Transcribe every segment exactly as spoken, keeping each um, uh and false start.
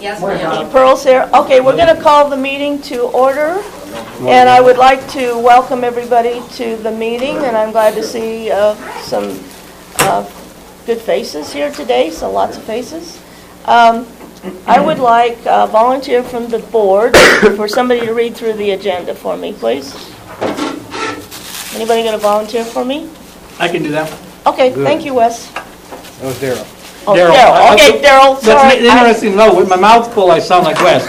Yes, ma'am. Pearl's here. Okay, we're going to call the meeting to order, and I would like to welcome everybody to the meeting, and I'm glad to see uh, some uh, good faces here today, so lots of faces. Um, I would like a volunteer from the board for somebody to read through the agenda for me, please. Anybody going to volunteer for me? I can do that. Okay, good. Thank you, Wes. That was Daryl. Oh, Daryl. Okay, Daryl, sorry. That's interesting to know. With my mouth full, I sound like Wes.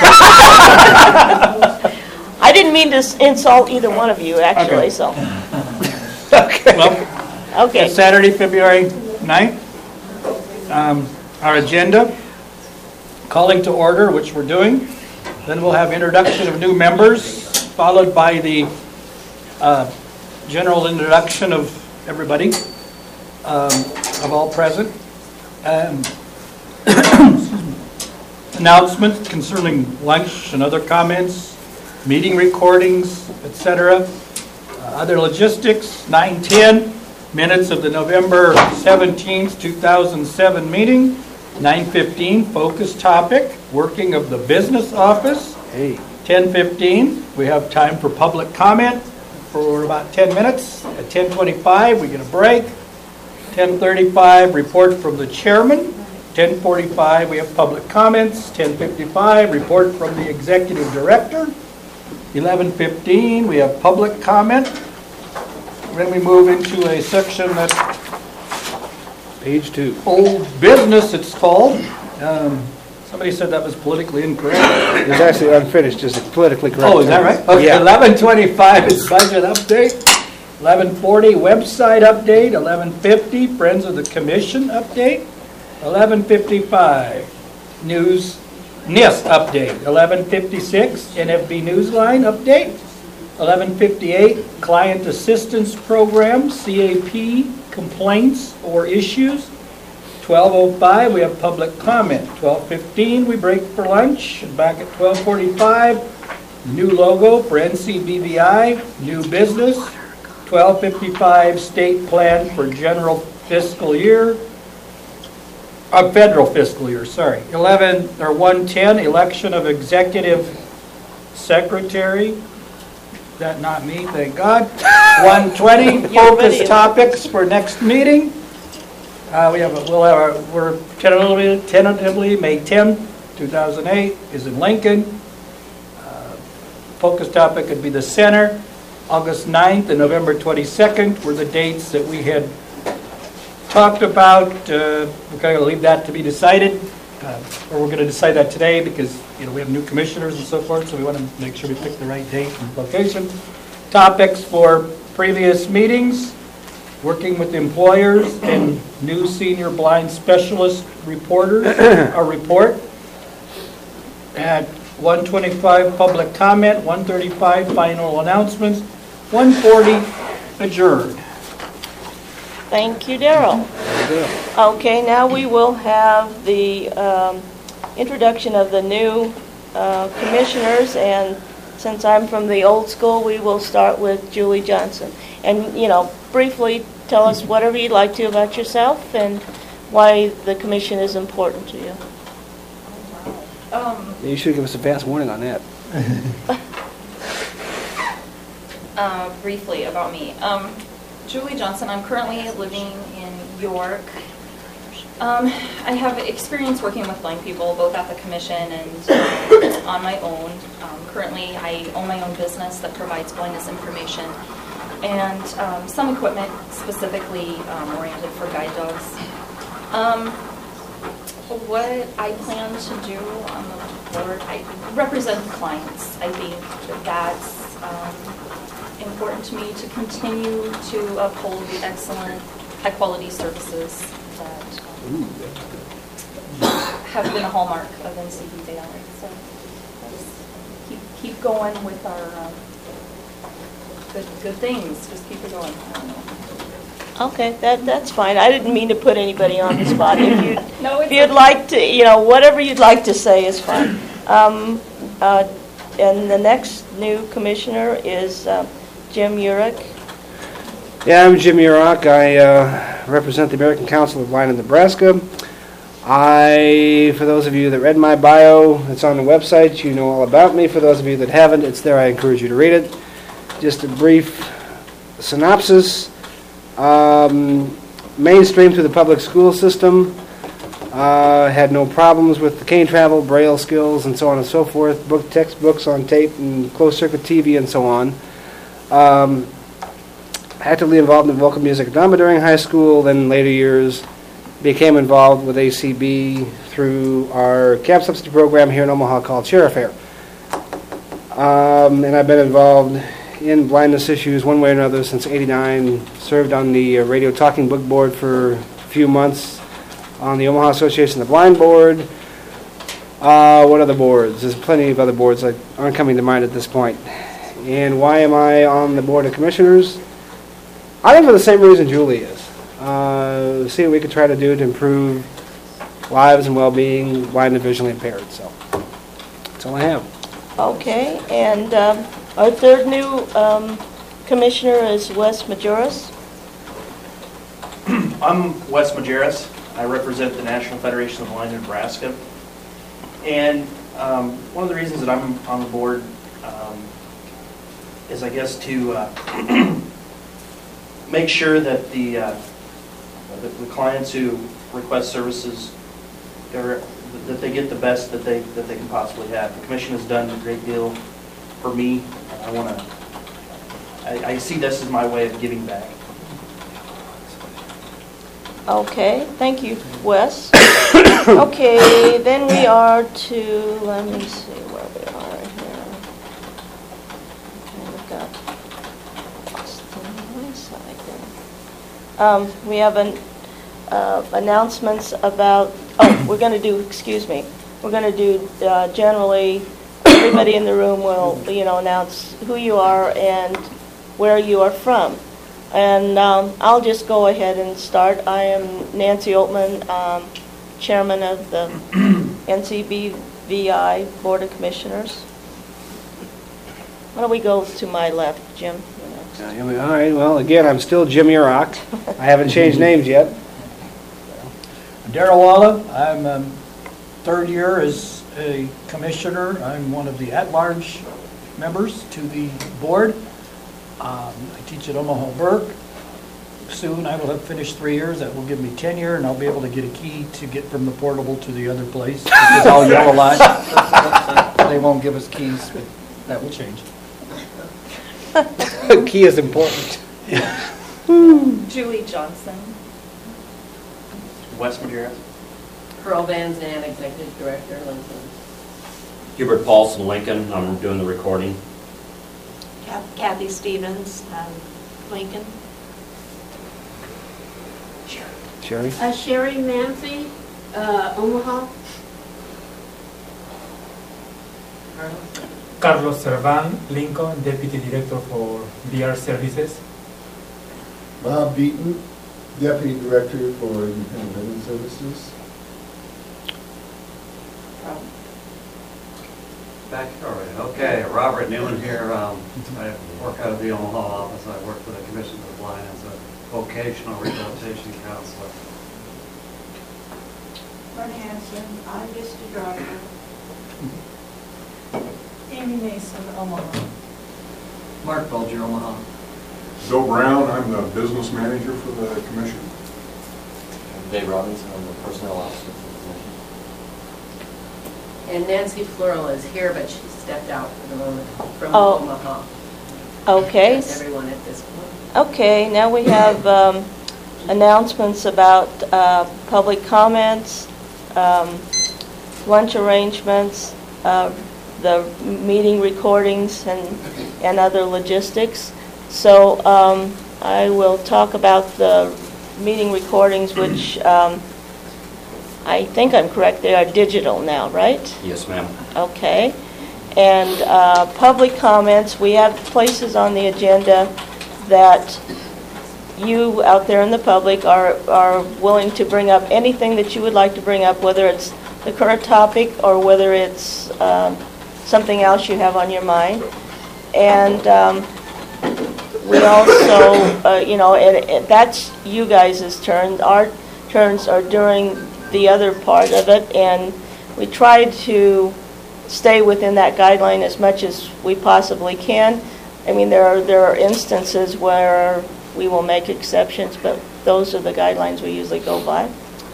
I didn't mean to insult either one of you, actually, okay. so. Okay. Well, okay. It's Saturday, February ninth. Um, our agenda, calling to order, which we're doing. Then we'll have introduction of new members, followed by the uh, general introduction of everybody, um, of all present. Um, announcements concerning lunch and other comments, meeting recordings, et cetera. Uh, other logistics, nine ten, minutes of the November seventeenth, two thousand seven meeting. nine fifteen, focus topic, working of the business office. Hey. ten fifteen, we have time for public comment for about ten minutes. At ten twenty-five, we get a break. ten thirty-five, report from the chairman. ten forty-five, we have public comments. ten fifty-five, report from the executive director. eleven fifteen, we have public comment. Then we move into a section that's Page two. old business, it's called. Um, somebody said that was politically incorrect. It's actually unfinished, just politically correct. Oh, is that right? Okay, Yeah. eleven twenty-five is budget update. eleven forty, website update. eleven fifty, Friends of the Commission update. eleven fifty-five, news, NIST update. eleven fifty-six, N F B Newsline update. eleven fifty-eight, Client Assistance Program, C A P, complaints or issues. twelve oh five, we have public comment. twelve fifteen, we break for lunch. And back at twelve forty-five, new logo for N C B V I, new business. twelve fifty-five, state plan for general fiscal year. Uh, federal fiscal year, sorry. eleven or one ten, election of executive secretary. That not me, thank God. one twenty, focus topics for next meeting. Uh, we have a, we'll have our, we're tentatively, tentatively May tenth, two thousand eight is in Lincoln. Uh, focus topic could be the center. August ninth and November twenty-second were the dates that we had talked about. Uh, we're going to leave that to be decided, uh, or we're going to decide that today because you know we have new commissioners and so forth, so we want to make sure we pick the right date and location. Topics for previous meetings, working with employers and new senior blind specialist reporters, a report. At one twenty-five, public comment. one thirty-five, final announcements. one forty, adjourned. Thank you, Daryl. Okay, now we will have the um, introduction of the new uh, commissioners, and since I'm from the old school, we will start with Julie Johnson. And, you know, briefly tell us whatever you'd like to about yourself and why the commission is important to you. Um, You should give us a fast warning on that. uh, briefly about me. Um, Julie Johnson, I'm currently living in York. Um, I have experience working with blind people, both at the commission and um, on my own. Um, currently, I own my own business that provides blindness information and um, some equipment specifically um, oriented for guide dogs. Um, what I plan to do on the board, I represent clients. I think that that's um, important to me to continue to uphold the excellent, high-quality services that um, have been a hallmark of N C B V I. So just keep keep going with our um, good good things. Just keep it going. I don't know. Okay, that that's fine. I didn't mean to put anybody on the spot. If you no, if you'd like to, you know, whatever you'd like to say is fine. Um, uh, and the next new commissioner is uh, Jim Urich. Yeah, I'm Jim Urich. I uh, represent the American Council of Blind in Nebraska. I, for those of you that read my bio, it's on the website. You know all about me. For those of you that haven't, it's there. I encourage you to read it. Just a brief synopsis. Um, mainstream through the public school system. Uh, had no problems with the cane travel, braille skills, and so on and so forth. Book textbooks on tape and closed-circuit T V and so on. Um, actively involved in vocal music and drama during high school. Then in later years, became involved with A C B through our camp subsidy program here in Omaha called Sheriff Fair. Um, and I've been involved in blindness issues one way or another since eighty-nine. Served on the uh, radio talking book board for a few months, on the Omaha Association of the Blind board. Uh, what other boards? There's plenty of other boards that aren't coming to mind at this point. And why am I on the Board of Commissioners? I think for the same reason Julie is. Uh, see what we can try to do to improve lives and well-being blind and visually impaired. So that's all I have. Okay, and um, our third new um, commissioner is Wes Majoris. I'm Wes Majoris. I represent the National Federation of the Blind in Nebraska. And um, one of the reasons that I'm on the board um, is, I guess, to uh, make sure that the, uh, the the clients who request services are, that they get the best that they that they can possibly have. The commission has done a great deal for me. I want to. I, I see this as my way of giving back. Okay, thank you, Wes. Okay, then we are to, let me see where we are here. Okay, we've got lost on my side there. Um, we have an, uh, announcements about, oh, we're going to do, excuse me, we're going to do uh, generally, everybody in the room will, you know, announce who you are and where you are from. And um, I'll just go ahead and start. I am Nancy Oltman, um, chairman of the N C B V I Board of Commissioners. Why don't we go to my left, Jim? Uh, All right, well, again, I'm still Jim Urach. I haven't changed names yet. Darrell Walla, I'm um, third year as a commissioner. I'm one of the at-large members to the board. Um, I teach at Omaha Burke. Soon I will have finished three years. That will give me tenure, and I'll be able to get a key to get from the portable to the other place. Because I'll yell a lot. They won't give us keys, but that will change. Key is important. Julie Johnson. Wes Majoris. Pearl Van Zandt, Executive Director, Lincoln. Hubert Paulson, Lincoln. I'm doing the recording. Kathy Stevens, um, Lincoln. Sherry? Uh, Sherry Mancy, uh, Omaha. Carlos Servan, Lincoln, Deputy Director for V R Services. Bob Beaton, Deputy Director for Independent Living Services. Back, all right, okay. Robert Newman here. Um, I work out of the Omaha office. I work for the Commission for the Blind as a vocational rehabilitation counselor. Mark Hanson, I'm Vista Driver. Amy Mason, Omaha. Mark Bulger, Omaha. Bill Brown, I'm the business manager for the commission. Dave Robinson, I'm the personnel officer for the commission. And Nancy Fleural is here, but she stepped out for the moment from Oh. Omaha. Okay. That's everyone at this point. Okay, now we have um, announcements about uh, public comments, um, lunch arrangements, uh, the meeting recordings, and, and other logistics. So um, I will talk about the meeting recordings, which um, I think I'm correct, they are digital now, right? Yes, ma'am. Okay. And uh, public comments, we have places on the agenda that you out there in the public are, are willing to bring up anything that you would like to bring up, whether it's the current topic or whether it's um, something else you have on your mind. And um, we also, uh, you know, and, and that's you guys' turn. Our turns are during the other part of it, and we tried to stay within that guideline as much as we possibly can. I mean, there are, there are instances where we will make exceptions, but those are the guidelines we usually go by.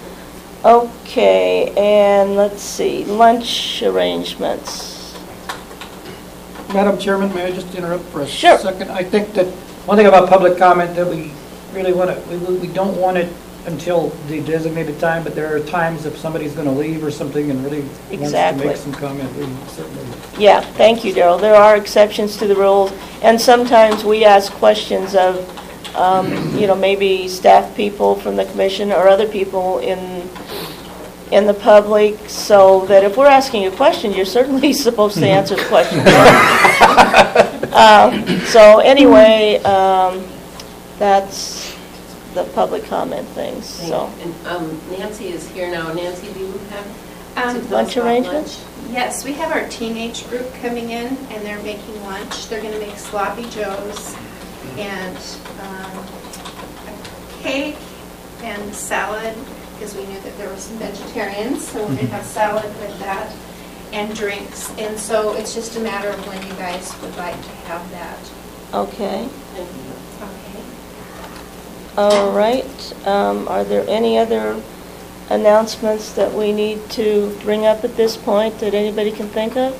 Okay, and let's see, lunch arrangements. Madam Chairman, may I just interrupt for a Sure. second? I think that one thing about public comment that we really want to, we, we don't want it until the designated time, but there are times if somebody's going to leave or something and really wants to Exactly. make some comment, we certainly. Yeah, thank you, Daryl. There are exceptions to the rules, and sometimes we ask questions of, um, you know, maybe staff people from the commission or other people in in the public, so that if we're asking a question, you're certainly supposed to answer the question. um, so anyway, um, that's the public comment things. So And um, Nancy is here now. Nancy, do you have Um, to tell lunch us about arrangements? Yes, we have our teenage group coming in, and they're making lunch. They're going to make sloppy joes and um, a cake and salad, because we knew that there were some vegetarians, so we're going to have salad with that, and drinks. And so it's just a matter of when you guys would like to have that. okay. Okay. All right. Um, are there any other announcements that we need to bring up at this point that anybody can think of?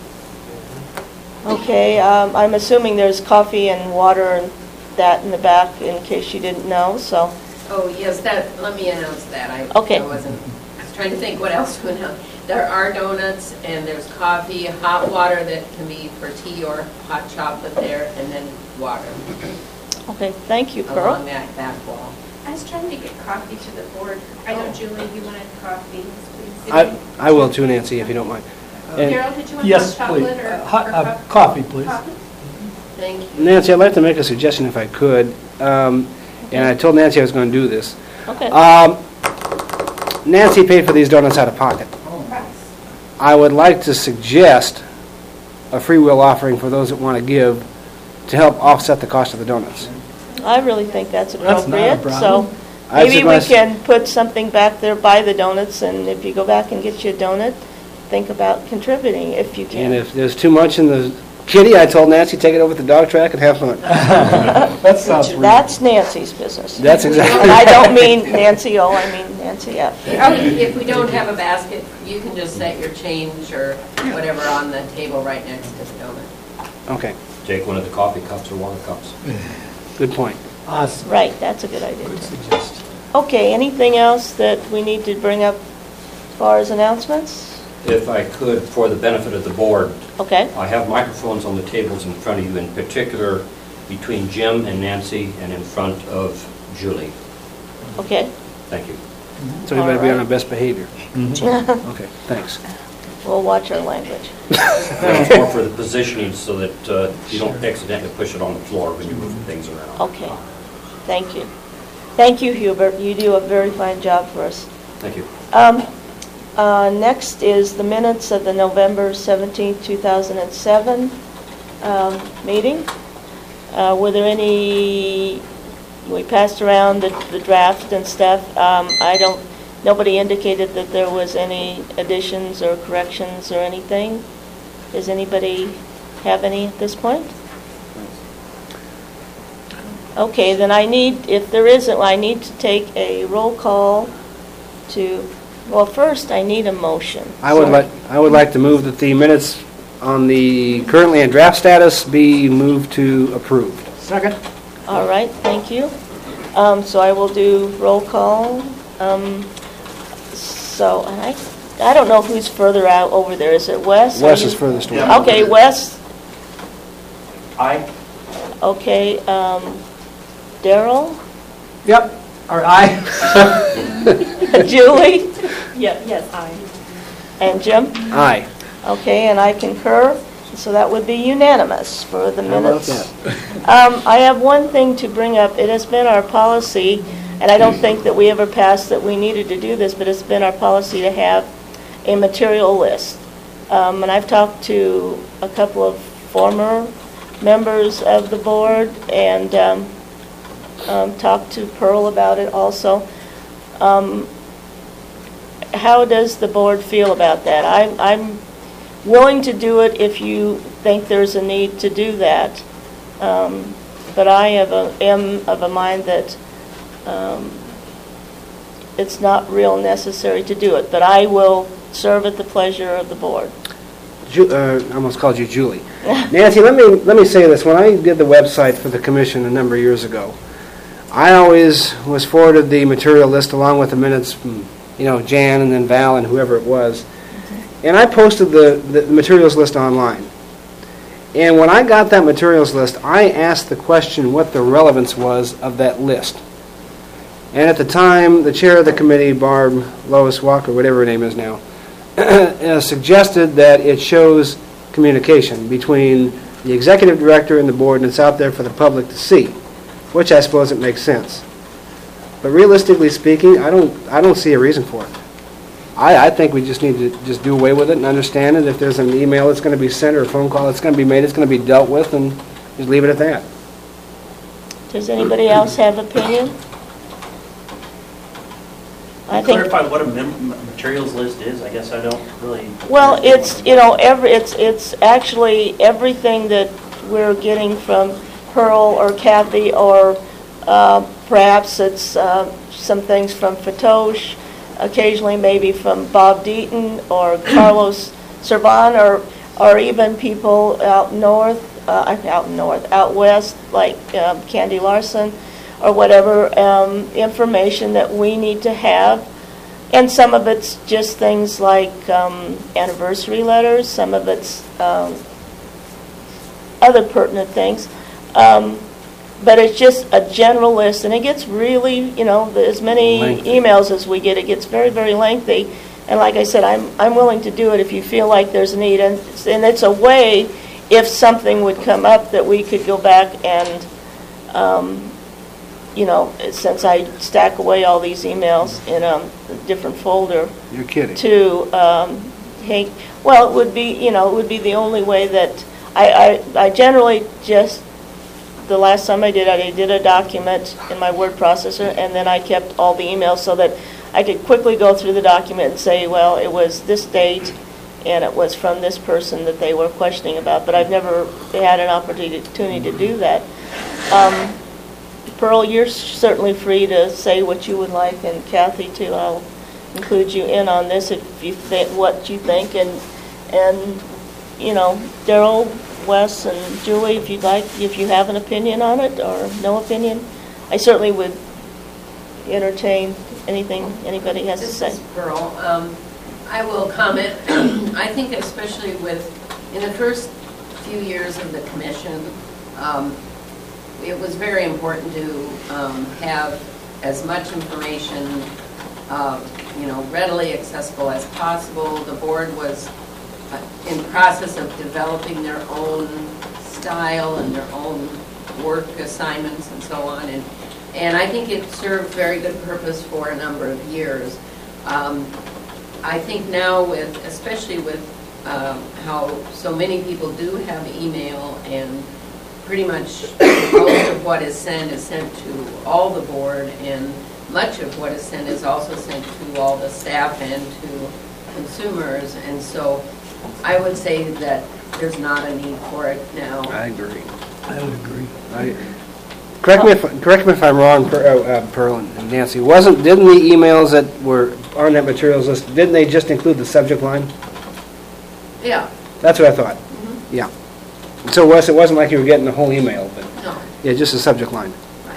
Okay. Um, I'm assuming there's coffee and water and that in the back in case you didn't know. So. Oh, yes, that, let me announce that. I Okay. I wasn't, I was trying to think what else to announce. There are donuts, and there's coffee, hot water that can be for tea or hot chocolate there, and then water Okay. Thank you, Pearl. along that back wall. I was trying to get coffee to the board. I know, Julie, you wanted coffee. Please. I, I will too, Nancy, if you don't mind. And Daryl, did you want Yes, hot please. chocolate or, Uh, hot- or uh, coffee? Coffee, please. Coffee? Thank you. Nancy, I'd like to make a suggestion if I could, um, and I told Nancy I was going to do this. Okay. Um, Nancy paid for these donuts out of pocket. I would like to suggest a free will offering for those that want to give to help offset the cost of the donuts. I really think that's That's not a appropriate. problem. So I'd maybe we suggest- can put something back there by the donuts, and if you go back and get you a donut, think about contributing if you And can. if there's too much in the kitty, I told Nancy, take it over to the dog track and have fun. That sounds reasonable. That's Nancy's business. That's exactly. And I don't mean Nancy O, I mean Nancy F. Okay, if we don't have a basket, you can just set your change or whatever on the table right next to the donut. Okay, Take one of the coffee cups or water cups. good point. Awesome. Right, that's a good idea. Good too. suggestion. Okay, anything else that we need to bring up as far as announcements? If I could, for the benefit of the board, Okay, I have microphones on the tables in front of you, in particular between Jim and Nancy and in front of Julie. okay. Thank you. So we better be on All our best behavior. Mm-hmm. Okay, thanks. We'll watch our language. That's more for the positioning so that uh, you don't accidentally push it on the floor when you move things around. Okay, thank you. Thank you, Hubert. You do a very fine job for us. Thank you. Um, uh, Next is the minutes of the November seventeenth, two thousand seven um, meeting. Uh, Were there any, we passed around the the draft and stuff. Um, I don't, nobody indicated that there was any additions or corrections or anything. Does anybody have any at this point? Okay, then I need, if there isn't, I need to take a roll call to, well, first I need a motion. I would So- like, I would like to move that the minutes on the currently in draft status be moved to approved. Second? All right, thank you. Um, So I will do roll call. Um, So, and I, I don't know who's further out over there. Is it Wes? Are Wes you- is furthest away. Yeah. Okay, Wes. Aye. Okay, um, Daryl? Yep. Or aye. Julie? Yeah, yes, I. And Jim? Aye. Okay, and I concur, so that would be unanimous for the How about minutes. Um, I have one thing to bring up. It has been our policy, and I don't think that we ever passed that we needed to do this, but it's been our policy to have a material list. Um, And I've talked to a couple of former members of the board and um, um, talked to Pearl about it also. Um, how does the board feel about that? I'm, I'm willing to do it if you think there's a need to do that. Um, but I have a, am of a mind that um, it's not real necessary to do it. But I will serve at the pleasure of the board. Ju- uh, I almost called you Julie. Nancy, let me let me say this. When I did the website for the commission a number of years ago, I always was forwarded the material list along with the minutes from, you know, Jan and then Val and whoever it was. And I posted the, the materials list online. And when I got that materials list, I asked the question what the relevance was of that list. And at the time, the chair of the committee, Barb Lois Walker, whatever her name is now, uh, suggested that it shows communication between the executive director and the board, and it's out there for the public to see, which I suppose it makes sense. But realistically speaking, I don't I don't see a reason for it. I, I think we just need to just do away with it and understand it. If there's an email that's going to be sent or a phone call that's going to be made, it's going to be dealt with, and just leave it at that. Does anybody else have opinion? I Can you think. clarify what a mem- materials list is? I guess I don't really. Well, it's, you know, every, it's, it's actually everything that we're getting from Pearl or Kathy, or uh, perhaps it's uh, some things from Fatosh, occasionally maybe from Bob Deaton or Carlos Servan, or or even people out north, uh, out north, out west, like um, Candy Larson, or whatever, um, information that we need to have. And some of it's just things like um, anniversary letters, some of it's um, other pertinent things. Um, but it's just a general list, and it gets really, you know, as many Lengthy. emails as we get, it gets very, very lengthy. And like I said, I'm I'm willing to do it if you feel like there's a need. And, and it's a way, if something would come up, that we could go back and um, you know, since I stack away all these emails in a different folder. You're kidding. To, um, hey, well, it would be, you know, it would be the only way that, I, I, I generally just, the last time I did it, I did a document in my word processor, and then I kept all the emails so that I could quickly go through the document and say, well, it was this date, and it was from this person that they were questioning about, but I've never had an opportunity to do that. Um, Pearl, you're certainly free to say what you would like, and Kathy too. I'll include you in on this if you think what you think, and and you know, Daryl, Wes, and Julie, if you'd like, if you have an opinion on it or no opinion, I certainly would entertain anything anybody has to say. This is Pearl. Um, I will comment. I think especially with in the first few years of the commission. Um, It was very important to um, have as much information, uh, you know, readily accessible as possible. The board was uh, in process of developing their own style and their own work assignments and so on, and and I think it served very good purpose for a number of years. Um, I think now, with especially with uh, how so many people do have email, and pretty much most of what is sent is sent to all the board, and much of what is sent is also sent to all the staff and to consumers. And so I would say that there's not a need for it now. I agree. I would agree. I, correct me if correct me if I'm wrong, Per, uh, uh, Pearl and Nancy. Wasn't didn't the emails that were on that materials list, didn't they just include the subject line? Yeah. That's what I thought. Mm-hmm. Yeah. So Wes, it wasn't like you were getting the whole email, but no. Yeah, just the subject line.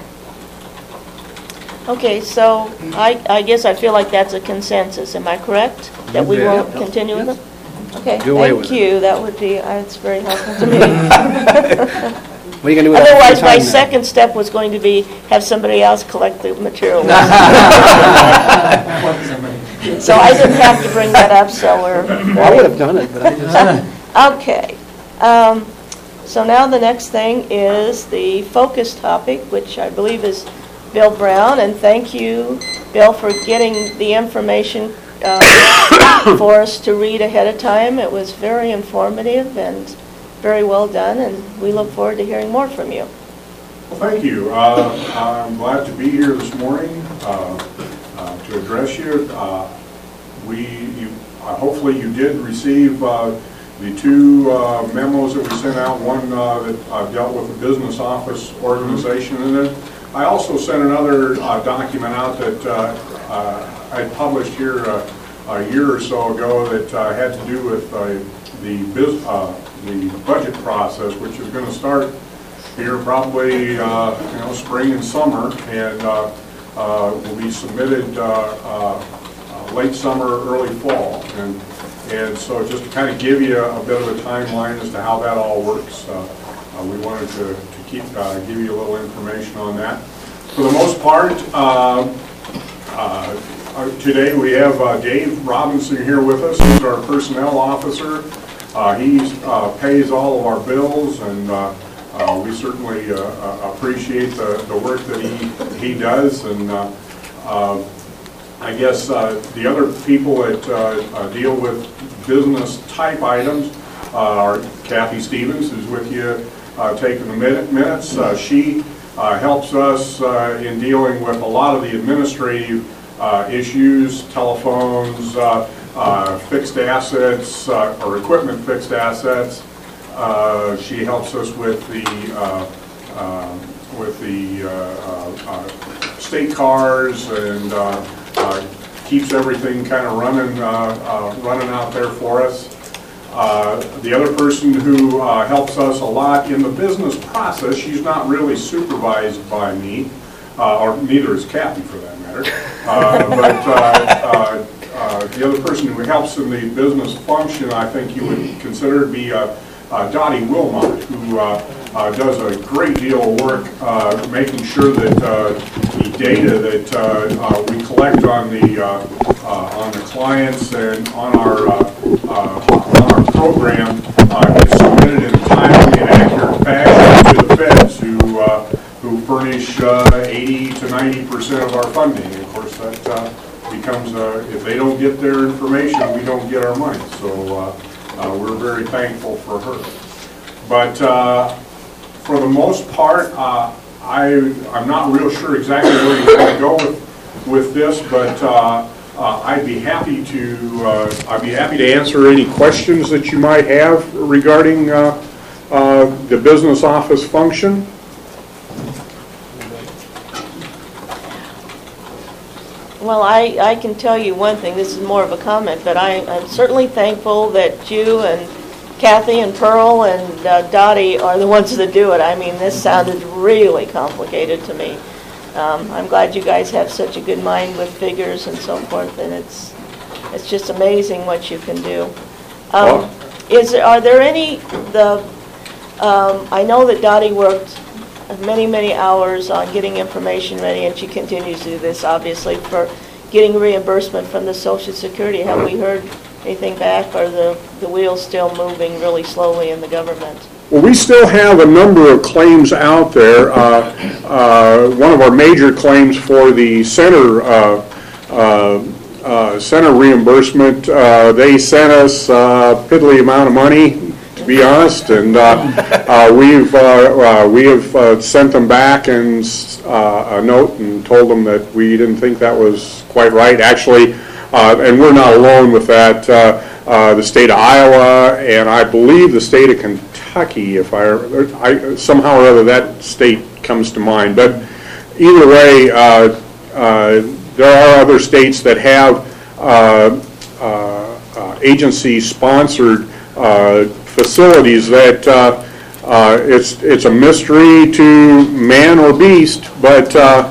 Okay, so I, I guess I feel like that's a consensus. Am I correct? That we Yeah. won't continue with it? Okay, Do away thank with it. you. That would be, uh, it's very helpful to me. What are you going to do with that Otherwise, free my time now? second step was going to be have somebody else collect the material. So I didn't have to bring that up, so we're... I would have done it, but I just... Okay. Um, so now the next thing is the focus topic, which I believe is Bill Brown. And thank you, Bill, for getting the information uh, for us to read ahead of time. It was very informative and very well done, and we look forward to hearing more from you. Well, thank you. Uh, I'm glad to be here this morning uh, uh, to address you. Uh, we, you, uh, hopefully you did receive uh, the two uh, memos that we sent out, one uh, that uh, dealt with the business office organization, and then I also sent another uh, document out that uh, uh, I published here uh, a year or so ago that uh, had to do with uh, the, biz, uh, the budget process, which is going to start here probably uh, you know, spring and summer, and uh, uh, will be submitted uh, uh, uh, late summer, early fall. And, and so just to kind of give you a bit of a timeline as to how that all works, uh, uh, we wanted to, to keep uh, give you a little information on that. For the most part, uh, uh, today we have uh, Dave Robinson here with us. He's our personnel officer. Uh, he uh, pays all of our bills, and uh, uh, we certainly uh, uh, appreciate the, the work that he, he does. And uh, uh, I guess uh, the other people that uh, uh, deal with business type items uh, are Kathy Stevens, who's with you uh, taking the minute, minutes. Uh, she uh, helps us uh, in dealing with a lot of the administrative uh, issues, telephones, uh, uh, fixed assets, uh, or equipment fixed assets. Uh, she helps us with the uh, uh, with the uh, uh, uh, state cars, and uh, uh, keeps everything kind of running uh, uh, running out there for us. Uh, the other person who uh, helps us a lot in the business process, she's not really supervised by me, uh, or neither is Kathy for that matter. Uh, but uh, uh, uh, the other person who helps in the business function, I think you would consider to be uh, uh, Dottie Wilmot, who uh, uh, does a great deal of work uh, making sure that uh, the data that uh, uh, we collect on the uh, uh, on the clients and on our uh, uh, on our program uh, gets submitted in a timely and accurate fashion to the feds, who uh, who furnish uh, eighty to ninety percent of our funding. And of course, that uh, becomes uh, if they don't get their information, we don't get our money. So uh, uh, we're very thankful for her. But uh, for the most part, uh, I I'm not real sure exactly where you want to go with with this, but. Uh, Uh, I'd be happy to uh, I'd be happy to answer any questions that you might have regarding uh, uh, the business office function. Well, I, I can tell you one thing. This is more of a comment, but I, I'm certainly thankful that you and Kathy and Pearl and uh, Dottie are the ones that do it. I mean, this sounded really complicated to me. Um, I'm glad you guys have such a good mind with figures and so forth, and it's it's just amazing what you can do. Um, is are there any the? Um, I know that Dottie worked many many hours on getting information ready, and she continues to do this obviously for getting reimbursement from the Social Security. Have we heard anything back, or the the wheels still moving really slowly in the government? Well, we still have a number of claims out there. Uh, uh, one of our major claims for the center uh, uh, uh, center reimbursement, uh, they sent us a piddly amount of money, to be honest, and uh, uh, we've uh, uh, we have uh, sent them back and uh, a note and told them that we didn't think that was quite right. Actually, uh, and we're not alone with that. Uh, uh, the state of Iowa and I believe the state of Kentucky, if I, I somehow or other that state comes to mind. But either way, uh, uh, there are other states that have uh, uh, uh, agency-sponsored uh, facilities that uh, uh, it's it's a mystery to man or beast. But uh,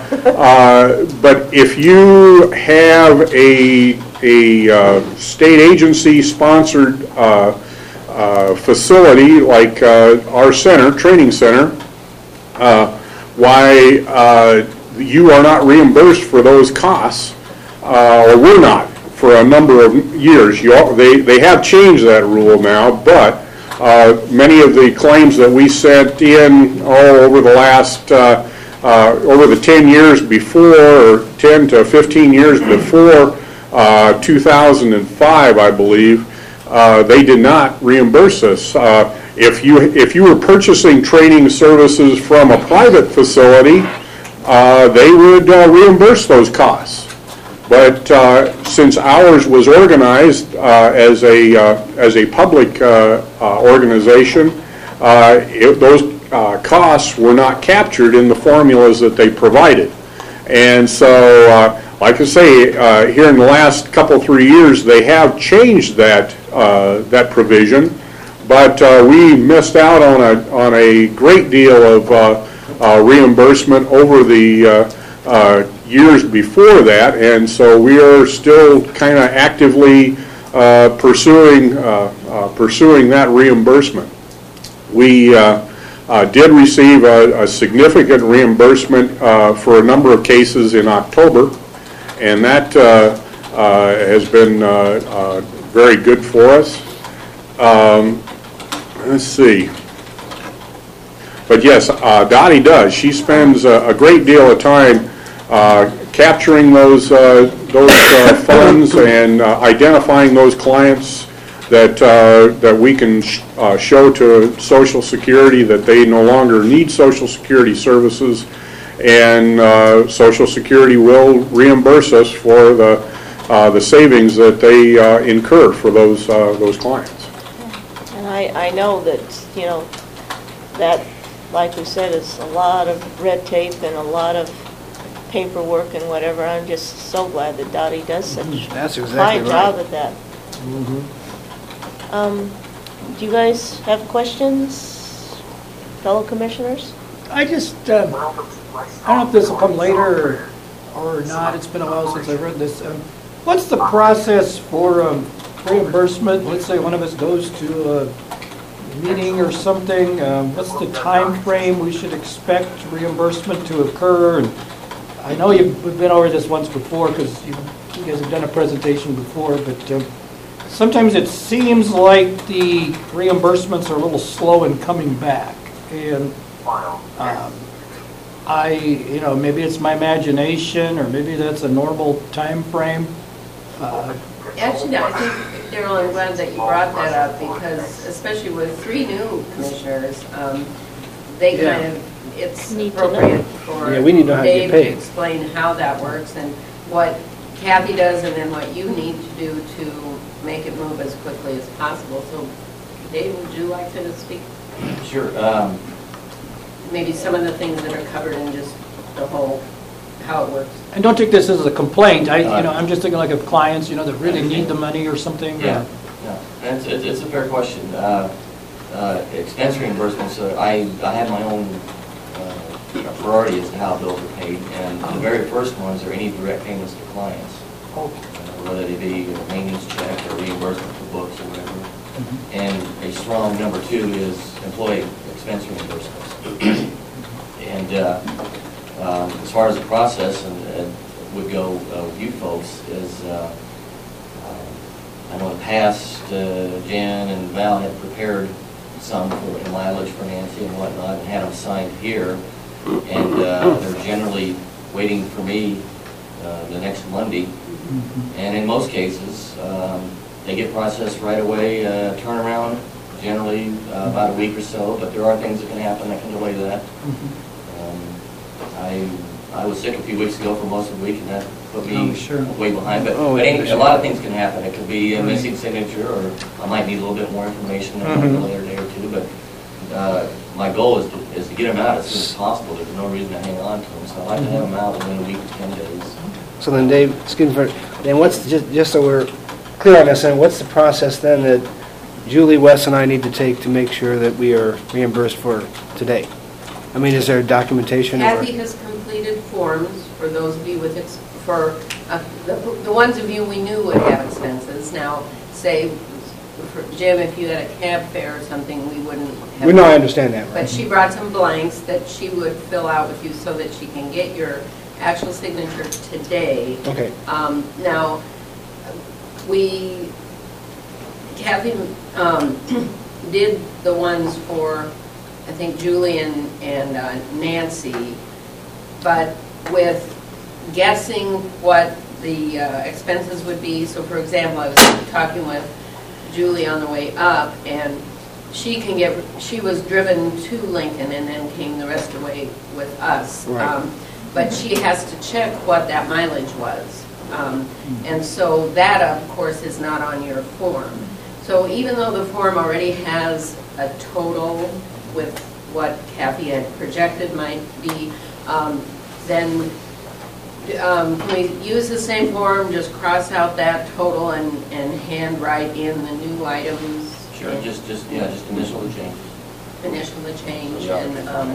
uh, but if you have a a uh, state agency-sponsored uh, Uh, facility like uh, our center, training center, uh, why uh, you are not reimbursed for those costs, uh, or we're not, for a number of years. You all, they, they have changed that rule now, but uh, many of the claims that we sent in all over the last, uh, uh, over the ten years before, or ten to fifteen years before uh, two thousand five, I believe, Uh, they did not reimburse us. Uh, if you if you were purchasing training services from a private facility, uh, they would uh, reimburse those costs. But uh, since ours was organized uh, as a uh, as a public uh, uh, organization, uh, it, those uh, costs were not captured in the formulas that they provided. And so, uh, like I say, uh, here in the last couple, three years, they have changed that uh, that provision, but uh, we missed out on a on a great deal of uh, uh, reimbursement over the uh, uh, years before that, and so we are still kind of actively uh, pursuing uh, uh, pursuing that reimbursement. We uh, uh, did receive a, a significant reimbursement uh, for a number of cases in October, and that uh, uh, has been uh, uh, very good for us. Um, let's see. But yes, uh, Dottie does. She spends a, a great deal of time uh, capturing those uh, those uh, funds and uh, identifying those clients that uh, that we can sh uh, show to Social Security that they no longer need Social Security services, and uh, Social Security will reimburse us for the uh, the savings that they uh, incur for those uh, those clients. And I, I know that, you know, that, like we said, is a lot of red tape and a lot of paperwork and whatever. I'm just so glad that Dottie does such That's a exactly fine right. job at that. Mm-hmm. Um, do you guys have questions, fellow commissioners? I just, um, I don't know if this will come later or, or not. It's been a while since I've read this. Um, what's the process for um, reimbursement? Let's say one of us goes to a meeting or something. Um, what's the time frame we should expect reimbursement to occur? And I know you've we've been over this once before because you, you guys have done a presentation before, but um, sometimes it seems like the reimbursements are a little slow in coming back. And um, I, you know, maybe it's my imagination, or maybe that's a normal time frame. Uh, Actually, I think, Daryl, I'm glad that you brought that up, because especially with three new commissioners, um, they Yeah. kind of, it's Need to know. appropriate for Yeah, we need to know how to get Dave paid. to explain how that works and what Kathy does, and then what you need to do to make it move as quickly as possible. So, Dave, would you like to speak? Sure. Um, Maybe some of the things that are covered in just the whole, how it works. And don't take this as a complaint. I, you know, I'm just thinking like of clients, you know, that really need the money or something. Yeah, or- yeah. And it's, it's it's a fair question. Uh, uh, expense reimbursements, uh, I, I have my own uh, priority as to how bills are paid, and the very first ones are any direct payments to clients, uh, whether they be a maintenance check or reimbursement for books or whatever. Mm-hmm. And a strong number two is employee expense reimbursements. And uh, um, as far as the process and, and would go uh, with you folks is, uh, uh, I know in the past, uh, Jen and Val had prepared some for mileage for Nancy and whatnot and had them signed here, and uh, they're generally waiting for me uh, the next Monday. And in most cases, um, they get processed right away, uh, turnaround generally uh, about a week or so, but there are things that can happen that can delay that. Um, I I was sick a few weeks ago for most of the week, and that put me Oh, sure. way behind. But, Oh, but any, yeah. a lot of things can happen. It could be a missing signature, or I might need a little bit more information on Mhm. a later day or two. But uh, my goal is to, is to get them out as soon as possible. There's no reason to hang on to them, so I'd like to have them out within a week to ten days. So then, Dave, excuse me, for- then what's, just, just so we're clear on this, then what's the process then that Julie, Wes, and I need to take to make sure that we are reimbursed for today? I mean, is there documentation? or- Kathy has completed forms for those of you with, ex- for uh, the the ones of you we knew would have expenses. Now, say, for Jim, if you had a cab fare or something, we wouldn't have. We know, I understand that, But right? she brought some blanks that she would fill out with you so that she can get your actual signature today. Okay. Um, Now, we, Kathy um, did the ones for, I think, Julie and and, uh, Nancy, but with guessing what the uh, expenses would be. So, for example, I was talking with Julie on the way up, and she can get, she was driven to Lincoln and then came the rest of the way with us. Right. Um, But she has to check what that mileage was. Um, And so that, of course, is not on your form. So even though the form already has a total with what Kathy had projected might be, um, then um, can we use the same form, just cross out that total and, and hand write in the new items? Sure, just, just, yeah, just initial the changes. Initial the change Yeah, and, um,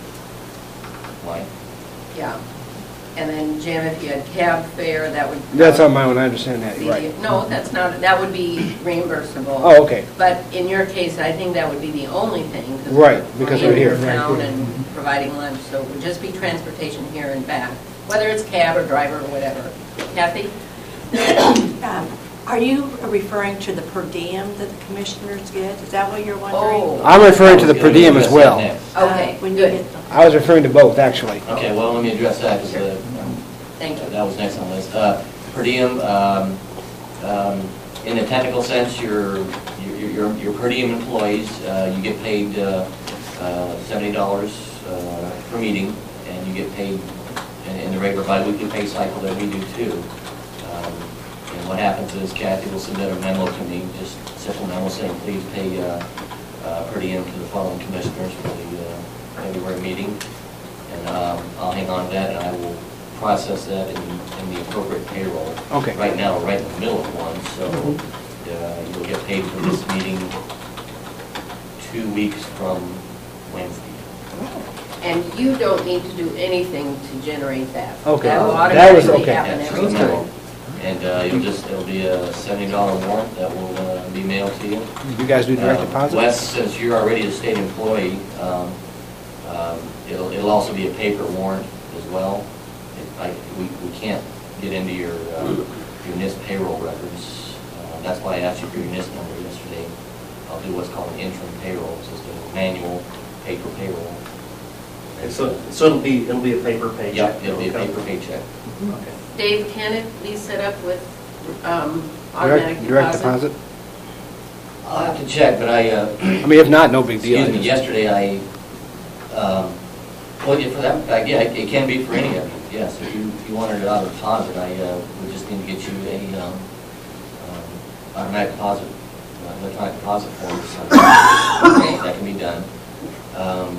Why? yeah. And then Jim, if you had cab fare, that would. That's on my own, I understand that, be- right. No, that's not, that would be reimbursable. Oh, okay. But in your case, I think that would be the only thing. Right, because we're here. in town and providing lunch, so it would just be transportation here and back, whether it's cab or driver or whatever. Kathy? Um, Are you referring to the per diem that the commissioners get? Is that what you're wondering? Oh. I'm referring to the per diem as well. Okay, Uh, when you good. get the- I was referring to both, actually. Okay, well, let me address that, because uh, Thank you. that was next on the list. Uh, Per diem, um, um, in a technical sense, your, your, your your per diem employees, uh, you get paid uh, uh, seventy dollars uh, per meeting, and you get paid in in the regular bi-weekly pay cycle that we do too. Um, And what happens is Kathy will submit a memo to me, just a simple memo saying, please pay uh, uh, per diem to the following commissioners for the uh, February meeting. And um, I'll hang on to that, and I will process that in, in the appropriate payroll. Okay. Right now, we're right in the middle of one, so uh, you'll get paid for this meeting two weeks from Wednesday. And you don't need to do anything to generate that. Okay. That will That was- automatically okay. happen Yeah, every so it's time. cool. And uh, you'll just, it'll be a seventy dollar warrant that will uh, be mailed to you. You guys do direct Uh, deposit? Wes, since you're already a state employee, um, um, it'll, it'll also be a paper warrant as well. It- I, we, we can't get into your, uh, your N I S payroll records. Uh, That's why I asked you for your N I S number yesterday. I'll do what's called an interim payroll, it's just a manual paper payroll. Okay, So, so it'll be, it'll be a paper paycheck? Yep, it'll be a Okay. paper paycheck. Okay. Dave, can it be set up with um, Direct automatic deposit? direct deposit? I'll have to check, but I, uh, I mean, if not, no big deal. excuse me, yesterday I, um, well, yeah, for that fact, yeah, it it can be for any of you, yes. If you, if you wanted it out of deposit, I uh, would just need to get you a um, um, automatic deposit, uh, electronic deposit form. So that can be done. Um,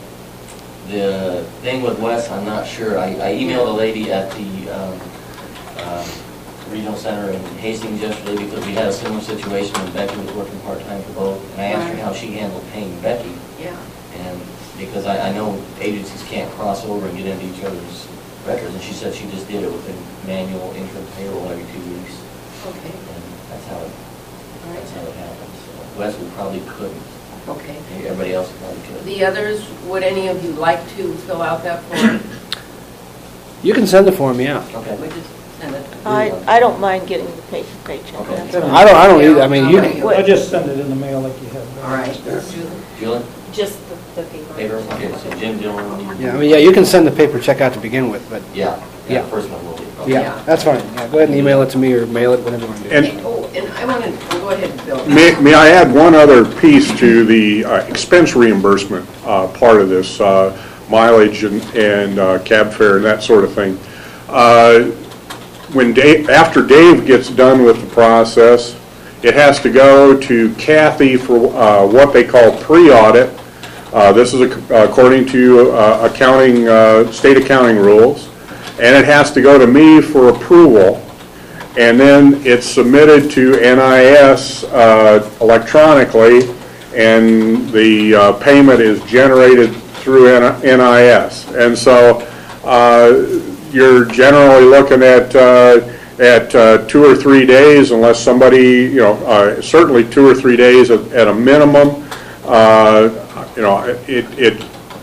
The thing with Wes, I'm not sure. I I emailed a lady at the um, um, regional center in Hastings yesterday because we had a similar situation when Becky was working part-time for both. And I asked her how she handled paying Becky. Yeah. And because I, I know agencies can't cross over and get into each other's records, and she said she just did it with a manual interim payroll every two weeks. Okay. And that's how it, that's how it happens. So Wes, we probably couldn't. Okay. Maybe everybody else probably could. The others, would any of you like to fill out that form? You can send the form, yeah. Okay. We just send it. I, I don't mind getting paid for paycheck. Okay. That's fine. I don't, I don't either, I mean, you, Okay. I'll just send it in the mail like you have. All right. Julie? Julie? Just the the paper. Paper? Okay, so Jim, Dylan? yeah, I mean, yeah, you can send the paper check out to begin with, but, Yeah. Yeah. The first one will be. Okay. yeah, that's fine. Yeah, go ahead and email it to me or mail it, whatever you want to do. And Oh, and I want to, go ahead, Bill. may, may I add one other piece to the uh, expense reimbursement uh, part of this, uh, mileage and, and uh, cab fare and that sort of thing. Uh, When Dave, after Dave gets done with the process, it has to go to Kathy for uh, what they call pre-audit. Uh, This is ac- according to uh, accounting, uh, state accounting rules. And it has to go to me for approval. And then it's submitted to N I S uh, electronically, and the uh, payment is generated through N I S. And so uh, you're generally looking at uh, at uh, two or three days, unless somebody, you know, uh, certainly two or three days at, at a minimum. Uh, you know, it, it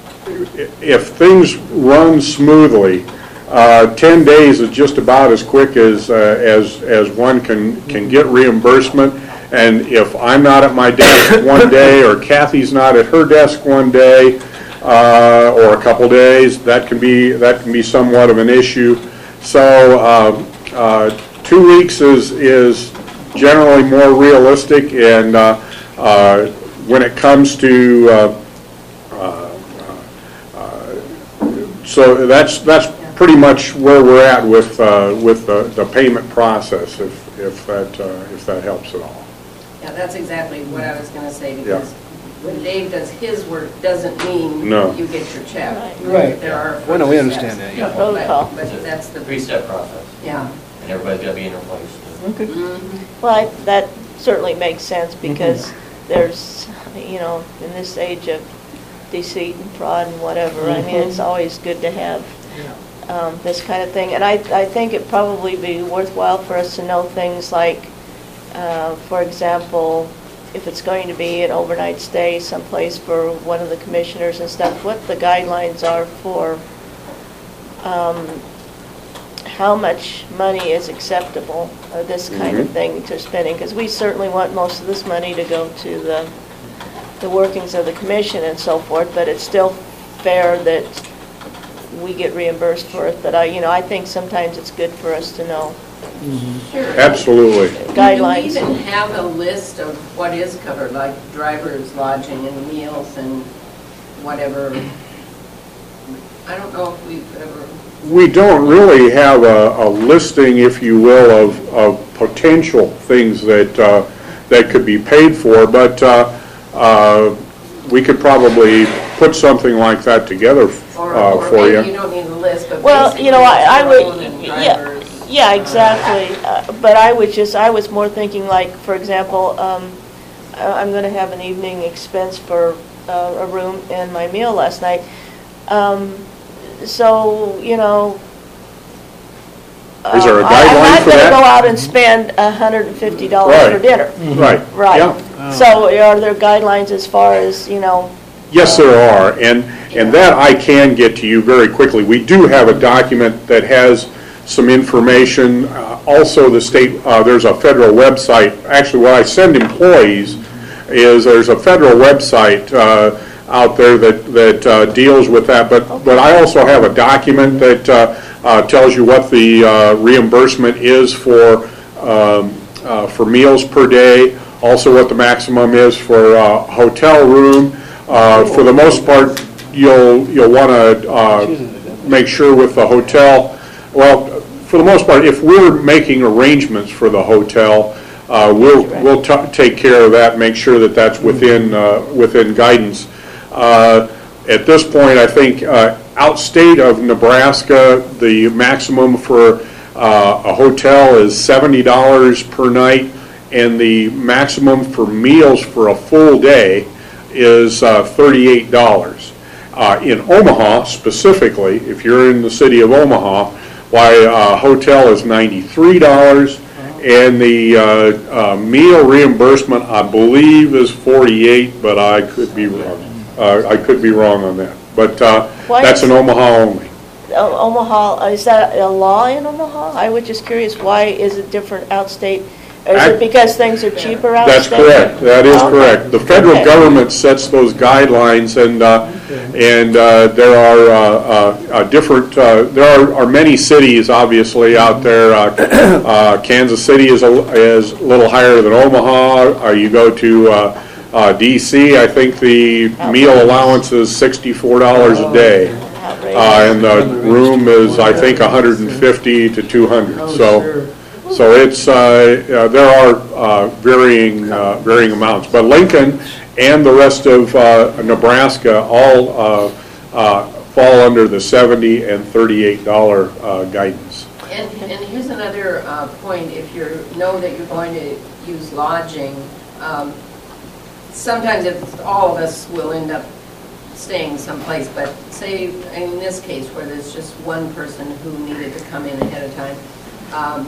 if things run smoothly, uh, ten days is just about as quick as uh, as as one can can get reimbursement. And if I'm not at my desk one day, or Kathy's not at her desk one day, uh, or a couple days, that can be that can be somewhat of an issue. So uh, uh, two weeks is is generally more realistic, and uh, uh, when it comes to uh, uh, uh, so that's that's pretty much where we're at with, uh, with the, the payment process, if, if that, uh, if that helps at all. Yeah, that's exactly what I was going to say, Yeah. because when Dave does his work, doesn't mean No. you get your check. Right. There are. Well, no, we further understand steps. that, yeah. Protocol. But but that's the. Three-step process, Yeah. and everybody's got to be in their place. Okay. Mhm. Well, I- that certainly makes sense, because there's, you know, in this age of deceit and fraud and whatever, I mean, it's always good to have um, this kind of thing. And I, I think it'd probably be worthwhile for us to know things like, uh, for example, if it's going to be an overnight stay someplace for one of the commissioners and stuff, what the guidelines are for um, how much money is acceptable, or this kind of Mhm. thing to spending, because we certainly want most of this money to go to the, the workings of the commission and so forth, but it's still fair that we get reimbursed for it. But I, you know, I think sometimes it's good for us to know Sure. Absolutely. guidelines. Do you even have a list of what is covered, like driver's lodging and meals and whatever? I don't know if we've ever. We don't really have a, a listing, if you will, of, of potential things that, uh, that could be paid for, but uh, uh, we could probably put something like that together Or, uh, or for maybe you. you don't need a list, but Well, basically you know, I, I it's would, phone and yeah, drivers. yeah, exactly. Uh, But I would just, I was more thinking like, for example, um, I- I'm going to have an evening expense for uh, a room and my meal last night. Um, So, you know. Is there a uh, I- guideline for I'm not going to that? go out and spend one hundred fifty dollars for Right. dinner. Right. Right. Yeah. So are there guidelines as far as, you know? Yes, there are, and, and that I can get to you very quickly. We do have a document that has some information. Uh, Also, the state, uh, there's a federal website. Actually, what I send employees is there's a federal website uh, out there that, that uh, deals with that. But, but I also have a document that uh, uh, tells you what the uh, reimbursement is for, um, uh, for meals per day, also what the maximum is for uh, hotel room. Uh, For the most part, you'll, you'll want to uh, make sure with the hotel, well, for the most part, if we're making arrangements for the hotel, uh, we'll, we'll ta- take care of that, make sure that that's within, uh, within guidance. Uh, At this point, I think uh, outstate of Nebraska, the maximum for uh, a hotel is seventy dollars per night, and the maximum for meals for a full day is uh, thirty-eight dollars. Uh, in Omaha specifically, if you're in the city of Omaha, why a hotel is ninety-three dollars, and the uh, uh, meal reimbursement, I believe, is forty-eight, but I could be wrong. Uh, I could be wrong on that. But uh, Why that's is- in Omaha only. O- Omaha, is that a law in Omaha? I was just curious, why is it different outstate? Or is I- it because things are cheaper outstate? That's correct, that is Okay. correct. The federal Okay. government sets those guidelines, and, uh, and uh, there are uh, uh, uh, different, uh, there are are many cities, obviously, out there. Uh, uh, Kansas City is a is a little higher than Omaha. Uh, You go to uh, uh, D C, I think the meal allowance is sixty-four dollars a day. Uh, And the room is, I think, one hundred fifty to two hundred. So. So it's, uh, uh, there are uh, varying, uh, varying amounts. But Lincoln and the rest of uh, Nebraska all uh, uh, fall under the seventy and thirty-eight dollar uh, guidance. And, and here's another uh, point, if you know that you're going to use lodging, um, sometimes if all of us will end up staying someplace, but say in this case where there's just one person who needed to come in ahead of time, um,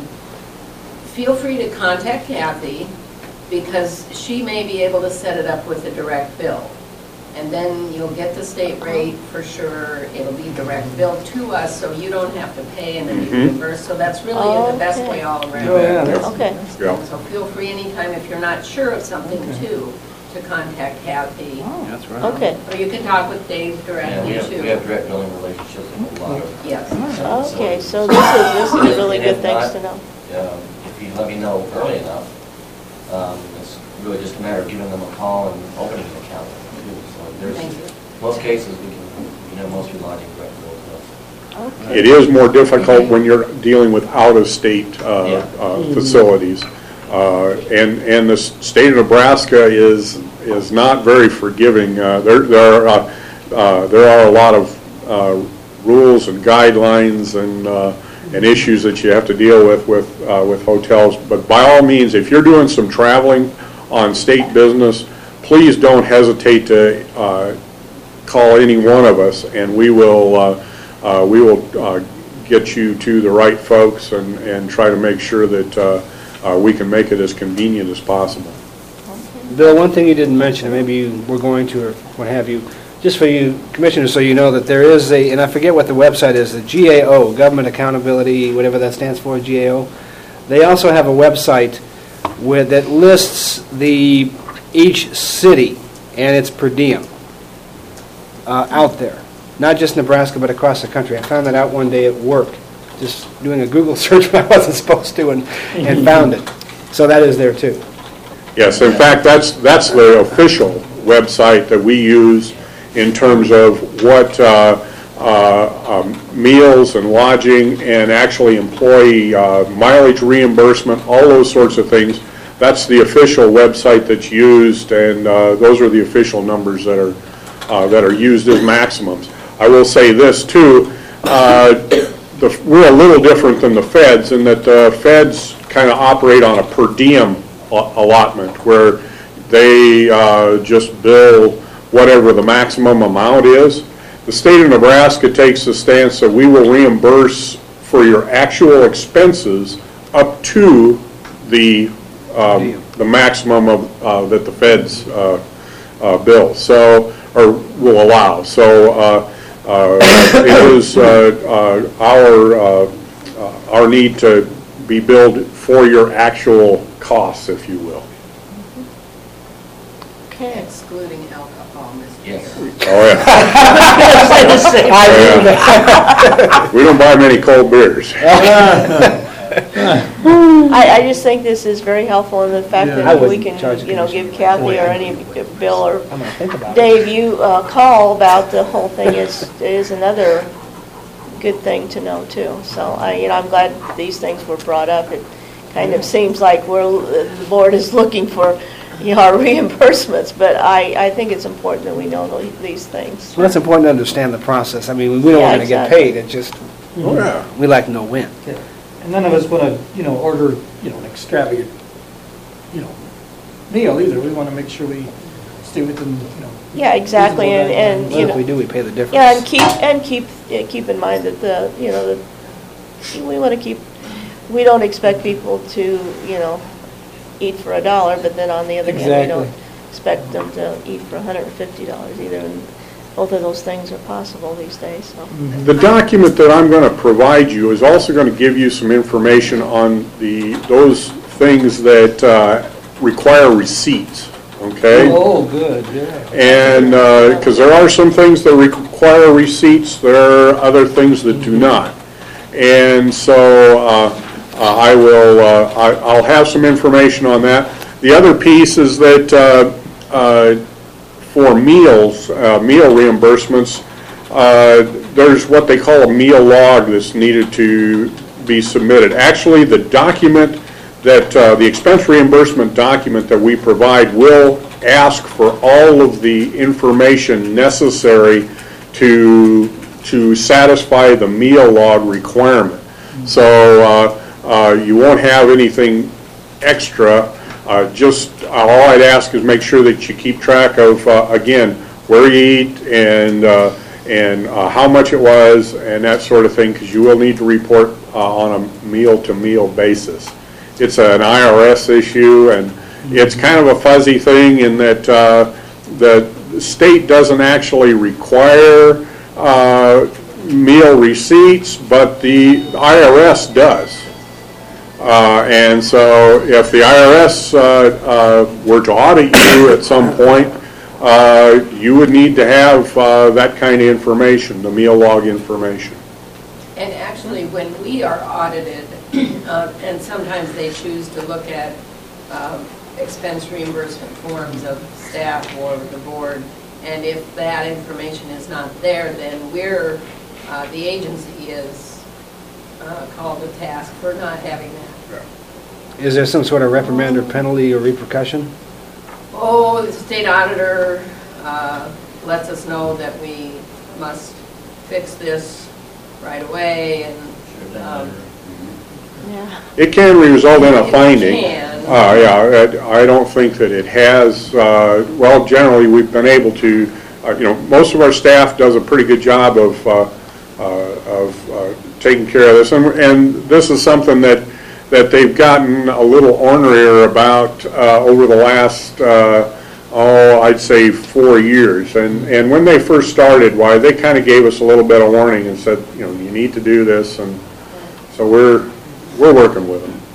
feel free to contact Kathy, because she may be able to set it up with a direct bill. And then you'll get the state rate for sure. It'll be direct bill to us, so you don't have to pay and then you Mhm. reimburse. So that's really the best Okay. way all around. Oh, yeah, that's- Okay. Yeah. So feel free anytime if you're not sure of something too, to contact Kathy. That's right. Okay. Or you can talk with Dave Yeah, we directly have, too. we have direct billing relationships with a lot of. Yes. Okay, so this is, this is really good things to know. Um, If you let me know early enough, um, it's really just a matter of giving them a call and opening an account. So there's, Thank you. most cases, we can, you know, most of your lodging direct bills. it is more difficult when you're dealing with out-of-state uh, uh, facilities. Uh, and and the s- state of Nebraska is is not very forgiving. Uh, there there are uh, uh, there are a lot of uh, rules and guidelines and uh, and issues that you have to deal with with uh, with hotels. But by all means, if you're doing some traveling on state business, please don't hesitate to uh, call any one of us, and we will uh, uh, we will uh, get you to the right folks and and try to make sure that uh, uh, we can make it as convenient as possible. Bill, one thing you didn't mention, and maybe you were going to or what have you, just for you commissioners, so you know that there is a, and I forget what the website is, the G A O, Government Accountability, whatever that stands for, G A O. They also have a website where that lists the each city and its per diem uh, out there, not just Nebraska but across the country. I found that out one day at work, just doing a Google search when I wasn't supposed to, and, and found it. So that is there too. Yes, in fact, that's that's the official website that we use in terms of what uh, uh, um, meals and lodging and actually employee uh, mileage reimbursement, all those sorts of things. That's the official website that's used, and uh, those are the official numbers that are uh, that are used as maximums. I will say this too: uh, the, we're a little different than the feds in that the feds kind of operate on a per diem allotment, where they uh, just bill whatever the maximum amount is. The state of Nebraska takes the stance that we will reimburse for your actual expenses up to the um, the maximum of uh, that the feds uh, uh, bill, so or will allow. So uh, uh, it is uh, uh, our uh, uh, our need to be billed for your actual costs, if you will. Okay. Excluding alcohol, Mister Yes. Oh, yeah. We don't buy many cold beers. I, I just think this is very helpful in the fact I that we wouldn't can, charge the you know, commission. give Kathy or any, Bill or I'm going to think about it. Dave, you uh, call about the whole thing is is another good thing to know too. So I, you know, I'm glad these things were brought up. It kind of seems like we're the board is looking for, you know, our reimbursements, but I, I think it's important that we know tho- these things. Well, it's important to understand the process. I mean, we don't Yeah, want to get exactly. paid. It just, Oh, yeah. we like to know when. Yeah. And none of us want to, you know, order, you know, an extravagant, you know, meal either. We want to make sure we stay within, you know. Yeah, exactly, and, and Well, you if we know, do, we pay the difference. yeah, and keep and keep yeah, keep in mind that the you know the we want to keep we don't expect people to you know eat for a dollar, but then on the other hand, we Exactly. don't expect them to eat for one hundred fifty dollars either. And both of those things are possible these days. So. The document that I'm going to provide you is also going to give you some information on the those things that uh, require receipts, okay? Oh, good, yeah. And, because there are some things that require receipts, there are other things that do not. And so uh, uh, I will, uh, I- I'll have some information on that. The other piece is that uh, uh, for meals, uh, meal reimbursements, uh, there's what they call a meal log that's needed to be submitted. Actually, the document that, uh, the expense reimbursement document that we provide will ask for all of the information necessary to, to satisfy the meal log requirement. So uh, uh, you won't have anything extra. Uh, just uh, all I'd ask is make sure that you keep track of, uh, again, where you eat and uh, and uh, how much it was and that sort of thing, because you will need to report uh, on a meal-to-meal basis. It's an I R S issue, and it's kind of a fuzzy thing in that uh, the state doesn't actually require uh, meal receipts, but the I R S does. Uh, and so if the I R S uh, uh, were to audit you at some point, uh, you would need to have uh, that kind of information, the meal log information. And actually, when we are audited, uh, and sometimes they choose to look at um, expense reimbursement forms of staff or the board, and if that information is not there, then we're uh, the agency is uh, called to task for not having that. Is there some sort of reprimand or penalty or repercussion? Oh, the state auditor uh, lets us know that we must fix this right away, and um, Yeah. It can result in a It finding. can. Uh, yeah, I I don't think that it has, uh, well, generally, we've been able to, uh, you know, most of our staff does a pretty good job of, uh, uh, of uh, taking care of this. And, and this is something that, that they've gotten a little ornerier about uh, over the last, uh, oh, I'd say four years. And, and when they first started, why, they kind of gave us a little bit of warning and said, you know, you need to do this. And so we're, we're working with them.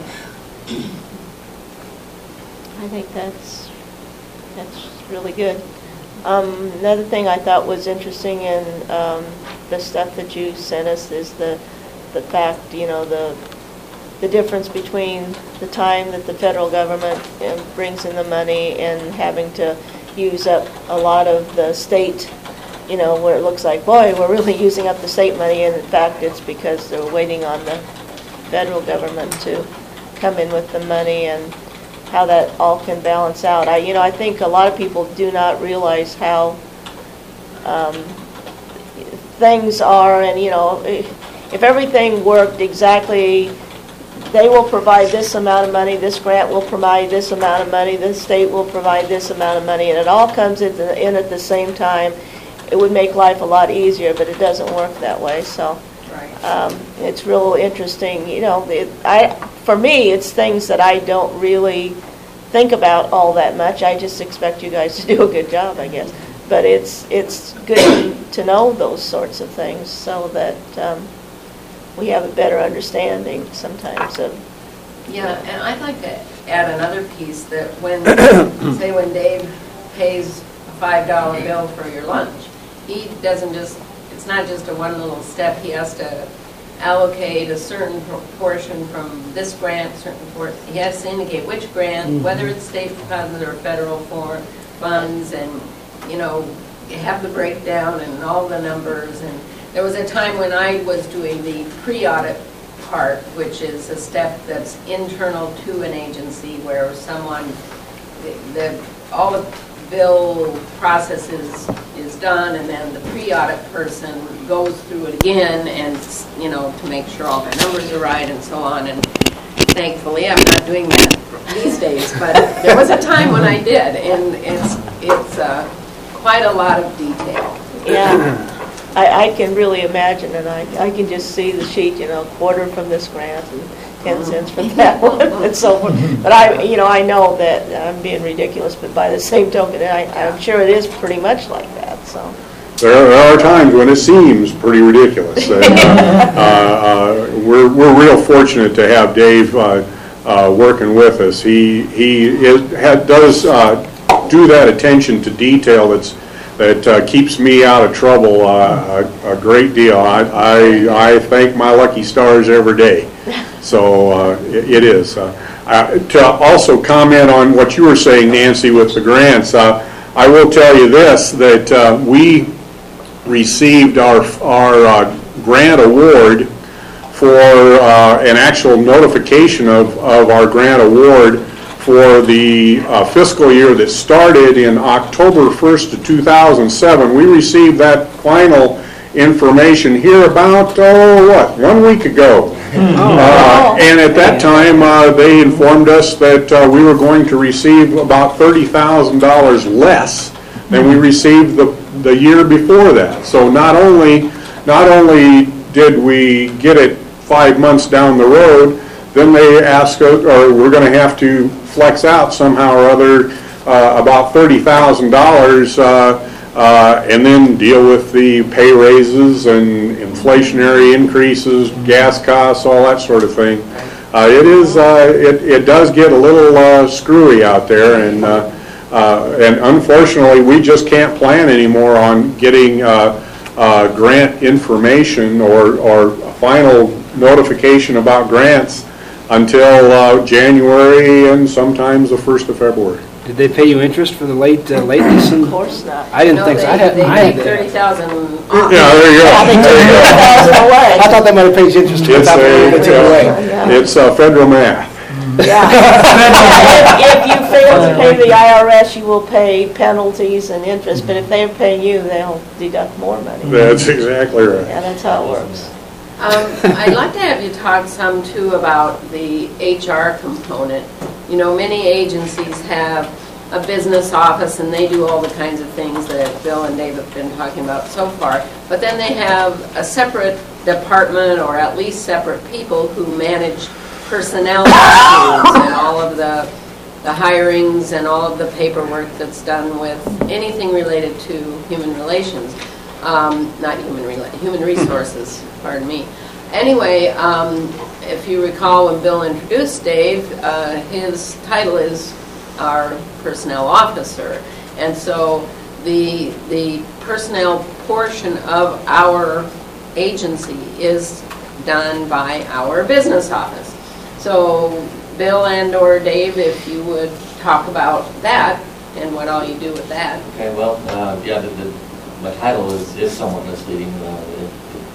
I think that's, that's really good. Um, Another thing I thought was interesting in um, the stuff that you sent us is the, the fact, you know, the, the difference between the time that the federal government uh, brings in the money and having to use up a lot of the state, you know, where it looks like, boy, we're really using up the state money, and in fact, it's because they're waiting on the federal government to come in with the money, and how that all can balance out. I, you know, I think a lot of people do not realize how um, things are, and you know, if everything worked exactly, they will provide this amount of money, this grant will provide this amount of money, this state will provide this amount of money, and it all comes in, in at the same time, it would make life a lot easier, but it doesn't work that way. So. Um, it's real interesting, you know. It, I, for me, it's things that I don't really think about all that much. I just expect you guys to do a good job, I guess. But it's it's good to know those sorts of things so that um, we have a better understanding sometimes of. Yeah, and I'd like to add another piece that when, say, when Dave pays a five dollar bill for your lunch, he doesn't just. It's not just a one little step. He has to allocate a certain proportion from this grant, certain for he has to indicate which grant, mm-hmm. whether it's state funds or federal for funds, and you know, have the breakdown and all the numbers. And there was a time when I was doing the pre-audit part, which is a step that's internal to an agency where someone, the, the all the bill process is, is done, and then the pre-audit person goes through it again, and you know, to make sure all the numbers are right and so on. And thankfully, I'm not doing that these days, but there was a time when I did, and it's it's uh, quite a lot of detail. Yeah, I, I can really imagine, and I I can just see the sheet, you know, quarter from this grant and ten cents from that one, and so forth. But I, you know, I know that I'm being ridiculous, but by the same token, I, I'm sure it is pretty much like that. So there are times when it seems pretty ridiculous. And, uh, uh, uh, we're we're real fortunate to have Dave uh, uh, working with us. He he is, had, does uh, do that attention to detail that's that uh, keeps me out of trouble uh, a, a great deal. I, I I thank my lucky stars every day. So uh, it, it is. Uh, uh, to also comment on what you were saying, Nancy, with the grants, uh, I will tell you this, that uh, we received our, our uh, grant award for uh, an actual notification of, of our grant award for the uh, fiscal year that started in October first of two thousand seven. We received that final information here about, oh, what, one week ago. Uh, and at that time, uh, they informed us that uh, we were going to receive about thirty thousand dollars less than we received the, the year before that. So not only, not only did we get it five months down the road, then they asked us, or we're going to have to flex out somehow or other uh, about thirty thousand dollars uh, Uh, and then deal with the pay raises and inflationary increases, gas costs, all that sort of thing. Uh, it is, uh, it, it does get a little uh, screwy out there, and uh, uh, and unfortunately, we just can't plan anymore on getting uh, uh, grant information or or a final notification about grants until uh, January and sometimes the first of February. Did they pay you interest for the late uh, lateness? Of course not. I didn't No, think so. they- I had, they I had take that. thirty thousand Yeah, there you go. Yeah, they took There you go. thirty thousand away. I thought that might have paid you interest. I It's thought they would take it away. a, it's uh, federal math. Yeah. If if you fail to pay the I R S, you will pay penalties and interest, but if they're paying you, they'll deduct more money. That's exactly right. Yeah, that's how it works. Um, I'd like to have you talk some too about the H R component. You know, many agencies have a business office and they do all the kinds of things that Bill and Dave have been talking about so far. But then they have a separate department or at least separate people who manage personnel issues and all of the, the hirings and all of the paperwork that's done with anything related to human relations. Um, not human rela- human resources, pardon me. Anyway, um, if you recall when Bill introduced Dave, uh, his title is our personnel officer. And so the, the personnel portion of our agency is done by our business office. So Bill and or Dave, if you would talk about that and what all you do with that. Okay, well, uh, yeah, the, the, my title is, is somewhat misleading. Uh, it,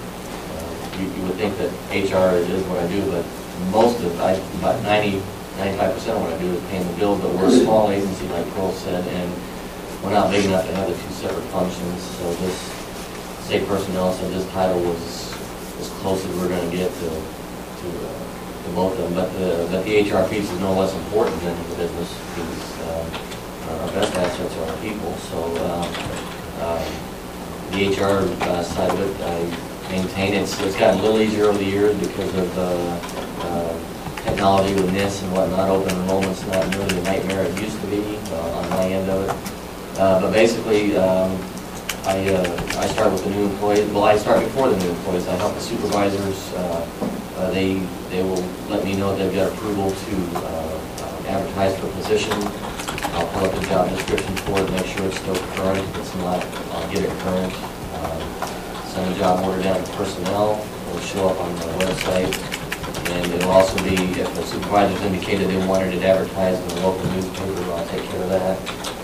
uh, you, you would think that H R is what I do, but most of, I, about ninety, ninety-five percent of what I do is paying the bills, but we're a small agency, like Pearl said, and we're not big enough to have the two separate functions, so this state personnel, so this title was as close as we're going to get to, to, uh, to both of them, but the, but the H R piece is no less important than the business piece. Um, our best assets are our people, so um, um, the H R uh, side of it, I maintain. It's it's gotten a little easier over the years because of uh, uh, technology with N I S and whatnot. Open enrollment's not nearly the nightmare it used to be uh, on my end of it. Uh, but basically, um, I uh, I start with the new employees. Well, I start before the new employees. I help the supervisors. Uh, uh, they they will let me know they've got approval to uh, uh, advertise for a position. I'll pull up the job description for it, make sure it's still current. If it's not, I'll get it current. Um, send a job order down to personnel. It'll show up on the website. And it'll also be, if the supervisor's indicated they wanted it advertised in the local newspaper, I'll take care of that.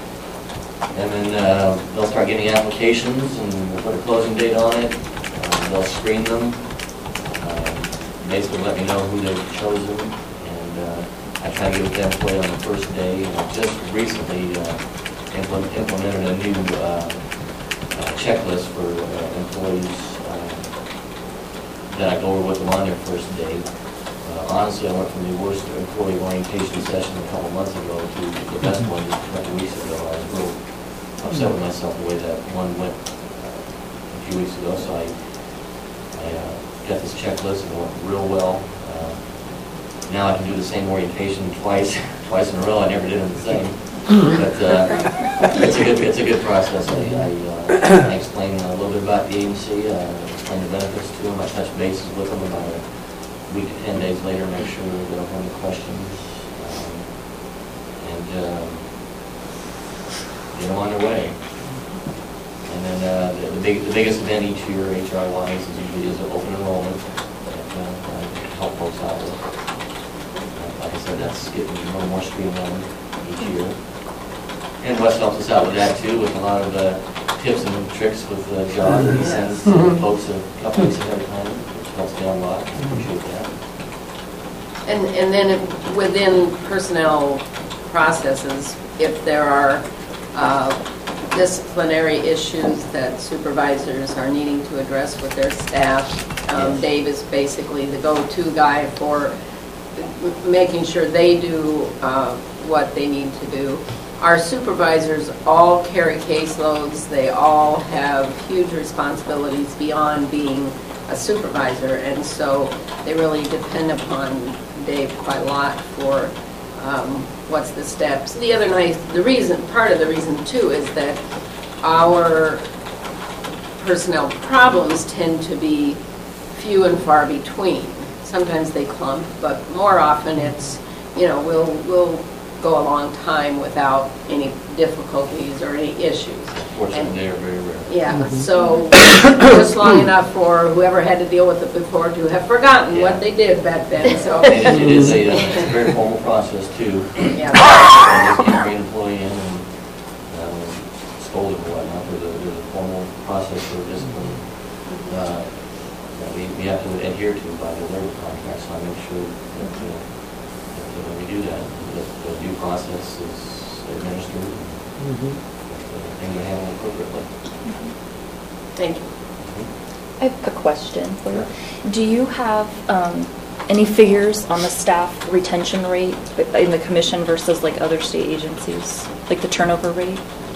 And then uh, they'll start getting applications and we'll put a closing date on it. Uh, they'll screen them. Um, basically let me know who they've chosen. And uh, I try to get with the employee on the first day. And I just recently uh, implement, implemented a new uh, uh, checklist for uh, employees uh, that I go over with them on their first day. Uh, honestly, I went from the worst employee orientation session a couple months ago to the best one just a couple weeks ago. I was real upset with myself the way that one went uh, a few weeks ago. So I, I uh, got this checklist and it went real well. Uh, now I can do the same orientation twice, twice in a row. I never did them the same, but uh, it's a good, it's a good process. I, I, uh, I explain a little bit about the agency, uh, explain the benefits to them. I touch bases with them about a week to ten days later, make sure they don't have any questions, um, and um, get them on their way. And then uh, the, the, big, the biggest event each year, H R-wise, is usually is an open enrollment that uh, I help folks out with. Uh, like I said, that's getting more and more streamlined each year. And Wes helps us out with that too, with a lot of uh, tips and tricks with uh, John that he sends to Mhm. folks a couple weeks ahead of time, which helps me out a lot. I appreciate that. And, and then within personnel processes, if there are uh, disciplinary issues that supervisors are needing to address with their staff, um, Yes. Dave is basically the go-to guy for m- making sure they do uh, what they need to do. Our supervisors all carry caseloads. They all have huge responsibilities beyond being a supervisor, and so they really depend upon Dave quite a lot for um, what's the steps. The other nice, the reason, part of the reason too, is that our personnel problems tend to be few and far between. Sometimes they clump, but more often it's, you know, we'll we'll go a long time without any difficulties or any issues. Fortunately, they are very rare. Yeah, so just long enough for whoever had to deal with it before to have forgotten Yeah. what they did back then, so. And it is a, uh, it's a very formal process too. Yeah. I just can't bring an employee in out. There's a, there's a formal process for discipline uh, that we, we have to adhere to by the labor contract, so I make sure that, uh, that when we do that, that the due process is administered and Mhm. uh, things are handled appropriately. Thank you. I have a question for you. Do you have um, any figures on the staff retention rate in the commission versus like other state agencies, like the turnover rate?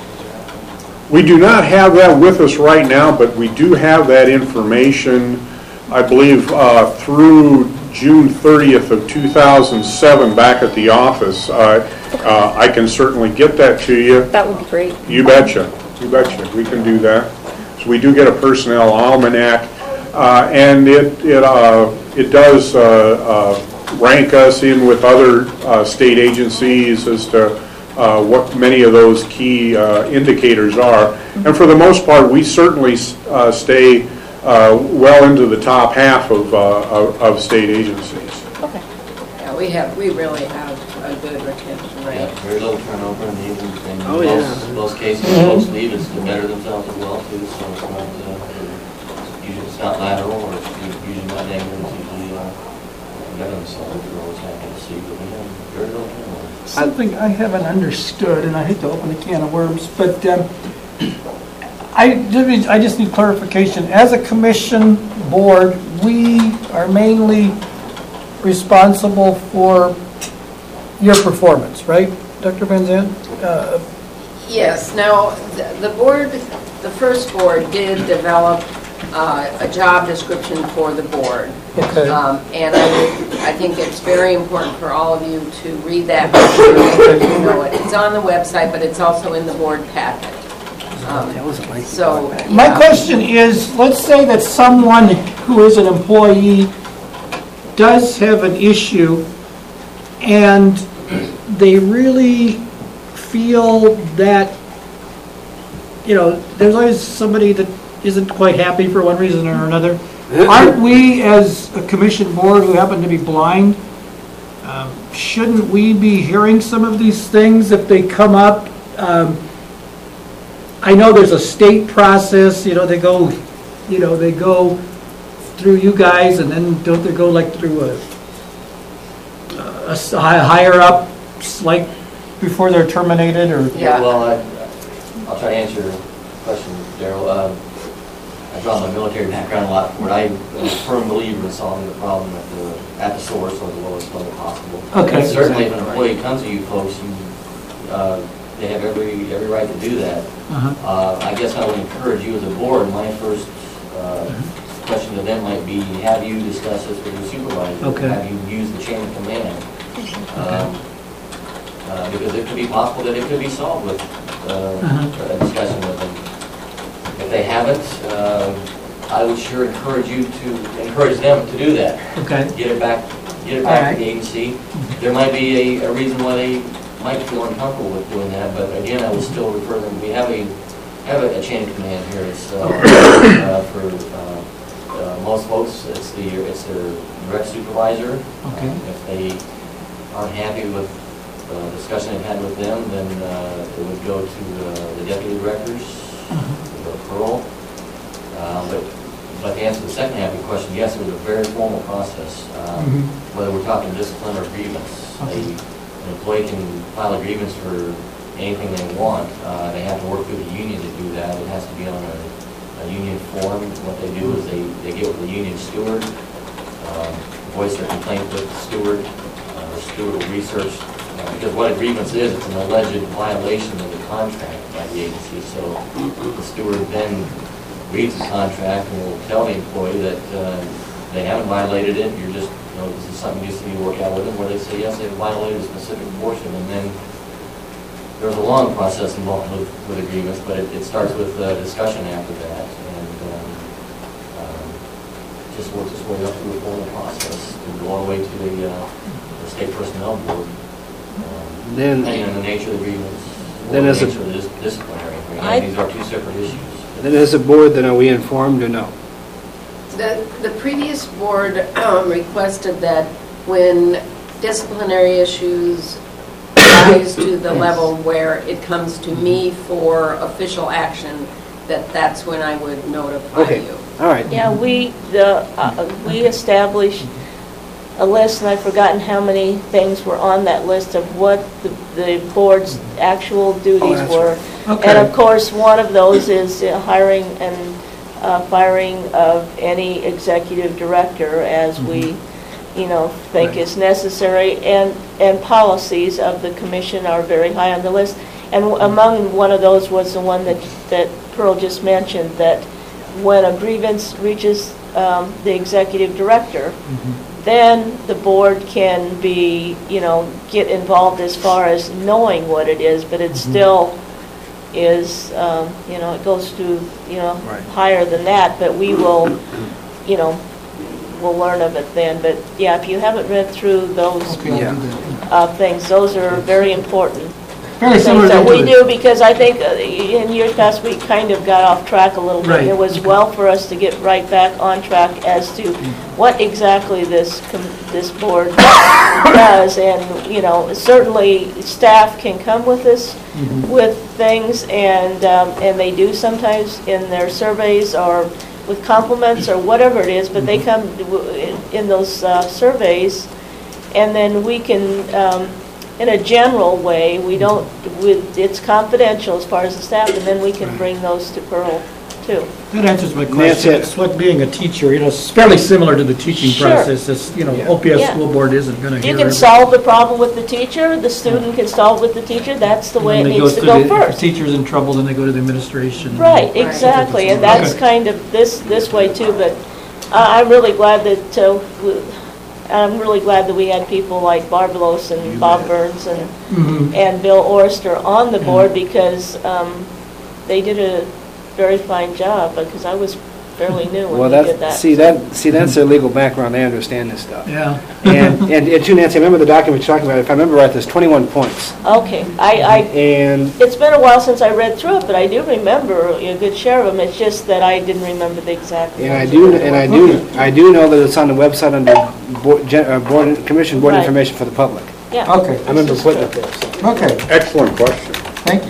We do not have that with us right now, but we do have that information, I believe, uh, through June thirtieth of two thousand seven back at the office. Uh, uh, I can certainly get that to you. That would be great. You betcha. You betcha. We can do that. So we do get a personnel almanac, uh, and it it uh, it does uh, uh, rank us in with other uh, state agencies as to uh, what many of those key uh, indicators are. And for the most part, we certainly uh, stay uh, well into the top half of, uh, of, of state agencies. Okay. Yeah, we have, we really have a good retention rate. Yeah, very little turnover in these, and Oh, in yeah. most, most cases, folks leave it's to better themselves as well too, so it's not, uh, usually it's not lateral, or it's usually not negative, it's usually, uh, better themselves, we're always happy to see, but we have very little turnover. Something I haven't understood, and I hate to open a can of worms, but um, I I just need clarification. As a commission board, we are mainly responsible for your performance, right, Doctor Van Zandt? Uh, Yes, now, the the board, the first board did develop uh, a job description for the board. Okay. Um, And I would, I think it's very important for all of you to read that. You know it. It's on the website, but it's also in the board packet. Um, So, My yeah. question is, let's say that someone who is an employee does have an issue, and they really feel that, you know, there's always somebody that isn't quite happy for one reason or another. Aren't we, as a commission board who happen to be blind, um, shouldn't we be hearing some of these things if they come up? Um, I know there's a state process, you know, they go, you know, they go through you guys, and then don't they go like through a, a s- higher up, like before they're terminated, or? Yeah. Well, I, I'll try to answer your question, Daryl. Um, I draw my military background a lot for it. I'm a firm believer in solving the problem at the, at the source or the lowest level possible. Okay. And certainly, if an employee comes to you folks, you, uh, they have every every right to do that. Uh-huh. Uh, I guess I would encourage you as a board, my first uh, question to them might be, have you discussed this with your supervisor? Okay. Have you used the chain of command? Um, uh, because it could be possible that it could be solved with uh, Uh-huh. a discussion with them. If they haven't, uh, I would sure encourage you to, encourage them to do that. Okay. Get it back, get it All back right. to the agency. There might be a, a reason why they might feel uncomfortable with doing that, but again, I will still refer them, we have a, have a, a chain of command here. It's, uh, uh, for, uh, uh, most folks, it's the, it's their direct supervisor. Okay. Uh, If they aren't happy with the discussion they've had with them, then, uh, it would go to, uh, the deputy directors, the referral. Uh, but, but to answer the second half of your question, yes, it was a very formal process. Um, Mhm. Whether we're talking discipline or grievance, Okay. they, an employee can file a grievance for anything they want. Uh, They have to work through the union to do that. It has to be on a, a union form. What they do is they, they get with the union steward, um, voice their complaint with the steward. Uh, The steward will research, uh, because what a grievance is, it's an alleged violation of the contract by the agency. So the steward then reads the contract and will tell the employee that uh, they haven't violated it, you're just, you know, this is something you just need to work out with them, where they say, yes, they've violated a specific portion, and then there's a long process involved with, with a grievance, but it, it starts with uh discussion after that, and um, um, just works its way up through the formal process, and go all the way to the, uh, the state personnel board, um, Then- depending on the nature of the grievance, or Then the as a- nature of the dis- disciplinary. I mean, I- these are two separate issues. Then as a board, then are we informed or no? The, the previous board um, requested that when disciplinary issues rise to the level where it comes to me for official action, that that's when I would notify Okay. you. All right. Yeah, we, the, uh, we established a list, and I've forgotten how many things were on that list of what the, the board's actual duties that's were. Okay. And of course, one of those is uh, hiring and uh, firing of any executive director as we, you know, think Right. is necessary, and, and policies of the commission are very high on the list. And w- among one of those was the one that, that Pearl just mentioned, that when a grievance reaches um, the executive director, then the board can be, you know, get involved as far as knowing what it is, but it still is, um, you know, it goes to, you know, Right. higher than that, but we will, you know, we'll learn of it then. But yeah, if you haven't read through those Yeah. uh, things, those are very important. Very similar things that to we the- do, because I think uh, in years past, we kind of got off track a little bit. Right. It was well for us to get right back on track as to what exactly this, com- this board does. And, you know, certainly staff can come with us with things, and, um, and they do sometimes in their surveys or with compliments or whatever it is, but they come w- in- in those uh, surveys, and then we can, um, in a general way, we don't, with, it's confidential as far as the staff, and then we can bring those to Pearl, too. That answers my That's question. it. It's like being a teacher, you know, it's fairly similar to the teaching Sure. process. It's, you know, O P S Yeah. school board isn't going to hear You can every- solve the problem with the teacher, the student can solve with the teacher, that's the way it When they needs to through go the- If first. the teacher's in trouble, then they go to the administration. Right, exactly, and that's Okay. kind of this, this way too, but I- I'm really glad that, uh, w- I'm really glad that we had people like Barbalos and Bob Burns and, Mhm. and Bill Orster on the board, because um, they did a very fine job, because I was fairly new Well, when they did that, that. see, that, see, that's their legal background, they understand this stuff. Yeah. And, and and too, Nancy, I remember the document you're talking about, if I remember right, there's twenty-one points. Okay, I, I, And, it's been a while since I read through it, but I do remember a good share of them, it's just that I didn't remember the exact. and I ones. do, and I do, I do know that it's on the website under board, gen- uh, board, commission board Right. information for the public. Yeah. Okay. I remember putting it there, so. Okay, Excellent question. thank you.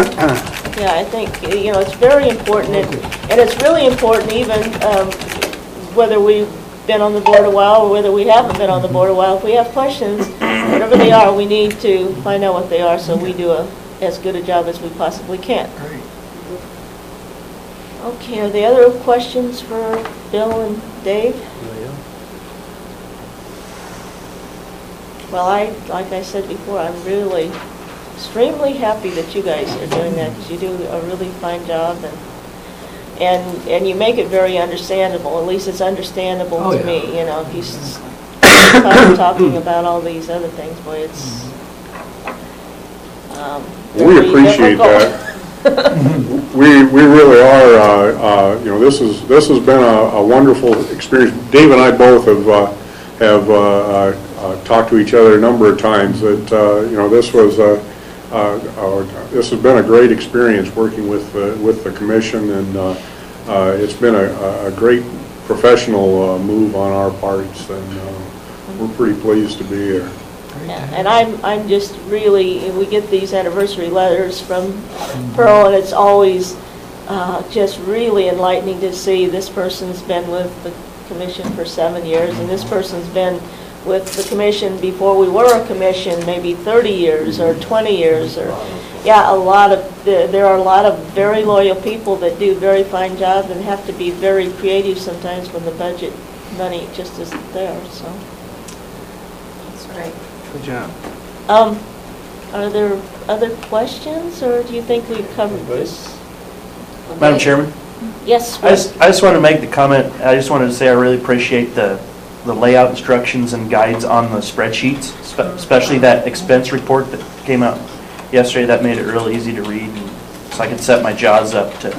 Yeah, I think, uh, you know, it's very important, and and it's really important even um, whether we've been on the board a while or whether we haven't been on the board a while. If we have questions, whatever they are, we need to find out what they are, so we do a as good a job as we possibly can. Great. Okay, are there other questions for Bill and Dave? Well, I, like I said before, I'm really extremely happy that you guys are doing that, because you do a really fine job, and, and, and you make it very understandable, at least it's understandable Oh, to yeah. me, you know, if you s- start talking about all these other things, boy, it's, um, We very appreciate difficult. that. We, we really are, uh, uh, you know, this is, this has been a a wonderful experience. Dave and I both have, uh, have uh, uh, uh, talked to each other a number of times that, uh, you know, this was, uh, uh, uh, this has been a great experience working with, uh, with the commission, and uh, uh, it's been a, a great professional uh, move on our parts, and uh, we're pretty pleased to be here. Yeah, and I'm, I'm just really, we get these anniversary letters from Pearl, and it's always uh, just really enlightening to see this person's been with the commission for seven years, and this person's been with the commission before we were a commission, maybe thirty years or twenty years, or, yeah, a lot of, there there are a lot of very loyal people that do very fine jobs and have to be very creative sometimes when the budget money just isn't there, so. That's right. Good job. Um, are there other questions, or do you think we've covered this? Madam Chairman? Yes, I just, I just wanted to make the comment, I just wanted to say I really appreciate the, the layout instructions and guides on the spreadsheets, spe- especially that expense report that came out yesterday. That made it real easy to read, and so I could set my jaws up to.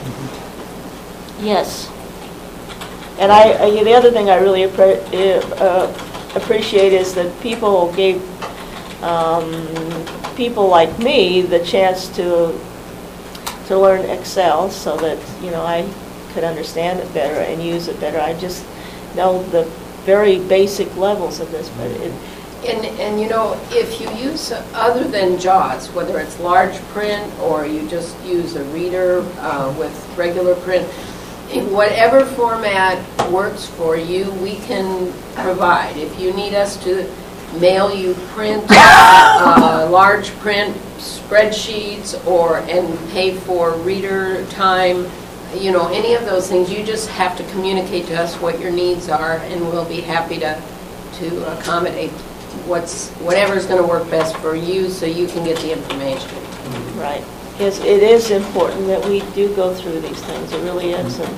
yes. And I, I- the other thing I really appre- uh, appreciate is that people gave um, people like me the chance to to learn Excel, so that, you know, I could understand it better and use it better. I just know the very basic levels of this, but it, And, and you know, if you use, other than JAWS, whether it's large print or you just use a reader uh, with regular print, in whatever format works for you, we can provide. If you need us to mail you print, uh, large print spreadsheets, or and pay for reader time, you know, any of those things, you just have to communicate to us what your needs are, and we'll be happy to to accommodate what's whatever's going to work best for you, so you can get the information. Right. Yes, it is important that we do go through these things. It really is. And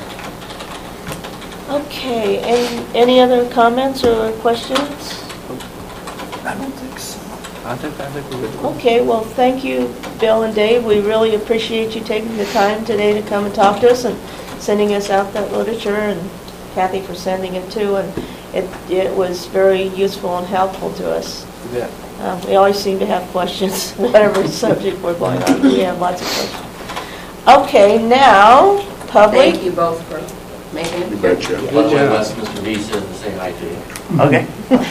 okay. Any any other comments or questions? I don't think so. I think, I think we're good. Okay, well, thank you, Bill and Dave. We really appreciate you taking the time today to come and talk to us and sending us out that literature, and Kathy for sending it too. And it, it was very useful and helpful to us. Yeah. Uh, we always seem to have questions, whatever subject we're going on. We have lots of questions. Okay, now, public. Thank you both for making it. You betcha. By the way, Wes, Mister V says to say hi to you. Okay.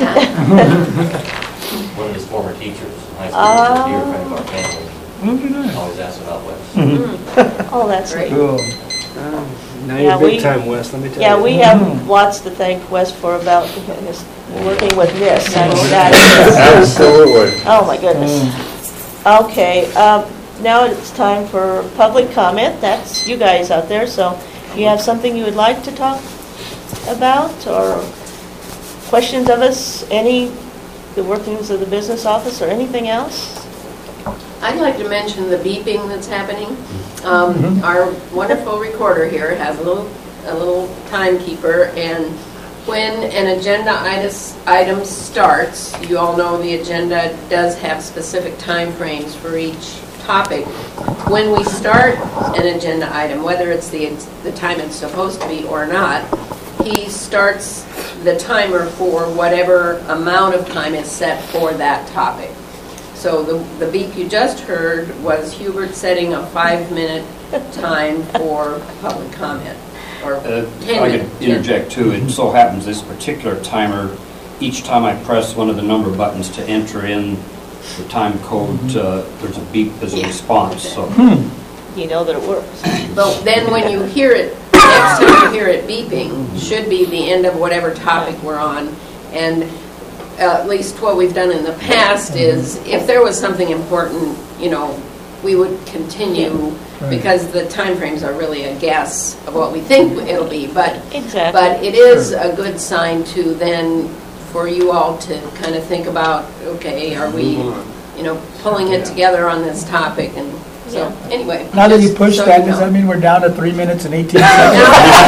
One of his former teachers in high school, Uh, a dear friend of our family. Oh, very nice. Always asks about Wes. Oh, that's great. Cool. Uh, Now Yeah, you're big we- time, Wes, let me tell you. Yeah, we have lots to thank Wes for about his working with this. I know that. Absolutely. Oh, my goodness. Okay, um, now it's time for public comment. That's you guys out there, so if you have something you would like to talk about or questions of us, any, the workings of the business office or anything else? I'd like to mention the beeping that's happening. Um, Our wonderful recorder here has a little, a little timekeeper, and when an agenda itis- item starts, you all know the agenda does have specific time frames for each topic. When we start an agenda item, whether it's the, the time it's supposed to be or not, he starts the timer for whatever amount of time is set for that topic. So the, the beep you just heard was Hubert setting a five-minute time for public comment, or Uh, ten I minutes. could interject too. It so happens this particular timer, each time I press one of the number buttons to enter in the time code, uh, there's a beep as a Yeah. response. So You know that it works. But then when you hear it, next time you hear it beeping, should be the end of whatever topic we're on. And uh, at least what we've done in the past is, if there was something important, you know, we would continue, because the timeframes are really a guess of what we think it'll be. But Exactly. But it is a good sign to then, for you all to kind of think about, okay, are we, you know, pulling it together on this topic? And so, anyway. Now that you just pushed so that, you does know. that mean we're down to three minutes and eighteen seconds?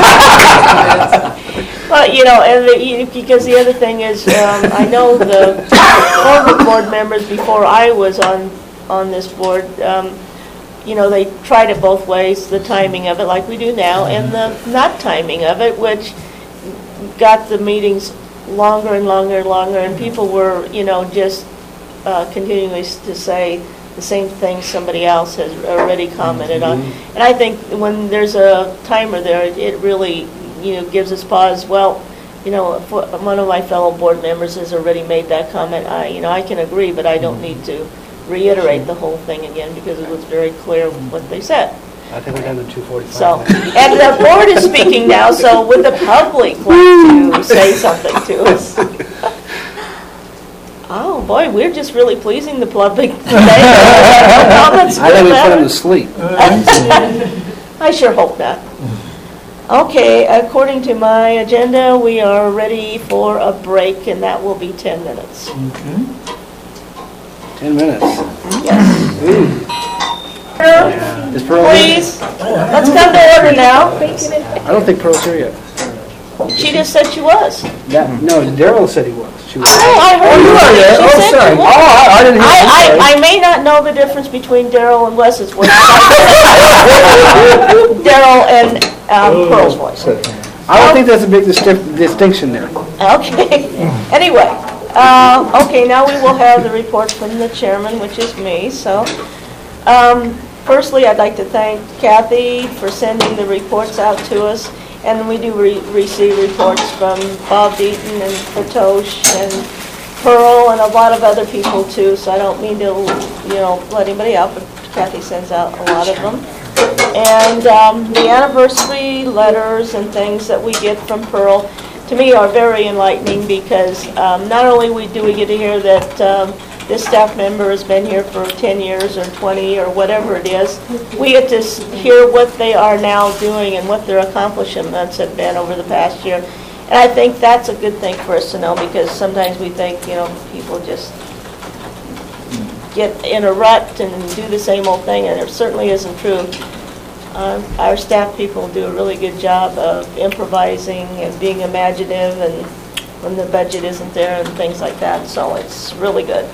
Well, you know, and the, you- because the other thing is, um, I know the former board members before I was on, on this board, um, you know, they tried it both ways, the timing of it like we do now, and the not timing of it, which got the meetings longer and longer and longer, and people were, you know, just uh, continuing to say the same thing somebody else has already commented on. And I think when there's a timer there, it really, you know, gives us pause. Well, you know, if one of my fellow board members has already made that comment, I, you know, I can agree, but I don't need to reiterate the whole thing again, because it was very clear what they said. I think we're down to two forty-five. So, and the board is speaking now, so would the public like to say something to us? Oh, boy, we're just really pleasing the public today. No comments, I think we put no them to sleep. I sure hope not. Okay, according to my agenda, we are ready for a break, and that will be ten minutes. Ten minutes. Yes. Is Pearl here? Please, let's come to order now. I don't think Pearl's here yet. She just said she was. That, no, Daryl said he was. She was. Oh, I heard you her. are there. She Oh, said sorry. she was. Oh, I- I didn't hear you. I'm I, sorry. I, I may not know the difference between Daryl and Wes's voice. Daryl and um, Pearl's voice. I don't think there's a big distinc- distinction there. Okay. Anyway, uh, okay, now we will have the report from the chairman, which is me. So, um, firstly, I'd like to thank Kathy for sending the reports out to us. And we do re- receive reports from Bob Deaton and Fatosh and Pearl Oh, and a lot of other people too, so I don't mean to, you know, let anybody out, but Kathy sends out a lot of them. And um, the anniversary letters and things that we get from Pearl, to me, are very enlightening because um, not only we do we get to hear that um, this staff member has been here for ten years or twenty or whatever it is, we get to s- hear what they are now doing and what their accomplishments have been over the past year. And I think that's a good thing for us to know because sometimes we think, you know, people just get in a rut and do the same old thing, and it certainly isn't true. Um, Our staff people do a really good job of improvising and being imaginative and when the budget isn't there and things like that, so it's really good.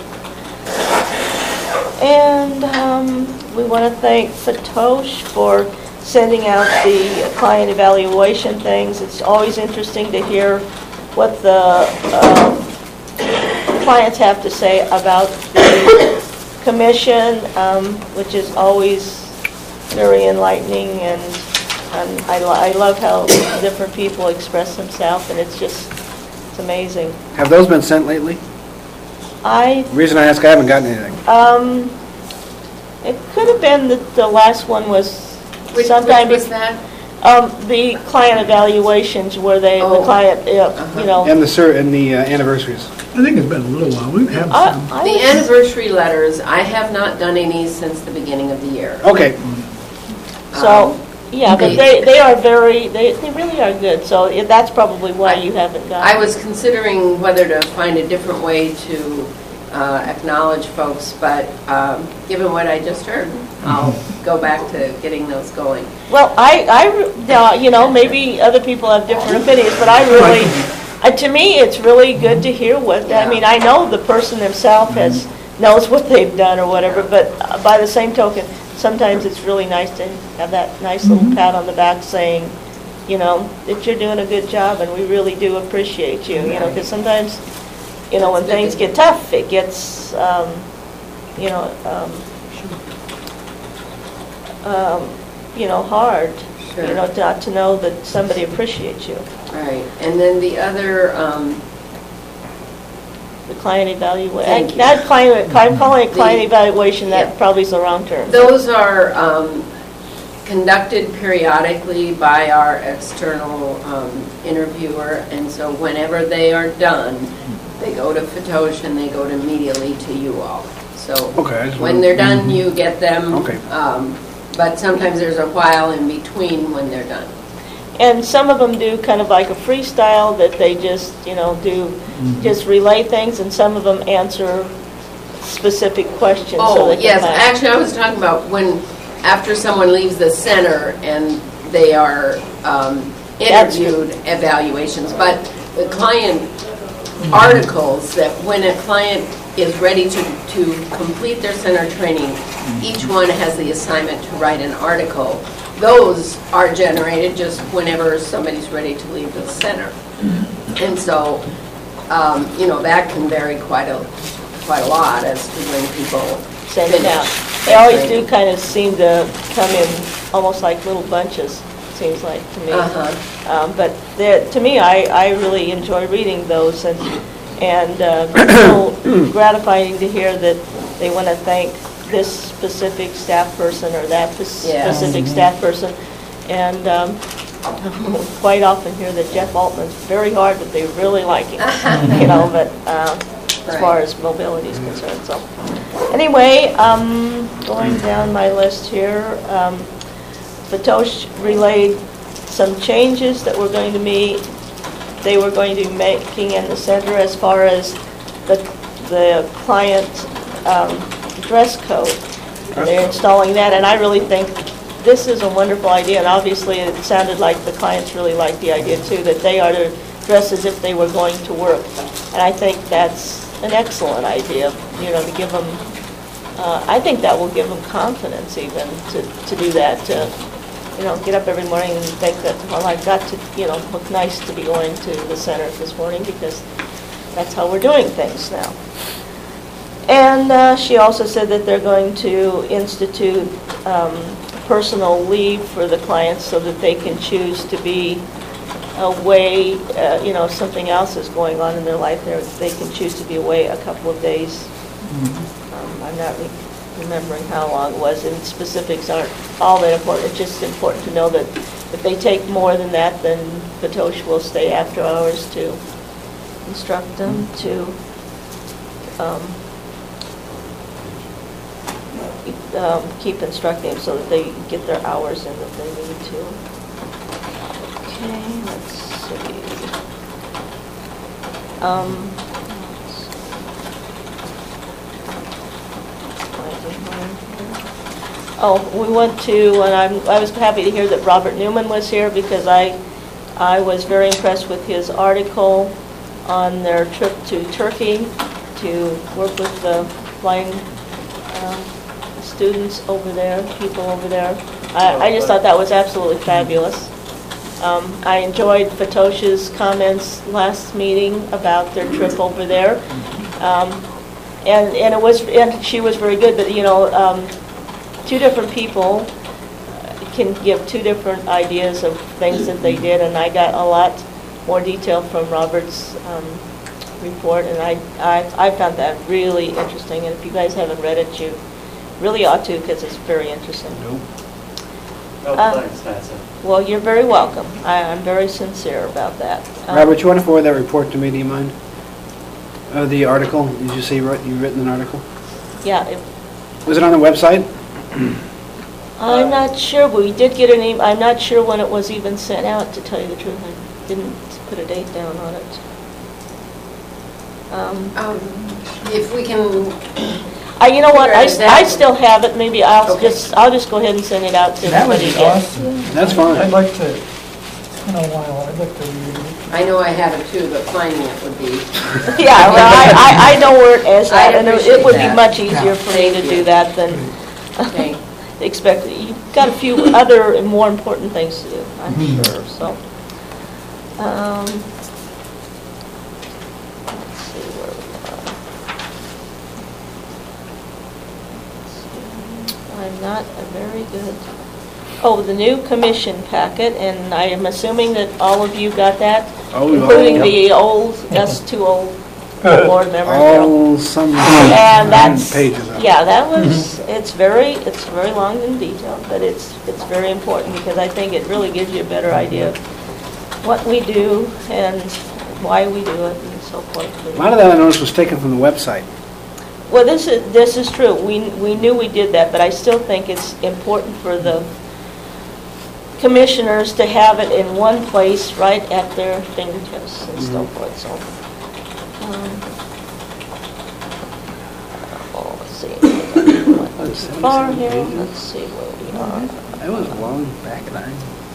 And um, we want to thank Fatosh for sending out the client evaluation things. It's always interesting to hear what the uh, clients have to say about the commission, um, which is always very enlightening, and, and I, lo- I love how different people express themselves, and it's just, it's amazing. Have those been sent lately? I, The reason I ask, I haven't gotten anything. um, it could have been that the last one was Which, sometime. which was that? Um, the client evaluations where they, the Oh. client, uh, you know. And the, sur- and the uh, anniversaries. I think it's been a little while. We've had I- some. I The was- anniversary letters, I have not done any since the beginning of the year. Okay. So, Um, yeah, but they- they, they are very, they, they really are good, so yeah, that's probably why you haven't gotten. I was considering whether to find a different way to uh, acknowledge folks, but um, given what I just heard, I'll go back to getting those going. Well, I, I, re- now, you know, maybe other people have different opinions, but I really, uh, to me, it's really good to hear what, I mean, I know the person himself has, knows what they've done or whatever, but uh, by the same token, sometimes it's really nice to have that nice little pat on the back saying, you know, that you're doing a good job and we really do appreciate you, you know, because sometimes, you know, when things get tough, it gets, um, you know, um, um, you know, hard, Sure. you know, not to know that somebody appreciates you. Right, and then the other, um, The client evaluation, Thank you. not client, I'm calling it client The- evaluation, yeah. that probably is the wrong term. those are um, conducted periodically by our external um, interviewer, and so whenever they are done, they go to Fatosh and they go to immediately to you all. So Okay, I just when wanted- they're done, you get them. Okay. um, But sometimes there's a while in between when they're done. And some of them do kind of like a freestyle that they just, you know, do, just relay things, and some of them answer specific questions. so Oh, they can yes, find- actually, I was talking about when, after someone leaves the center and they are um, That's- interviewed, evaluations, but the client articles, that when a client is ready to, to complete their center training, each one has the assignment to write an article. Those are generated just whenever somebody's ready to leave the center. And so, um, you know, that can vary quite a, quite a lot as to when people Send it out. finish They always training. do kind of seem to come in almost like little bunches, seems like to me. Uh-huh. Um, But they're- to me, I, I really enjoy reading those, and, and uh, it's so gratifying to hear that they want to thank this specific staff person or that pes- Yeah. specific staff person. And um, quite often hear that Jeff Altman's very hard, but they really like him, you know, but uh, as far Right. as mobility is concerned, so. Anyway, um, going down my list here, um, Fatosh relayed some changes that we're going to meet, they were going to be making in the center as far as the, the client um, dress code. And they're installing that, and I really think this is a wonderful idea, and obviously it sounded like the clients really liked the idea too, that they are to dress as if they were going to work. And I think that's an excellent idea, you know, to give them, uh, I think that will give them confidence even to, to do that, to, you know, get up every morning and think that, well, I've got to, you know, look nice to be going to the center this morning because that's how we're doing things now. And uh, she also said that they're going to institute um, personal leave for the clients so that they can choose to be a way, uh, you know, if something else is going on in their life, they're- they can choose to be away a couple of days. Um, I'm not re- remembering how long it was, and specifics aren't all that important. It's just important to know that if they take more than that, then Patosh will stay after hours to instruct them to um, keep- um, keep instructing them so that they get their hours in that they need to. Okay, let's see. Um, Oh, we went to, and I'm, I was happy to hear that Robert Newman was here because I, I was very impressed with his article on their trip to Turkey to work with the blind um, students over there, people over there. I, I just thought that was absolutely fabulous. Um, I enjoyed Fatosh's comments last meeting about their trip over there. Um, and, and it was, and she was very good, but you know, um, two different people can give two different ideas of things that they did, and I got a lot more detail from Robert's um, report, and I, I I found that really interesting. And if you guys haven't read it, you really ought to because it's very interesting. Nope. Uh, No, thanks, Nancy. Well, you're very welcome. I, I'm very sincere about that. Um, Robert, you want to forward that report to me, do you mind? Uh, the article, did you say you wrote- you've written an article? Yeah. It, Was it on the website? I'm not sure, but we did get an email. I'm not sure when it was even sent out, to tell you the truth. I didn't put a date down on it. Um, Um, If we can, I, you know what, I, Figure it I out. still have it. Maybe I'll Okay. just, I'll just go ahead and send it out to That would everybody be again. awesome. That's fine. I'd like to, it's been a while, I'd like to read it. I know I have it too, but finding it would be, Yeah, well, I, I, I know where it is, I'd and it appreciate would be that. much easier for me to Thank do you. that than okay. expect. You've got a few other and more important things to do, I'm sure, so. Um, let's see where we are. Let's see. I'm not a very good, oh, the new commission packet, and I am assuming that all of you got that? Oh, we all- Including yep. the old, us two old board members. Carol. All some And that's, pages of it. yeah, that was, it's very, it's very long and detailed, but it's, it's very important because I think it really gives you a better idea of what we do and why we do it and so forth. A lot of that I noticed was taken from the website. Well, this is, this is true. We, we knew we did that, but I still think it's important for the commissioners to have it in one place right at their fingertips and so forth, so. um, oh, Let's see. Let's see. Far here, let's see where we are. That was long back then.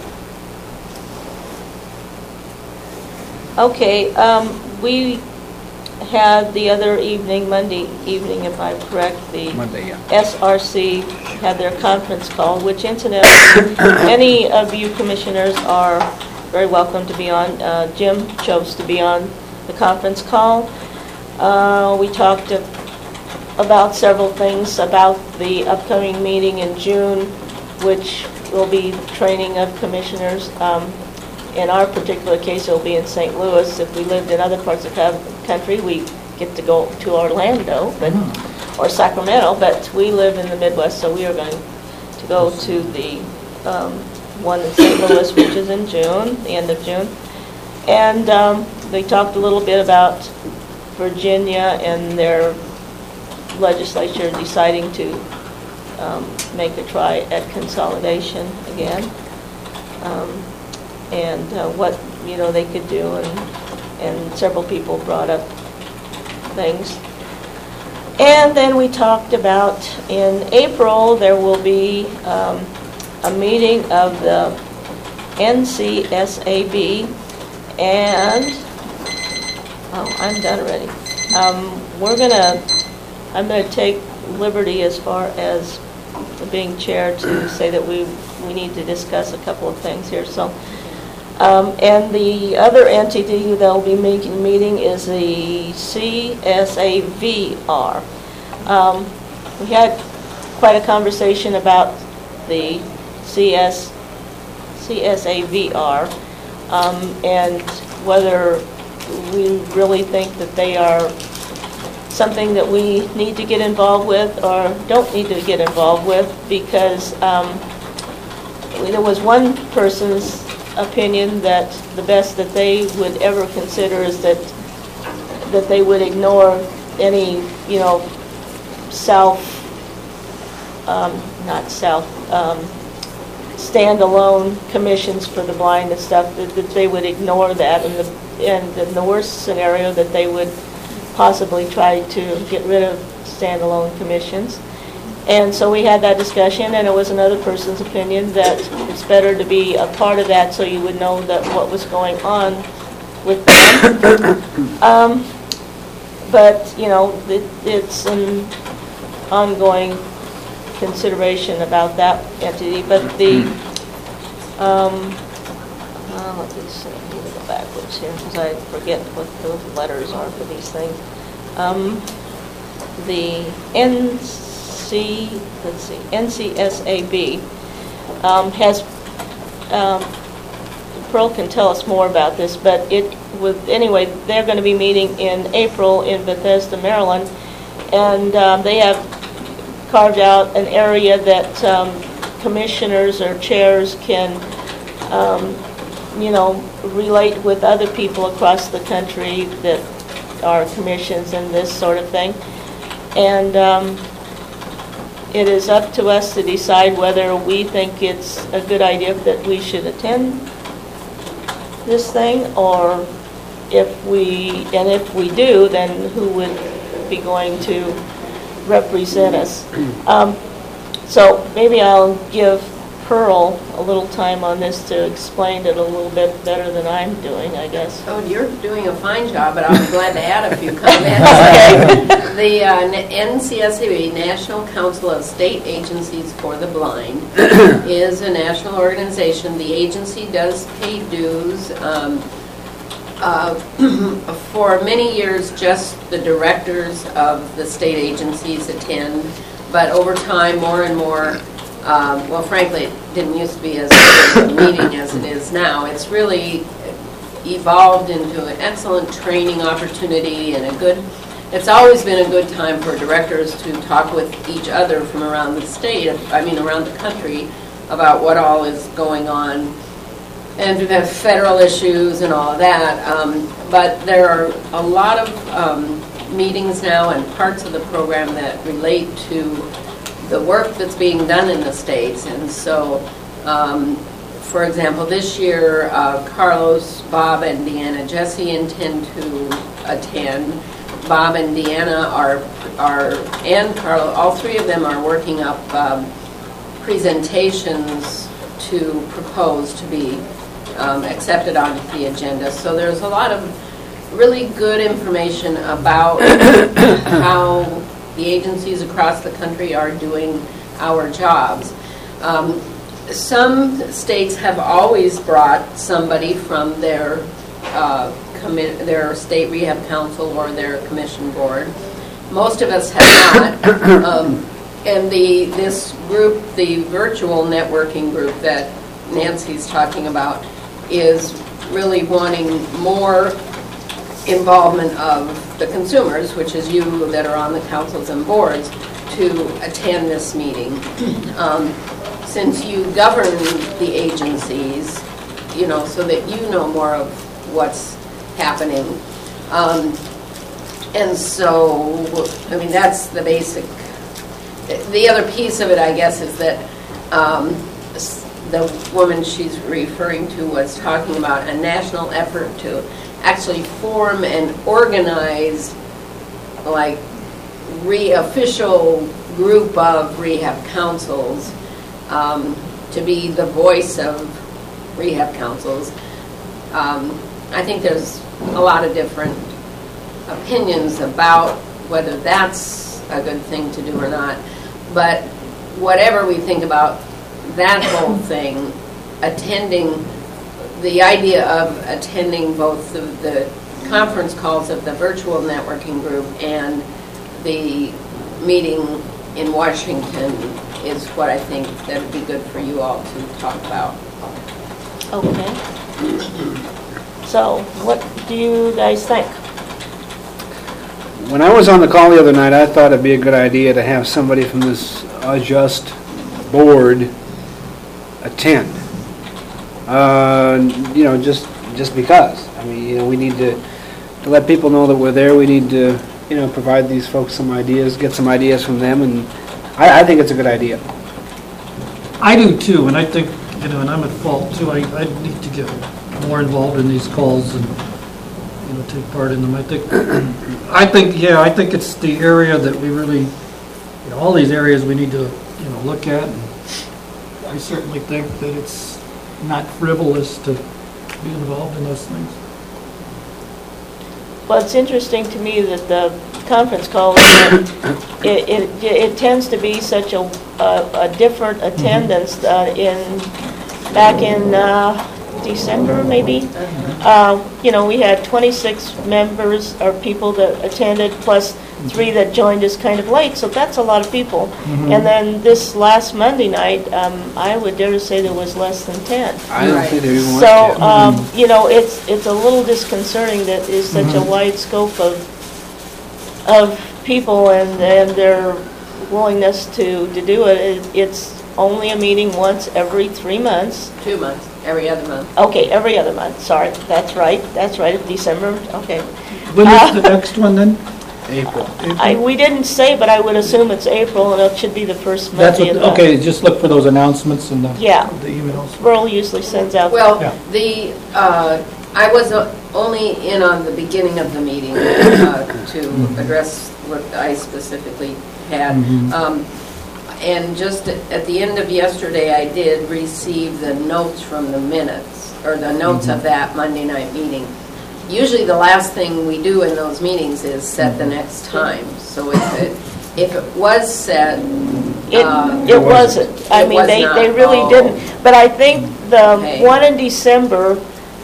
Okay, um, we had the other evening, Monday evening, if I'm correct, the Monday, yeah. S R C had their conference call, which incidentally, any of you commissioners are very welcome to be on. Uh, Jim chose to be on the conference call. Uh, We talked a- about several things, about the upcoming meeting in June, which will be training of commissioners. Um, In our particular case, it'll be in Saint Louis. If we lived in other parts of the country, we get to go to Orlando, but, or Sacramento, but we live in the Midwest, so we are going to go to the um, one in Saint Louis, which is in June, the end of June. And um, they talked a little bit about Virginia and their legislature deciding to um, make a try at consolidation again. Um, and uh, what, you know, they could do, and, and several people brought up things. And then we talked about, in April, there will be um, a meeting of the N C S A B, and, oh, I'm done already. Um, we're gonna, I'm gonna take liberty as far as being chair to say that we, we need to discuss a couple of things here, so. Um, and the other entity that will be making meeting is the C S A V R. Um, we had quite a conversation about the C S, C S A V R. um, and whether we really think that they are something that we need to get involved with or don't need to get involved with, because um, there was one person's opinion that the best that they would ever consider is that that they would ignore any, you know, self, um, not self, um, standalone commissions for the blind and stuff, that, that they would ignore that, and the, and in the worst scenario, that they would possibly try to get rid of standalone commissions. And so we had that discussion, and it was another person's opinion that it's better to be a part of that so you would know that what was going on with them. um, but, you know, it, it's an ongoing consideration about that entity. But the, um, uh, let me see, I'm going to go backwards here because I forget what the letters are for these things. Um, the N C, let's see, N C S A B um, has, um, Pearl can tell us more about this, but it with anyway, they're going to be meeting in April in Bethesda, Maryland, and um, they have carved out an area that um, commissioners or chairs can, um, you know, relate with other people across the country that are commissions and this sort of thing. And um, it is up to us to decide whether we think it's a good idea that we should attend this thing, or if we, and if we do, then who would be going to represent us. Um, so maybe I'll give Pearl a little time on this to explain it a little bit better than I'm doing, I guess. Oh, you're doing a fine job, but I'll be glad to add a few comments. The uh, N C S A B, National Council of State Agencies for the Blind, is a national organization. The agency does pay dues. Um, uh, for many years, just the directors of the state agencies attend, but over time, more and more, um, well, frankly, it didn't used to be as big a meeting as it is now. It's really evolved into an excellent training opportunity and a good, it's always been a good time for directors to talk with each other from around the state, I mean around the country, about what all is going on, and we've had federal issues and all of that. Um, but there are a lot of um, meetings now and parts of the program that relate to the work that's being done in the states. And so, um, for example, this year, uh, Carlos, Bob, and Deanna Jesse intend to attend. Bob and Deanna are, are and Carlos, all three of them are working up um, presentations to propose to be um, accepted on the agenda. So there's a lot of really good information about how the agencies across the country are doing our jobs. Um, some states have always brought somebody from their uh, commi- their state rehab council or their commission board. Most of us have not. Um, and the this group, the virtual networking group that Nancy's talking about, is really wanting more involvement of the consumers, which is you that are on the councils and boards, to attend this meeting. Um, since you govern the agencies, you know, so that you know more of what's happening. Um, and so, I mean, that's the basic. The other piece of it, I guess, is that um, the woman she's referring to was talking about a national effort to actually form and organize, like, re official group of rehab councils um, to be the voice of rehab councils. Um, I think there's a lot of different opinions about whether that's a good thing to do or not. But whatever we think about that whole thing, attending, the idea of attending both the, the conference calls of the virtual networking group and the meeting in Washington is what I think that would be good for you all to talk about. Okay. So what do you guys think? When I was on the call the other night, I thought it'd be a good idea to have somebody from this Adjust board attend. Uh, you know, just just because. I mean, you know, we need to to let people know that we're there. We need to, you know, provide these folks some ideas, get some ideas from them, and I, I think it's a good idea. I do too, and I think, you know, and I'm at fault too. I, I need to get more involved in these calls and, you know, take part in them. I think, I think, yeah, I think it's the area that we really, you know, all these areas we need to, you know, look at. And I certainly think that it's not frivolous to be involved in those things. Well, it's interesting to me that the conference call, it, it, it tends to be such a, a, a different attendance uh, in, back in uh, December, maybe. Uh, you know, we had twenty-six members or people that attended, plus three that joined us kind of late, so that's a lot of people. Mm-hmm. And then this last Monday night, um, I would dare to say there was less than ten. I don't think there even was So, ten. um, you know, it's it's a little disconcerting that is such Mhm. a wide scope of of people and, and their willingness to, to do it. it. It's only a meeting once every three months. Two months, every other month. Okay, every other month, sorry. That's right, that's right, December, okay. When is Uh, the next one then? April. I, we didn't say, but I would assume it's April, and it should be the first That's Monday what, of the... okay, just look for those announcements in the, Yeah. the emails. Earl usually sends out... Well, Yeah. the, uh, I was uh, only in on the beginning of the meeting uh, to address what I specifically had. Mhm. Um, And just at at the end of yesterday, I did receive the notes from the minutes, or the notes of that Monday night meeting. Usually the last thing we do in those meetings is set the next time. So if it, if it was set, It, uh, it wasn't. I It mean, was they, not. they really Oh. didn't. But I think the Okay. one in December,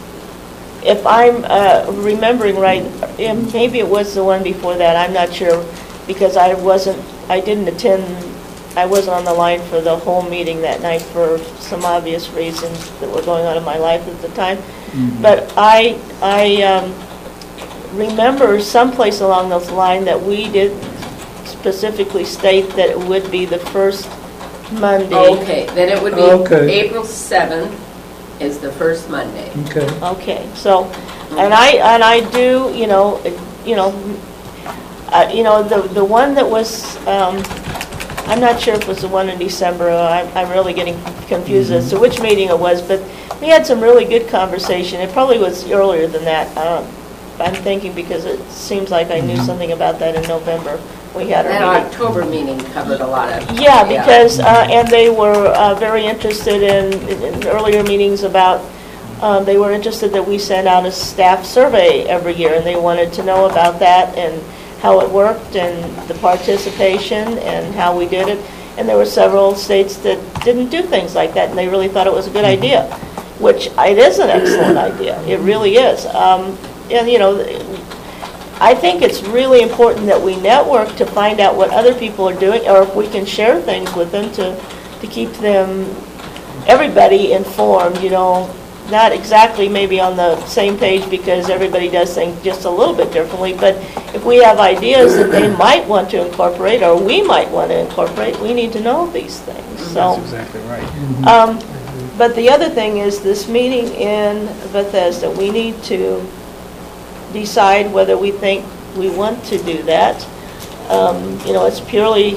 if I'm uh, remembering right, eh, maybe it was the one before that, I'm not sure, because I wasn't, I didn't attend, I wasn't on the line for the whole meeting that night for some obvious reasons that were going on in my life at the time. But I, I um, remember someplace along those lines that we did specifically state that it would be the first Monday. okay, then it would be Okay. April seventh is the first Monday. Okay. Okay, so, and I, and I do, you know, uh, you know, uh, you know, the, the one that was, um, I'm not sure if it was the one in December, I'm, I'm really getting confused as to which meeting it was, but we had some really good conversation. It probably was earlier than that. Um, I'm thinking because it seems like I knew something about that in November. We had That our meeting. October meeting covered a lot of. Yeah, because, uh, and they were uh, very interested in, in earlier meetings about, um, they were interested that we send out a staff survey every year, and they wanted to know about that and how it worked and the participation and how we did it. And there were several states that didn't do things like that, and they really thought it was a good idea, which it is an excellent idea. It really is. Um, and, you know, I think it's really important that we network to find out what other people are doing, or if we can share things with them to, to keep them, everybody informed, you know, not exactly maybe on the same page because everybody does things just a little bit differently, but if we have ideas that they might want to incorporate, or we might want to incorporate, we need to know these things, so. That's exactly right. Um, But the other thing is, this meeting in Bethesda, we need to decide whether we think we want to do that. Um, You know, it's purely,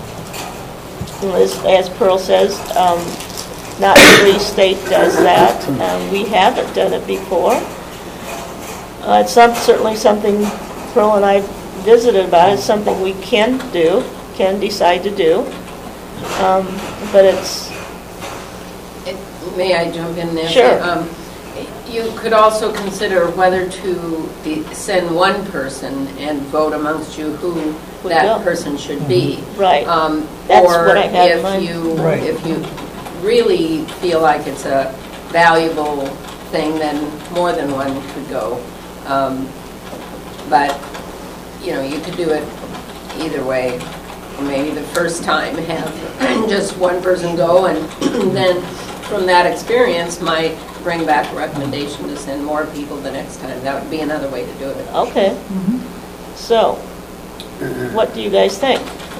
as as Pearl says, um, not every state does that. Um, We haven't done it before. Uh, It's some- certainly something Pearl and I visited about. It's something we can do, can decide to do. Um, But it's, It- May I jump in there? Sure. Um, You could also consider whether to de- send one person and vote amongst you who Would that go. person should be. right. Um, That's what I had in Or mind. if you, Right. if you really feel like it's a valuable thing, then more than one could go. Um, But, you know, you could do it either way. Maybe the first time have just one person go, and then from that experience might bring back a recommendation to send more people the next time. That would be another way to do it. Okay. So, what do you guys think?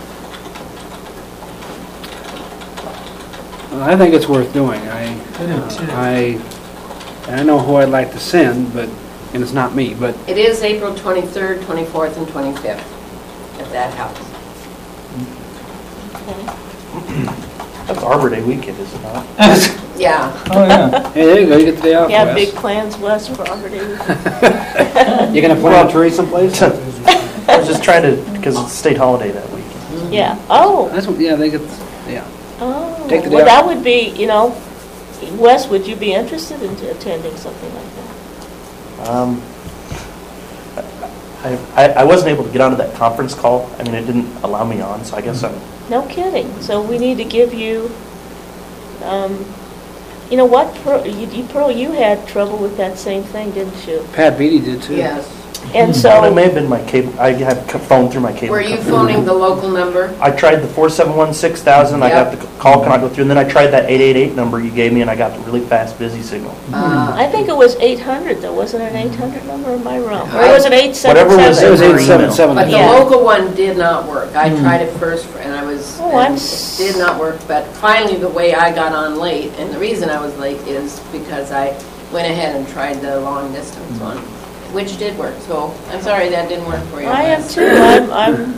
Well, I think it's worth doing. I, I, I know who I'd like to send, but, and it's not me, but It is April twenty-third, twenty-fourth, and twenty-fifth, at that house. That's Arbor Day weekend, is it not? Yeah. Oh, yeah. hey, there you go, you get the day off, You have Wes. big plans, Wes, for Arbor Day? You gonna plant a tree someplace? I was just trying to, because it's a state holiday that weekend. Yeah. Oh. That's what, yeah, they get, yeah. Oh. Take the day Well, off. that would be, you know, Wes, would you be interested in attending something like that? Um, I, I I wasn't able to get onto that conference call. I mean, it didn't allow me on, so I guess I'm... No kidding. So we need to give you, um, you know what, Pearl, you, you- Pearl, you had trouble with that same thing, didn't you? Pat Beatty did too. Yes. And But it so, may have been my cable, I had a phone through my cable. Were you company. phoning the local number? I tried the four seven one six thousand, I got the call cannot go through, and then I tried that eight eight eight number you gave me, and I got the really fast busy signal. Uh, I think it was eight hundred though, wasn't it an eight hundred number, am I wrong? Or was it eight seven seven? Whatever was It was in her eight seven email. seven. But the Yeah. local one did not work. I tried it first, and I was, Oh, and I'm it s- did not work, but finally, the way I got on late, and the reason I was late is because I went ahead and tried the long-distance one, which did work, so I'm sorry that didn't work for you. I am Wes. too, I'm, I'm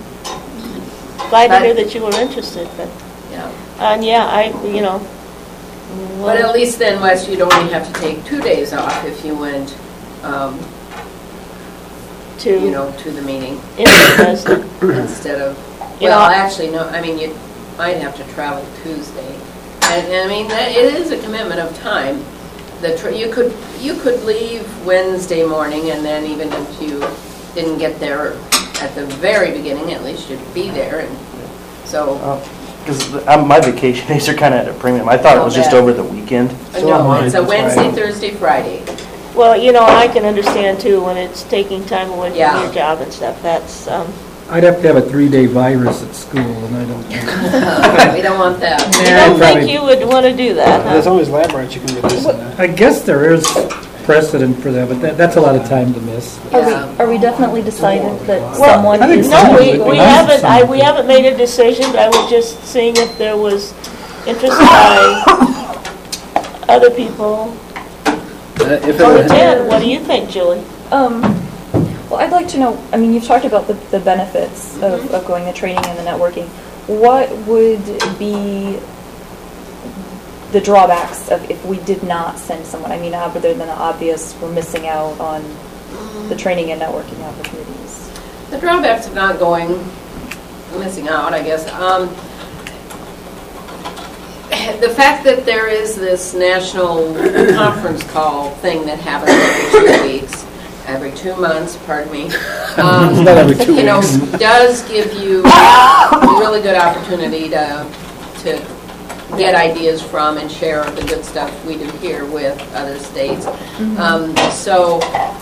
glad to hear that you were interested, but, Yeah. and yeah, I, you know. But at well, least then, Wes, you'd only have to take two days off if you went, um, To, you know, to the meeting interested. instead of, You well, know- actually, no, I mean, you might have to travel Tuesday. And, and I mean, that, it is a commitment of time. The, tr- you could, you could leave Wednesday morning, and then even if you didn't get there at the very beginning, at least you'd be there, and so, Because my vacation days are kind of at a premium. I thought it Oh, was just bad. over the weekend. uh, no, it's a Wednesday, Thursday, Friday. Well, you know, I can understand too, when it's taking time away from Yeah. your job and stuff, that's, um, I'd have to have a three-day virus at school, and I don't... We don't want that. you Yeah, don't probably- think you would want to do that, There's huh? always lab rats you can get this and that. I guess there is precedent for that, but that, that's a lot of time to miss. Are Yeah. we, are we definitely decided that Well, someone I think is... so. No, we, Someone we would be haven't, I, nice. we haven't made a decision, but I was just seeing if there was interest by other people Uh, If to it, attend. What do you think, Julie? Um, well, I'd like to know, I mean, you've talked about the, the benefits of, Mm-hmm. of going the training and the networking. What would be the drawbacks of if we did not send someone? I mean, other than the obvious, we're missing out on the training and networking opportunities. The drawbacks of not going, missing out, I guess. Um, the fact that there is this national conference call thing that happens every two weeks, every two months, pardon me. Um, It's not every two you know, weeks. does give you a really good opportunity to to get ideas from and share the good stuff we do here with other states. Um, so,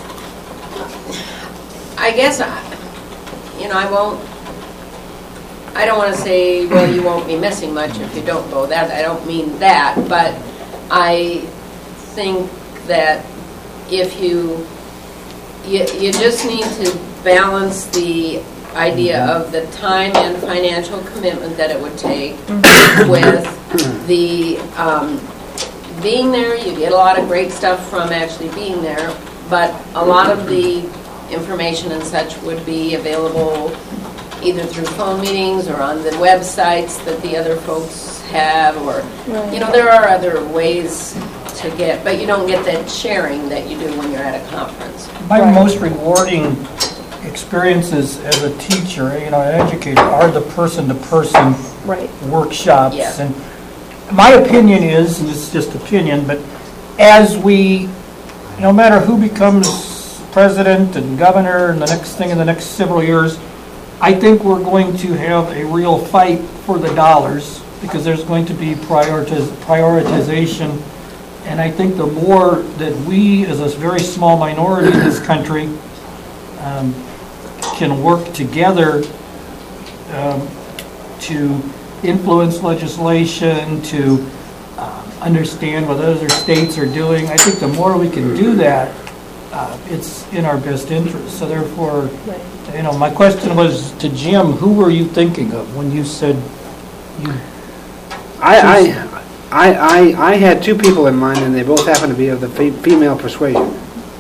I guess I, you know, I won't. I don't want to say, well, you won't be missing much if you don't go. That I don't mean that, but I think that if you, you, you just need to balance the idea of the time and financial commitment that it would take with the um, being there. You get a lot of great stuff from actually being there, but a lot of the information and such would be available either through phone meetings or on the websites that the other folks have, or, you know, there are other ways to get, but you don't get that sharing that you do when you're at a conference. My most rewarding experiences as a teacher, you know, an educator, are the person-to-person Right. workshops. Yeah. And my opinion is, and this is just opinion, but as we, no matter who becomes president and governor and the next thing in the next several years, I think we're going to have a real fight for the dollars because there's going to be prioritiz prioritization. And I think the more that we, as a very small minority in this country, um, can work together um, to influence legislation, to uh, understand what other states are doing. I think the more we can do that, uh, it's in our best interest. So therefore, you know, my question was to Jim, who were you thinking of when you said you... I, I, I, I, I had two people in mind, and they both happen to be of the fe- female persuasion.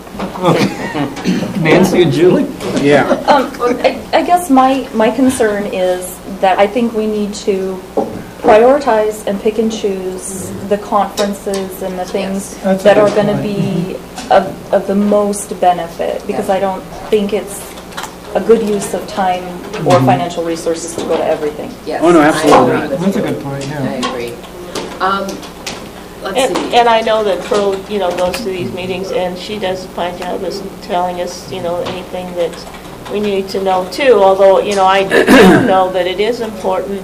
Nancy and Julie? Yeah. Um, I, I guess my, my concern is that I think we need to prioritize and pick and choose the conferences and the things That's a that are good going to point. be of, of the most benefit, because I don't think it's a good use of time or Mhm. financial resources to go to everything. Yes. Oh, no, absolutely I agree not. with That's a you. good point, yeah. I agree. Um, Let's And, see. and I know that Pearl, you know, goes to these meetings, and she does a fine job of telling us, you know, anything that we need to know too, although, you know, I do know that it is important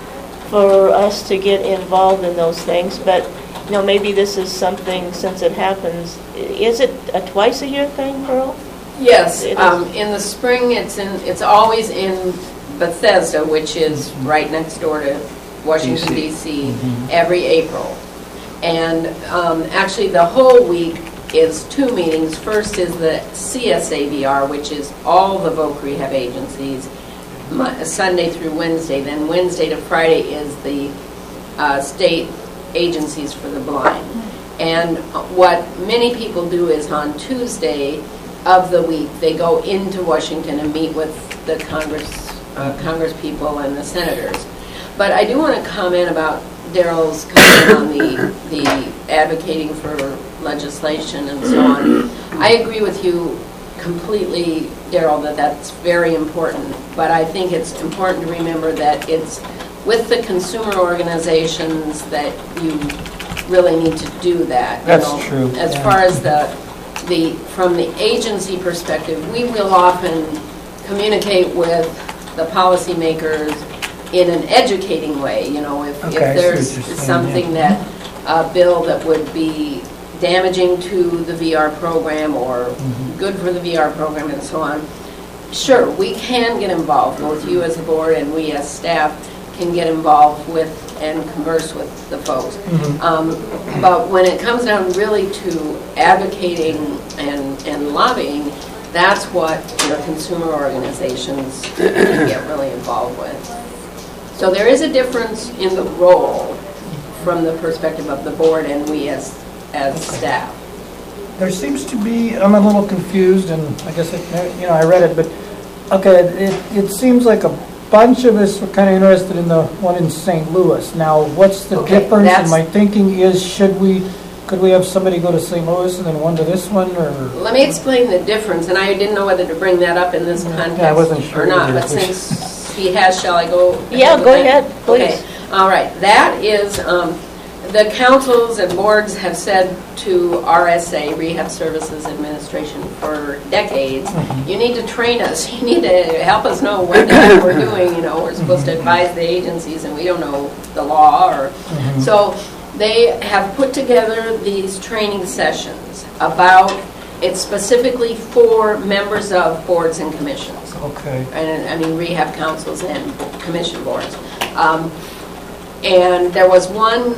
for us to get involved in those things, but, you know, maybe this is something, since it happens, is it a twice a year thing, Pearl? Yes, It is. um, in the spring, it's in, it's always in Bethesda, which is right next door to Washington D C, every April. And um, actually, the whole week is two meetings. First is the C S A V R, which is all the voc rehab agencies, Mo- Sunday through Wednesday. Then Wednesday to Friday is the uh, state agencies for the blind. And what many people do is on Tuesday of the week, they go into Washington and meet with the Congress, uh, Congress people and the senators. But I do want to comment about Daryl's comment on the, the advocating for legislation and so on. I agree with you completely, Daryl, that that's very important. But I think it's important to remember that it's with the consumer organizations that you really need to do that. you That's know. true, As yeah. far as the, the, from the agency perspective, we will often communicate with the policymakers in an educating way, you know, if, if Okay, I see what there's you're saying, something yeah. that, a bill that would be damaging to the V R program or Mm-hmm. good for the V R program and so on, sure, we can get involved, both you as a board and we as staff can get involved with and converse with the folks. Mhm. Um, but when it comes down really to advocating and, and lobbying, that's what the consumer organizations get really involved with. So there is a difference in the role from the perspective of the board and we as, as staff. There seems to be, I'm a little confused, and I guess, it, you know, I read it, but, okay, it, it seems like a bunch of us were kind of interested in the one in Saint Louis. Now, what's the Okay, difference? that's- And my thinking is, should we, could we have somebody go to Saint Louis and then one to this one, or? Let me explain the difference, and I didn't know whether to bring that up in this context Yeah, I wasn't sure or not, either. but since he has, shall I go? Yeah, with go that? ahead, please. Okay, all right. That is, um, the councils and boards have said to R S A, Rehab Services Administration, for decades, Mm-hmm. you need to train us, you need to help us know what the heck we're doing, you know, we're supposed to advise the agencies and we don't know the law, or, Mm-hmm. so they have put together these training sessions about, it's specifically for members of boards and commissions. Okay. And, I mean, rehab councils and commission boards. Um, And there was one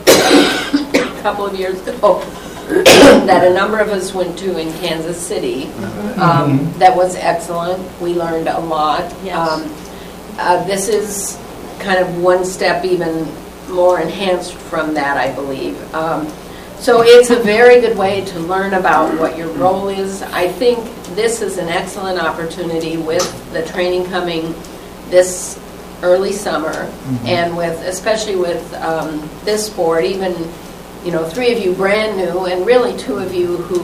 a couple of years ago that a number of us went to in Kansas City. Um, that was excellent. We learned a lot. Yes. Um, uh, This is kind of one step even more enhanced from that, I believe. Um, So it's a very good way to learn about what your role is. I think this is an excellent opportunity with the training coming this early summer, and with, especially with um, this board, even, you know, three of you brand new, and really two of you who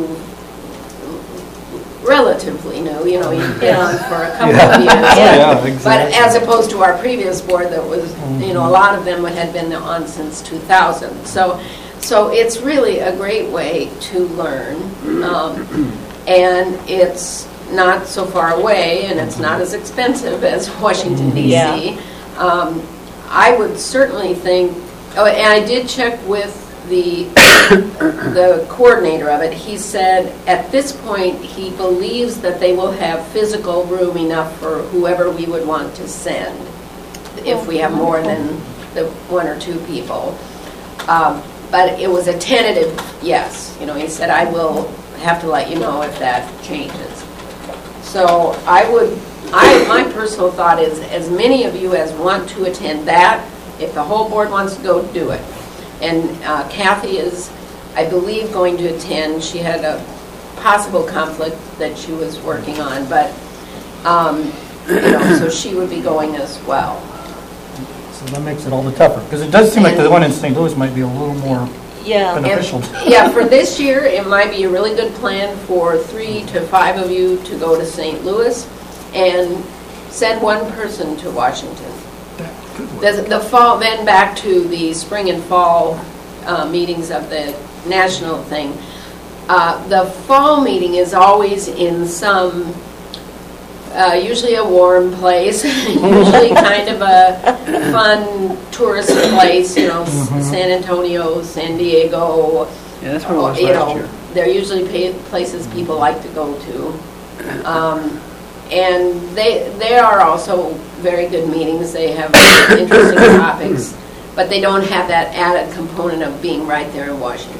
relatively new, you know, you've been on for a couple Yeah. of years. Yeah, But exactly. as opposed to our previous board that was, you know, a lot of them had been on since two thousand. So, so it's really a great way to learn. Um, and it's not so far away, and it's not as expensive as Washington, D C. Yeah. Um, I would certainly think, oh, and I did check with the the coordinator of it. He said at this point he believes that they will have physical room enough for whoever we would want to send if we have more than the one or two people. Um, but it was a tentative yes. You know, he said, I will have to let you know if that changes. So I would, I, my personal thought is, as many of you as want to attend that, if the whole board wants to go, do it. And uh, Kathy is, I believe, going to attend. She had a possible conflict that she was working on, but, um, you know, so she would be going as well. So that makes it all the tougher, because it does seem like the one in Saint Louis might be a little more Yeah. beneficial. And, yeah, for this year, it might be a really good plan for three to five of you to go to Saint Louis and send one person to Washington. The, the fall, then back to the spring and fall uh, meetings of the national thing. Uh, the fall meeting is always in some, uh, usually a warm place, usually kind of a fun tourist place, you know, mm-hmm. San Antonio, San Diego. Yeah, that's where it was you last know, year. They're usually pa- places people like to go to. Um, and they they are also very good meetings. They have interesting topics, but they don't have that added component of being right there in Washington.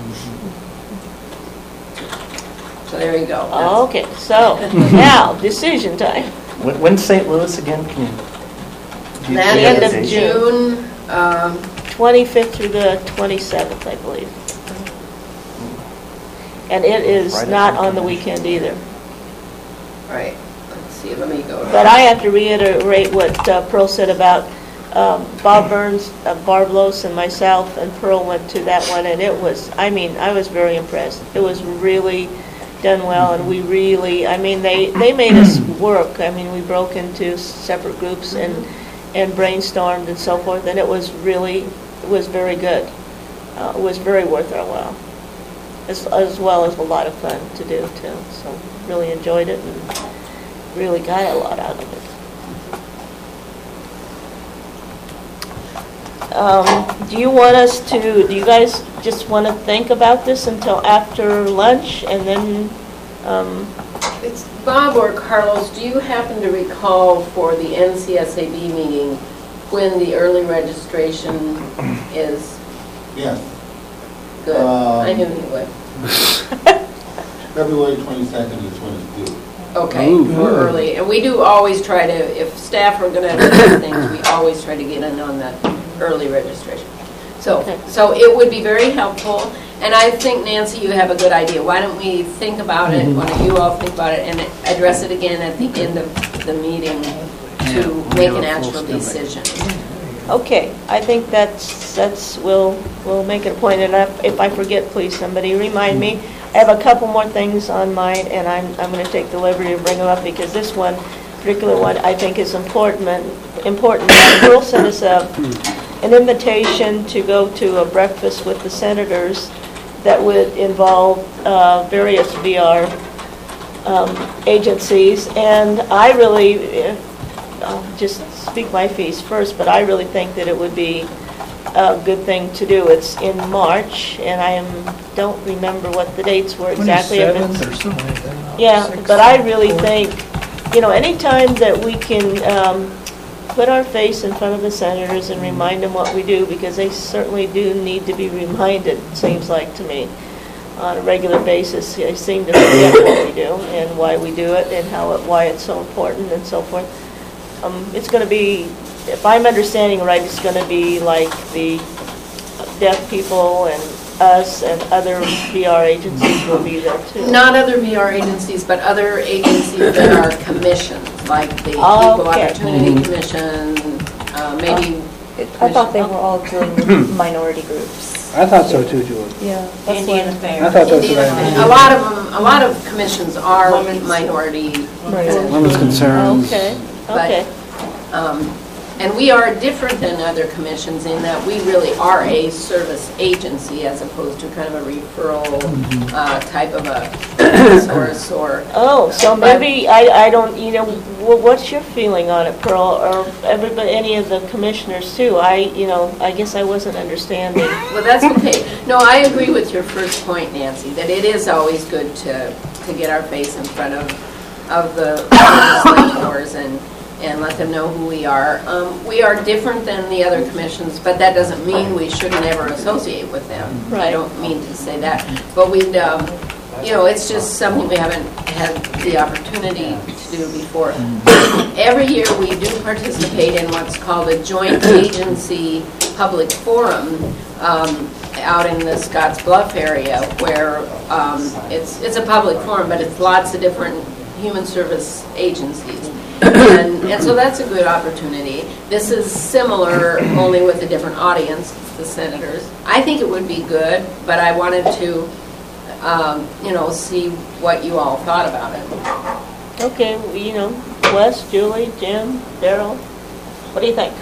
So there you go. Oh, okay, so now decision time. When- When's Saint Louis again? Can you- do you- That do you have end a of is date? June. Um, twenty-fifth through the twenty-seventh, I believe. And it is Right at not the on the convention. weekend either. right. Let's see. Let me go. But I have to reiterate what uh, Pearl said about um, Bob Burns, uh, Barb Lose, and myself, and Pearl went to that one, and it was, I mean, I was very impressed. It was really done well, and we really, I mean, they, they made us work. I mean, we broke into separate groups and, and brainstormed and so forth, and it was really, it was very good. Uh, it was very worth our while, as, as well as a lot of fun to do, too. So really enjoyed it and really got a lot out of it. Um, do you want us to, do you guys just want to think about this until after lunch and then, um, It's Bob or Carlos, do you happen to recall for the N C S A B meeting when the early registration is Yes. good? Um, I knew you would. February twenty-second is when it's due. Okay, Ooh, for good. early. And we do always try to, if staff are going to do things, we always try to get in on the early registration. So, so it would be very helpful. And I think, Nancy, you have a good idea. Why don't we think about it, why don't you all think about it, and address it again at the end of the meeting to make an actual decision. okay, I think that's, that's, we'll, we'll make it a point, and if if I forget, please, somebody remind me. I have a couple more things on mine, and I'm, I'm going to take the liberty to bring them up, because this one, particular one, I think is important. Important. Pearl sent us a, an invitation to go to a breakfast with the senators that would involve uh, various V R um, agencies, and I really, I'll just speak my piece first, but I really think that it would be a good thing to do. It's in March, and I am, don't remember what the dates were exactly. twenty-seventh or something like that. Yeah, but I really think, you know, anytime that we can um, put our face in front of the senators and remind them what we do, because they certainly do need to be reminded, it seems like to me, on a regular basis. They seem to forget what we do and why we do it and how it, why it's so important and so forth. Um, it's going to be, if I'm understanding right, it's going to be like the deaf people and us and other V R agencies will be there too. Not other V R agencies, but other agencies that are commissioned, like the Oh, Equal okay. Opportunity Mhm. Commission, uh, maybe. I thought they were all doing minority groups. I thought so too, Julie. Yeah. Indian I thought that's what Indian I Affairs. meant. A lot of them, a lot of commissions are minority. Women's concerns. Okay, But, okay. um, and we are different than other commissions in that we really are a service agency as opposed to kind of a referral uh, type of a source or. Oh, so maybe, I, I don't, you know, wh- what's your feeling on it, Pearl, or everybody, any of the commissioners too? I, you know, I guess I wasn't understanding. Well, that's okay. No, I agree with your first point, Nancy, that it is always good to, to get our face in front of, of the legislators and, and let them know who we are. Um, We are different than the other commissions, but that doesn't mean we should never associate with them. I Right. don't mean to say that, but we'd, um, you know, it's just something we haven't had the opportunity to do before. Every year, we do participate in what's called a joint agency public forum um, out in the Scotts Bluff area, where um, it's it's a public forum, but it's lots of different human service agencies. And, and so that's a good opportunity. This is similar, only with a different audience, the senators. I think it would be good, but I wanted to, um, you know, see what you all thought about it. Okay, well, you know, Wes, Julie, Jim, Daryl, what do you think?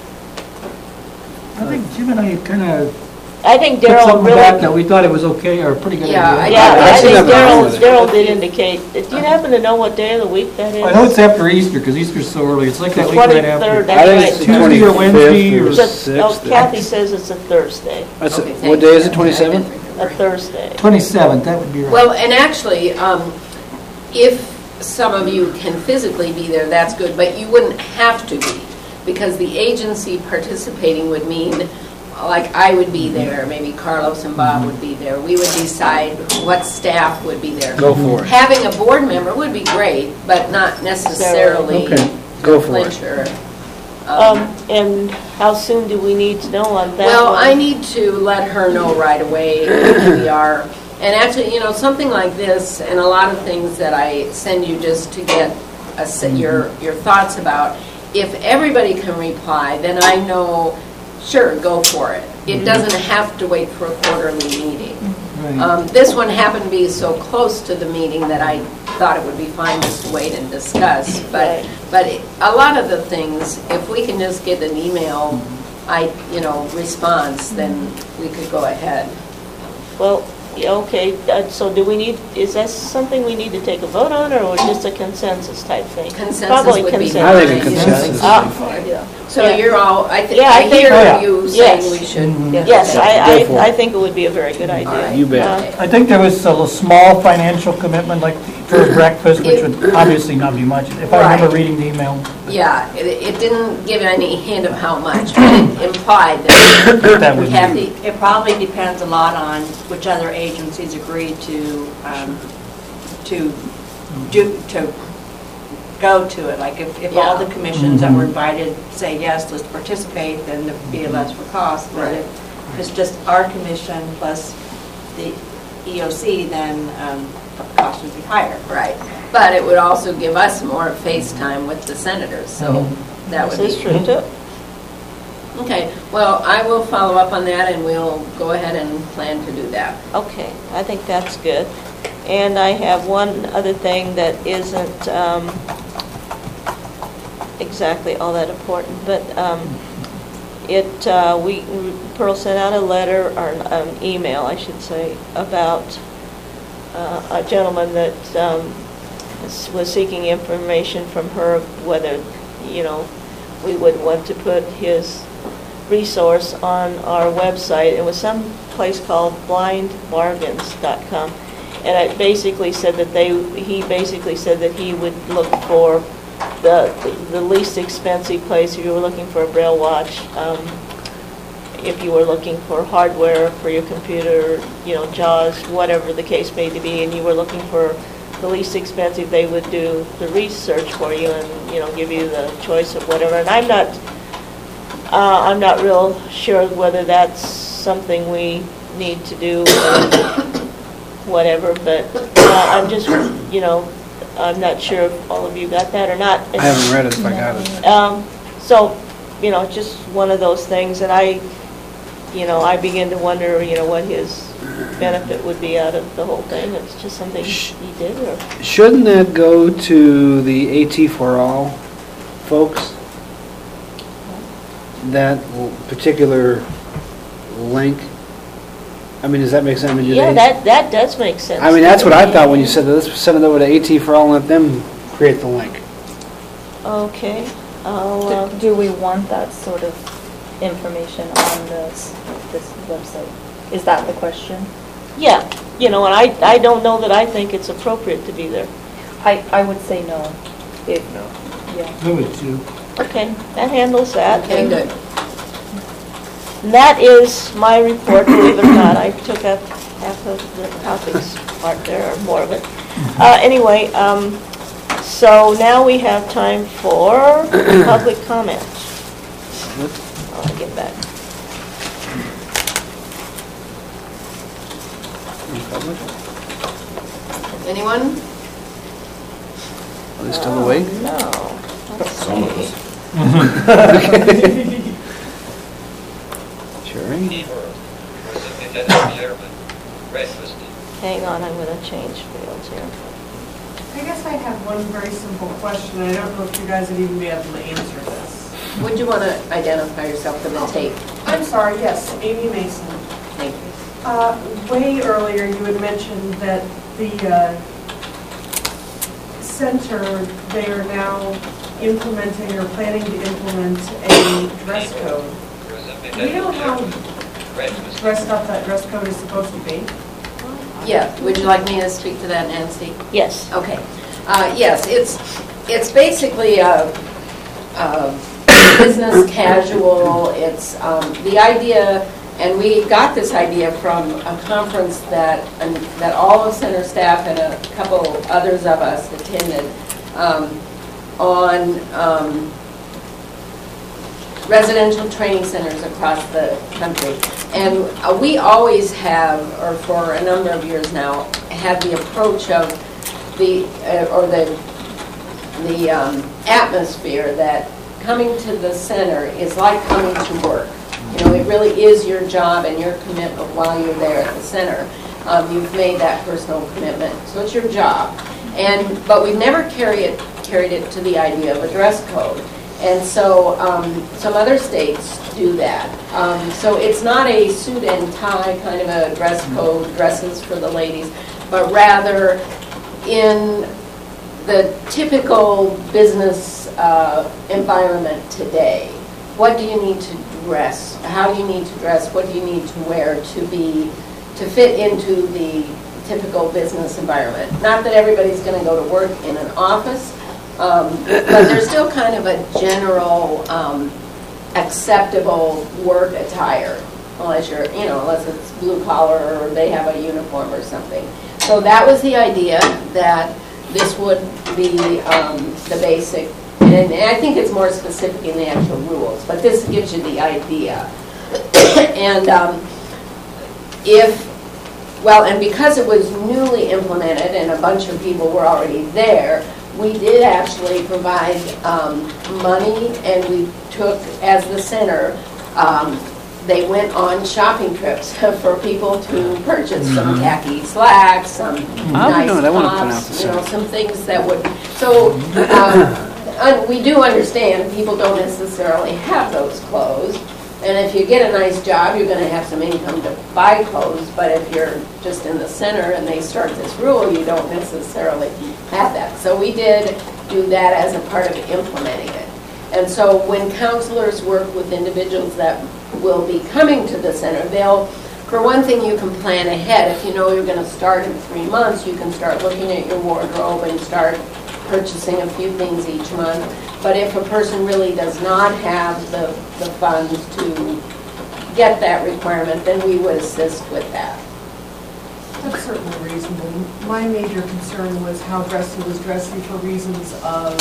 I think Jim and I kind of I think put Daryl something back that really, we thought it was okay, or a pretty good Yeah, idea. yeah, I I see think nothing wrong Daryl, with it. Daryl did indicate, do you happen to know what day of the week that is? I know it's after Easter, because Easter's so early. It's like that week right after. twenty-third, I that's think right. it's the Tuesday or Wednesday or twenty-fifth or It's a- Oh, sixth. Kathy says it's a Thursday, That's Okay, it. thank What day is you. it, twenty-seventh? a Thursday. twenty-seventh, that would be right. Well, and actually, um, if some of you can physically be there, that's good, but you wouldn't have to be, because the agency participating would mean, like, I would be there, maybe Carlos and Bob would be there. We would decide what staff would be there. Go for it. Having a board member would be great, but not necessarily Okay. Go for it. clincher. Um, and how soon do we need to know on that Well, one? I need to let her know right away who we are. And actually, you know, something like this, and a lot of things that I send you just to get a, se- your, your thoughts about, if everybody can reply, then I know, sure, go for it. It doesn't have to wait for a quarterly meeting. Right. Um, This one happened to be so close to the meeting that I thought it would be fine just to wait and discuss. But, Right. but it- a lot of the things, if we can just get an email, I, you know, response, then we could go ahead. Well, yeah, okay, uh, so do we need, is that something we need to take a vote on, or just a consensus type thing? Consensus Probably would be consensus. I think a nice. consensus. Ah, So Yeah. you're all, I think, Yeah, I I think- hear Oh, yeah. you Yes. saying we should. Yes, Go I, for I, I it. think it would be a very good idea. right. You bet. Uh, I think there was a little small financial commitment, like for breakfast, which would obviously not be much, if I remember Right. reading the email. Yeah, it, it didn't give any hint of how much, but it implied that That would be- Kathy, It probably depends a lot on which other agencies agree to, um, to do, to go to it. Like if, if all Yeah. the commissions that were Mhm. invited say, yes, let's participate, then there'd be a less for cost. But Right. if it's just our commission plus the E O C, then um, the cost would be higher. right. But it would also give us more face time with the senators, so Mhm. that would be. This is true, too. Okay, well, I will follow up on that, and we'll go ahead and plan to do that. Okay, I think that's good. And I have one other thing that isn't um, exactly all that important, but um, it, uh, we, Pearl sent out a letter, or an email, I should say, about uh, a gentleman that um, was seeking information from her, whether, you know, we would want to put his resource on our website. It was some place called blind bargains dot com. And it basically said that they, he basically said that he would look for the, the least expensive place if you were looking for a Braille watch, um, if you were looking for hardware for your computer, you know, JAWS, whatever the case may be, and you were looking for the least expensive, they would do the research for you and, you know, give you the choice of whatever. And I'm not, uh, I'm not real sure whether that's something we need to do or whatever, but uh, I'm just, you know, I'm not sure if all of you got that or not. I haven't read it, if I got it. Um, so, you know, just one of those things, and I, you know, I begin to wonder, you know, what his benefit would be out of the whole thing. It's just something he did, or? Shouldn't that go to the AT for All folks? That l- particular link? I mean, does that make sense? I mean, do Yeah, they- that, that does make sense. I mean, that's what to I me. thought when you said that. Let's send it over to AT for All and let them create the link. Okay. I'll, uh, Do do we want that sort of information on this, this website? Is that the question? yeah, you know, and I, I don't know that I think it's appropriate to be there. I, I would say no. If, yeah. Number two. Okay, that handles that. Okay, good. And that is my report, believe it or not. I took up half of the topics part there, or more of it. Uh, Anyway, um, so now we have time for public comment. I'll get back. Anyone? Are they still awake? No. Some of us. Sherry? Hang on, I'm going to change fields here. I guess I have one very simple question. I don't know if you guys would even be able to answer this. Would you want to identify yourself for the tape? I'm sorry, yes, Amy Mason. Thank you. Uh, Way earlier, you had mentioned that the uh, center, they are now implementing or planning to implement a dress code. Do we know how dressed up that dress code is supposed to be? Yeah, would you like me to speak to that, Nancy? Yes. Okay. Uh, Yes, it's, it's basically a, a business casual. It's um, the idea, and we got this idea from a conference that, and that all of center staff and a couple others of us attended um, on um, residential training centers across the country. And uh, we always have, or for a number of years now, had the approach of the, uh, or the, the um, atmosphere that coming to the center is like coming to work. You know, it really is your job and your commitment while you're there at the center. Um, you've made that personal commitment, so it's your job. And, but we've never carried it, carried it to the idea of a dress code. And so um, some other states do that. Um, so it's not a suit and tie kind of a dress code, dresses for the ladies, but rather in the typical business uh, environment today. What do you need to dress? How do you need to dress? What do you need to wear to be, to fit into the typical business environment? Not that everybody's going to go to work in an office, Um, but there's still kind of a general um, acceptable work attire, unless you're, you know, unless it's blue collar or they have a uniform or something. So that was the idea, that this would be um, the basic, and, and I think it's more specific in the actual rules, but this gives you the idea. And um, if, well, and because it was newly implemented and a bunch of people were already there, we did actually provide um, money, and we took, as the center, um, they went on shopping trips for people to purchase some khaki slacks, some nice tops, you know, some things that would, so um, we do understand people don't necessarily have those clothes. And if you get a nice job, you're going to have some income to buy clothes. But if you're just in the center and they start this rule, you don't necessarily have that. So we did do that as a part of implementing it. And so when counselors work with individuals that will be coming to the center, they'll, for one thing, you can plan ahead. If you know you're going to start in three months, you can start looking at your wardrobe and start purchasing a few things each month. But if a person really does not have the, the funds to get that requirement, then we would assist with that. That's certainly reasonable. My major concern was how dressy was dressy for reasons of,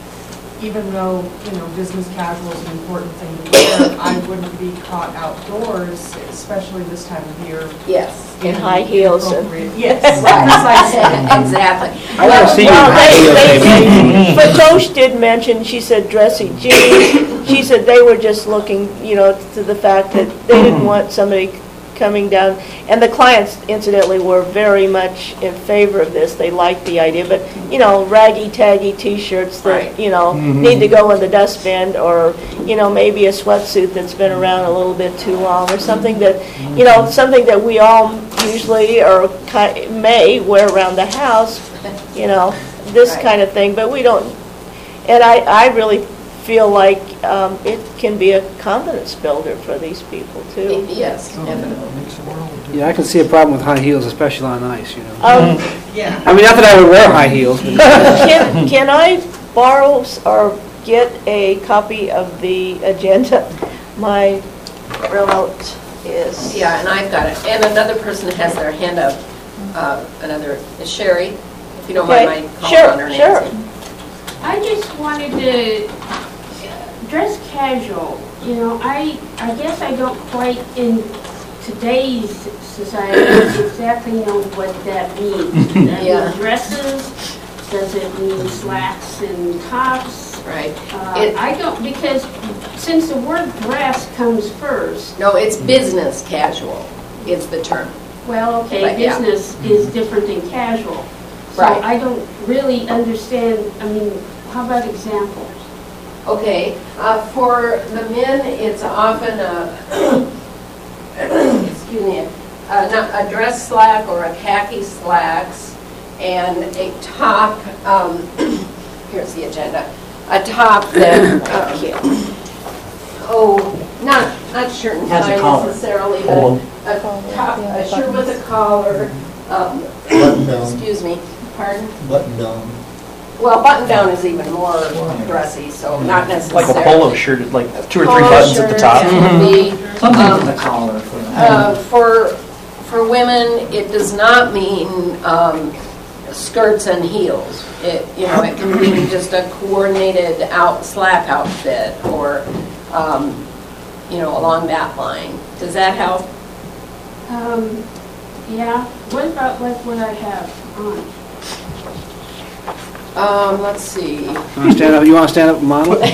even though, you know, business casual is an important thing to wear, I wouldn't be caught outdoors, especially this time of year. Yes. In high heels. And yes, right. Exactly. I want to see well, you But Tosh did mention, she said dressy jeans. She said they were just looking, you know, to the fact that they didn't want somebody coming down. And the clients, incidentally, were very much in favor of this. They liked the idea. But, you know, raggy, taggy T-shirts that, right. you know, mm-hmm. need to go in the dustbin, or, you know, maybe a sweatsuit that's been around a little bit too long, or something that, you know, something that we all usually or may wear around the house, you know, this right. kind of thing. But we don't, and I, I really feel like um, it can be a confidence builder for these people too. Yes, definitely. Yeah, I can see a problem with high heels, especially on ice, you know. Um, yeah. I mean, not that I would wear high heels. But can, can I borrow or get a copy of the agenda? My remote is... Yeah, and I've got it. And another person has their hand up, uh, another, is Sherry, if you don't mind Okay. my calling Sure, on her, sure. Nancy. I just wanted to dress casual. You know, I, I guess I don't quite, in today's society, exactly know what that means. Does that Yeah. mean dresses? Does it mean slacks and tops? Right. Uh, It- I don't, because since the word dress comes first, No, it's business casual is the term. well, okay, But, yeah. business is different than casual. So Right. I don't really understand, I mean, how about examples? Okay, uh, for the men, it's often a, excuse me, a, not- a dress slack or a khaki slacks and a top, um, here's the agenda, a top that, uh, oh, not, not shirt and Has a tie collar. necessarily, Polo. but a top, a shirt with a collar, um, Button down. excuse me, pardon? Button down. Well, button down is even more dressy, so not necessarily. Like a polo shirt, like two or three Polo buttons at the shirts top. can be, Something um, with a collar. for them. Uh, For, for women, it does not mean um, skirts and heels. It, you know, it can mean just a coordinated out, slack outfit or, um, you know, along that line. Does that help? Um, yeah, what about like what I have on? Um, let's see. You want to stand up, you want to stand up and model it?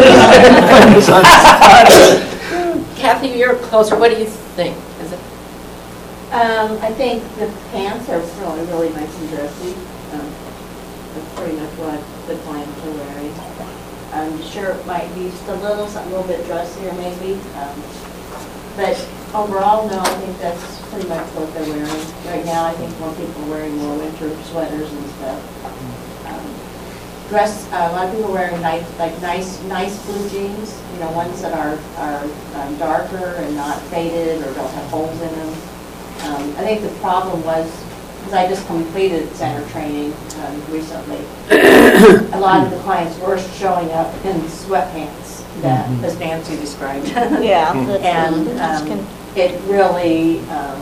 Kathy, you're closer. What do you think? Is it? Um, I think the pants are really, really nice and dressy. Um, That's pretty much what the clients are wearing. Um, the shirt might be just a little, something a little bit dressier maybe. Um, But overall, no, I think that's pretty much what they're wearing. Right now, I think more people are wearing more winter sweaters and stuff. Um, Dress, uh, a lot of people are wearing nice, like nice, nice blue jeans, you know, ones that are, are um, darker and not faded or don't have holes in them. Um, I think the problem was, because I just completed center training um, recently, a lot of the clients were showing up in sweatpants that, as Nancy described. Yeah. And um, it really um,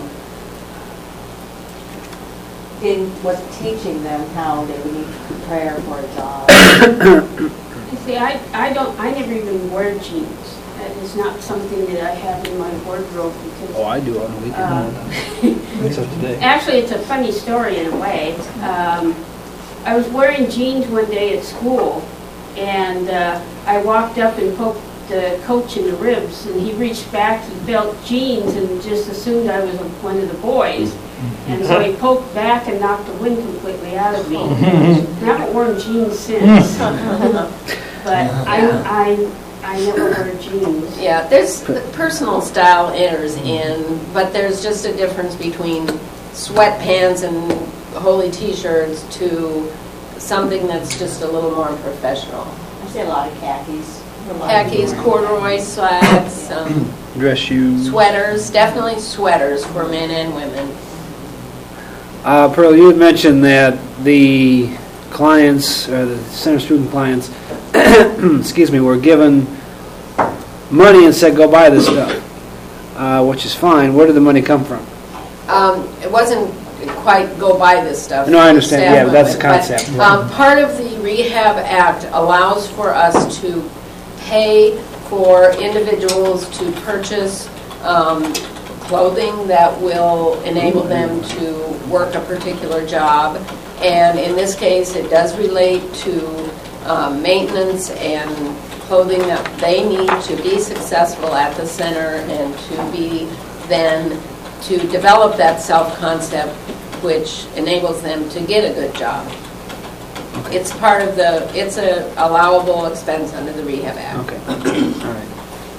didn't, wasn't teaching them how they would need to prepare for a job. You see, I, I don't, I never even wear jeans. That is not something that I have in my wardrobe because. Oh, I do on the weekend all the time. Except today. Actually, it's a funny story in a way. Um, I was wearing jeans one day at school, and uh, I walked up and poked the coach in the ribs, and he reached back, he felt jeans, and just assumed I was one of the boys. And so he poked back and knocked the wind completely out of me. I haven't worn jeans since. But I, I, I never wear jeans. Yeah, there's, the personal style enters in, but there's just a difference between sweatpants and holey t-shirts to something that's just a little more professional. I see a lot of khakis. A lot of Khakis, people corduroy slacks, um, Dress shoes. sweaters, definitely sweaters for men and women. Uh, Pearl, you had mentioned that the clients, or the center student clients, excuse me, were given money and said, go buy this stuff, uh, which is fine. Where did the money come from? Um, It wasn't quite go buy this stuff. No, I understand. Staff Yeah, but that's the movement. concept. But, um, part of the Rehab Act allows for us to pay for individuals to purchase um, clothing that will enable them to work a particular job. And in this case, it does relate to um, maintenance and clothing that they need to be successful at the center and to be then to develop that self-concept which enables them to get a good job. It's part of the, it's a allowable expense under the Rehab Act. Okay, all right.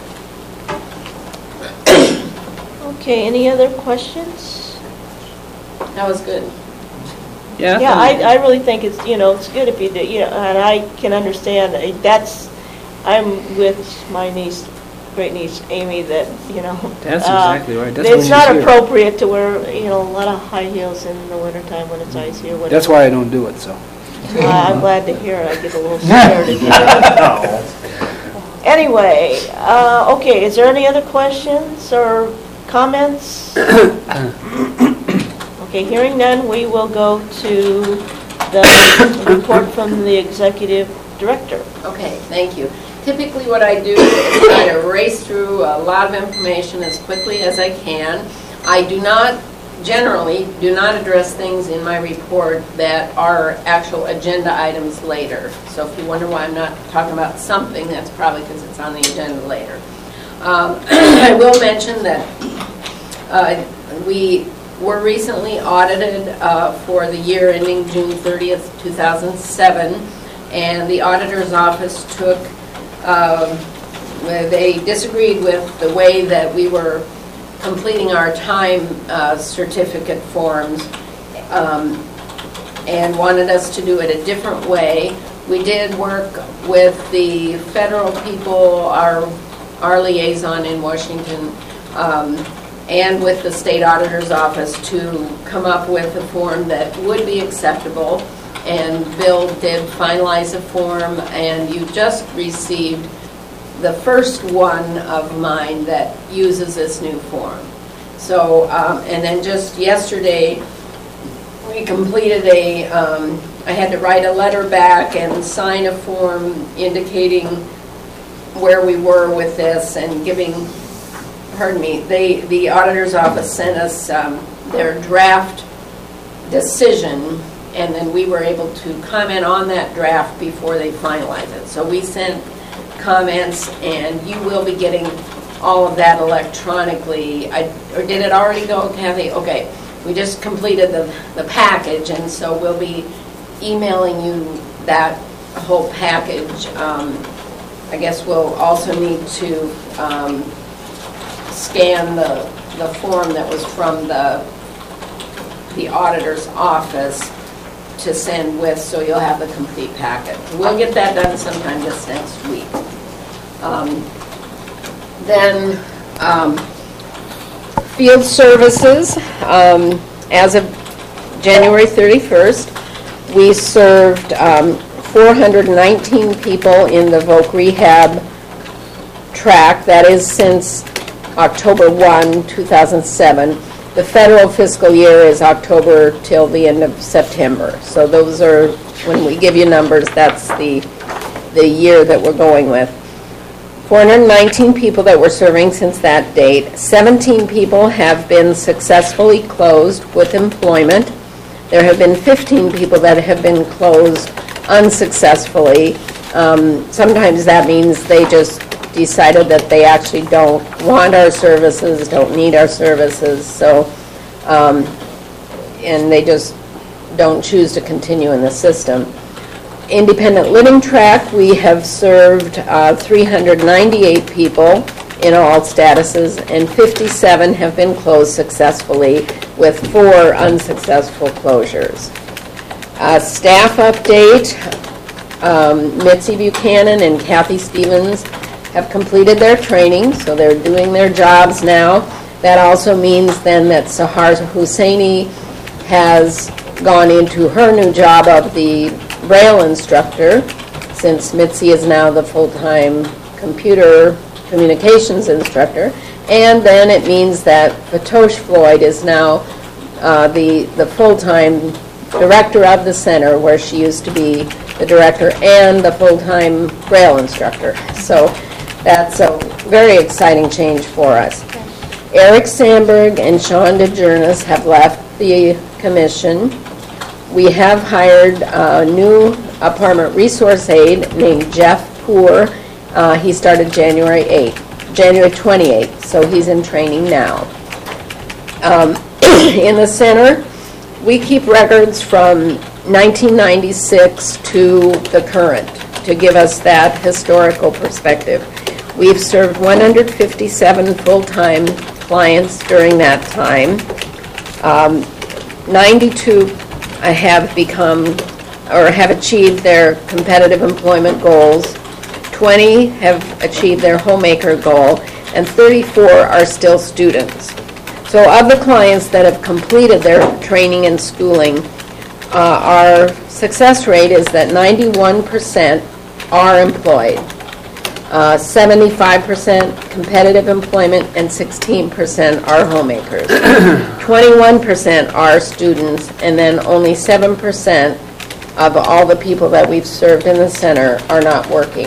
Okay, any other questions? That was good. Yeah, Yeah, I, I really think it's, you know, it's good if you do, you know, and I can understand, uh, that's, I'm with my niece, great niece Amy, that, you know. That's uh, exactly right. That's when It's she's not here. appropriate to wear, you know, a lot of high heels in the wintertime when it's icy or whatever. That's why I don't do it, so. Uh, I'm glad to hear it. I get a little scared to hear it. Anyway, uh, okay, is there any other questions or comments? Okay, hearing none, we will go to the report from the executive director. Okay, thank you. Typically what I do is try to race through a lot of information as quickly as I can. I do not, generally, do not address things in my report that are actual agenda items later. So if you wonder why I'm not talking about something, that's probably because it's on the agenda later. Um, I will mention that uh, we were recently audited uh, for the year ending June thirtieth, two thousand seven, and the auditor's office took, um, they disagreed with the way that we were completing our time uh, certificate forms um, and wanted us to do it a different way. We did work with the federal people, our, our liaison in Washington, um, and with the state auditor's office to come up with a form that would be acceptable. And Bill did finalize a form, and you just received the first one of mine that uses this new form. So, um, and then just yesterday, we completed a, um, I had to write a letter back and sign a form indicating where we were with this and giving, pardon me, they, the auditor's office sent us um, their draft decision, and then we were able to comment on that draft before they finalize it. So we sent comments, and you will be getting all of that electronically. I, or did it already go, Kathy? Okay. We just completed the, the package, and so we'll be emailing you that whole package. Um, I guess we'll also need to um, scan the, the form that was from the, the auditor's office to send with, so you'll have the complete packet. We'll get that done sometime this next week. Um, then um, field services, um, as of January thirty-first, we served um, four hundred nineteen people in the Voc Rehab track. That is since October first, two thousand seven. The federal fiscal year is October till the end of September. So those are, when we give you numbers, that's the, the year that we're going with. four hundred nineteen people that we're serving since that date. seventeen people have been successfully closed with employment. There have been fifteen people that have been closed unsuccessfully. Um, sometimes that means they just decided that they actually don't want our services, don't need our services, so, um, and they just don't choose to continue in the system. Independent living track, we have served uh, three hundred ninety-eight people in all statuses, and fifty-seven have been closed successfully, with four unsuccessful closures. Uh, staff update, um, Mitzi Buchanan and Kathy Stevens have completed their training, so they're doing their jobs now. That also means then that Sahar Husseini has gone into her new job of the Braille instructor, since Mitzi is now the full-time computer communications instructor. And then it means that Fatosh Floyd is now uh, the, the full-time director of the center, where she used to be the director and the full-time Braille instructor. So that's a very exciting change for us. Eric Sandberg and Sean DeJernis have left the commission. We have hired a new apartment resource aide named Jeff Poor. Uh, he started January eighth, January twenty-eighth, so he's in training now. Um, in the center, we keep records from nineteen ninety-six to the current to give us that historical perspective. We've served one hundred fifty-seven full-time clients during that time. Um, ninety-two have become or have achieved their competitive employment goals. twenty have achieved their homemaker goal, and thirty-four are still students. So of the clients that have completed their training and schooling, uh, our success rate is that ninety-one percent are employed, uh, seventy-five percent competitive employment, and sixteen percent are homemakers. twenty-one percent are students, and then only seven percent of all the people that we've served in the center are not working.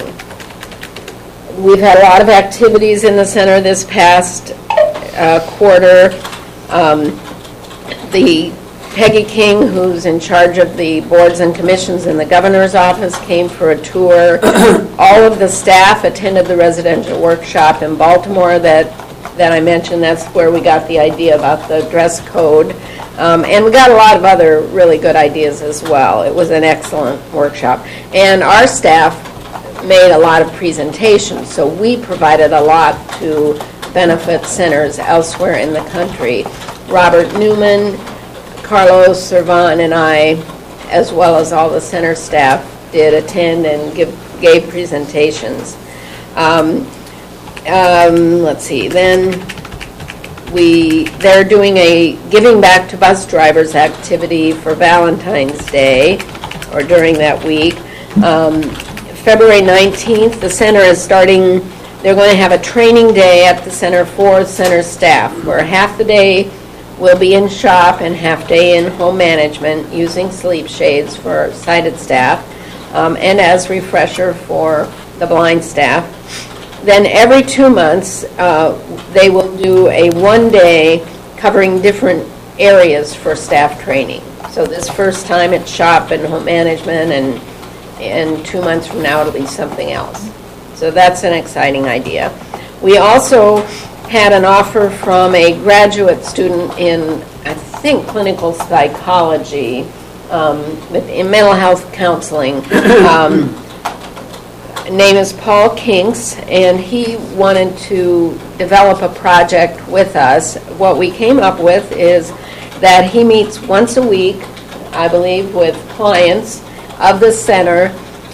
We've had a lot of activities in the center this past uh, quarter. Um, the Peggy King, who's in charge of the boards and commissions in the governor's office, came for a tour. All of the staff attended the residential workshop in Baltimore that, that I mentioned. That's where we got the idea about the dress code. Um, and we got a lot of other really good ideas as well. It was an excellent workshop. And our staff made a lot of presentations, so we provided a lot to benefit centers elsewhere in the country. Robert Newman, Carlos Servan, and I, as well as all the center staff, did attend and give, gave presentations. Um, um, let's see, then we, they're doing a Giving Back to Bus Drivers activity for Valentine's Day, or during that week. Um, February nineteenth, the center is starting, they're going to have a training day at the center for center staff, where half the day will be in shop and half day in home management using sleep shades for sighted staff, um, and as refresher for the blind staff. Then every two months, uh, they will do a one day covering different areas for staff training. So this first time it's shop and home management, and, and two months from now it'll be something else. So that's an exciting idea. We also had an offer from a graduate student in, I think, clinical psychology, um, with, in mental health counseling. Um, name is Paul Kinks, and he wanted to develop a project with us. What we came up with is that he meets once a week, I believe, with clients of the center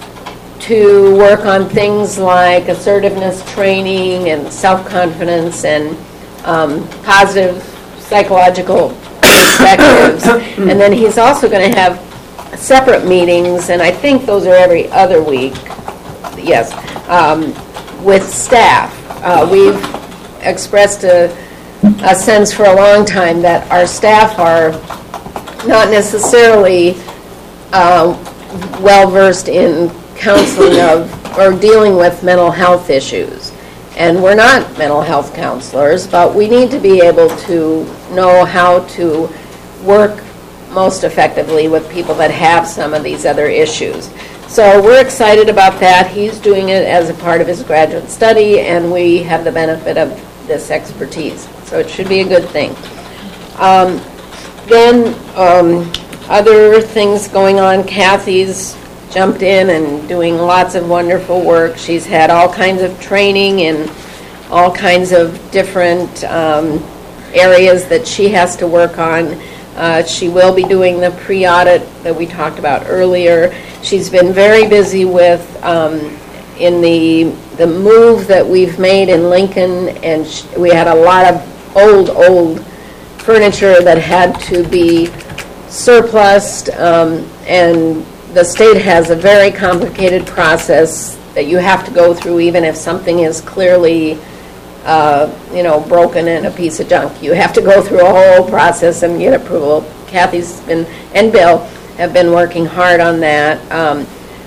to work on things like assertiveness training and self-confidence and um, positive psychological perspectives. And then he's also going to have separate meetings, and I think those are every other week, yes, um, with staff. Uh, we've expressed a, a sense for a long time that our staff are not necessarily uh, well-versed in counseling of or dealing with mental health issues. And we're not mental health counselors, but we need to be able to know how to work most effectively with people that have some of these other issues. So we're excited about that. He's doing it as a part of his graduate study, and we have the benefit of this expertise. So it should be a good thing. Um, then um, other things going on, Kathy's jumped in and doing lots of wonderful work. She's had all kinds of training in all kinds of different um, areas that she has to work on. Uh, she will be doing the pre-audit that we talked about earlier. She's been very busy with um, in the the move that we've made in Lincoln, and sh we had a lot of old, old furniture that had to be surplused, um, and the state has a very complicated process that you have to go through even if something is clearly, uh, you know, broken and a piece of junk. You have to go through a whole process and get approval. Kathy's been, and Bill, have been working hard on that. Um,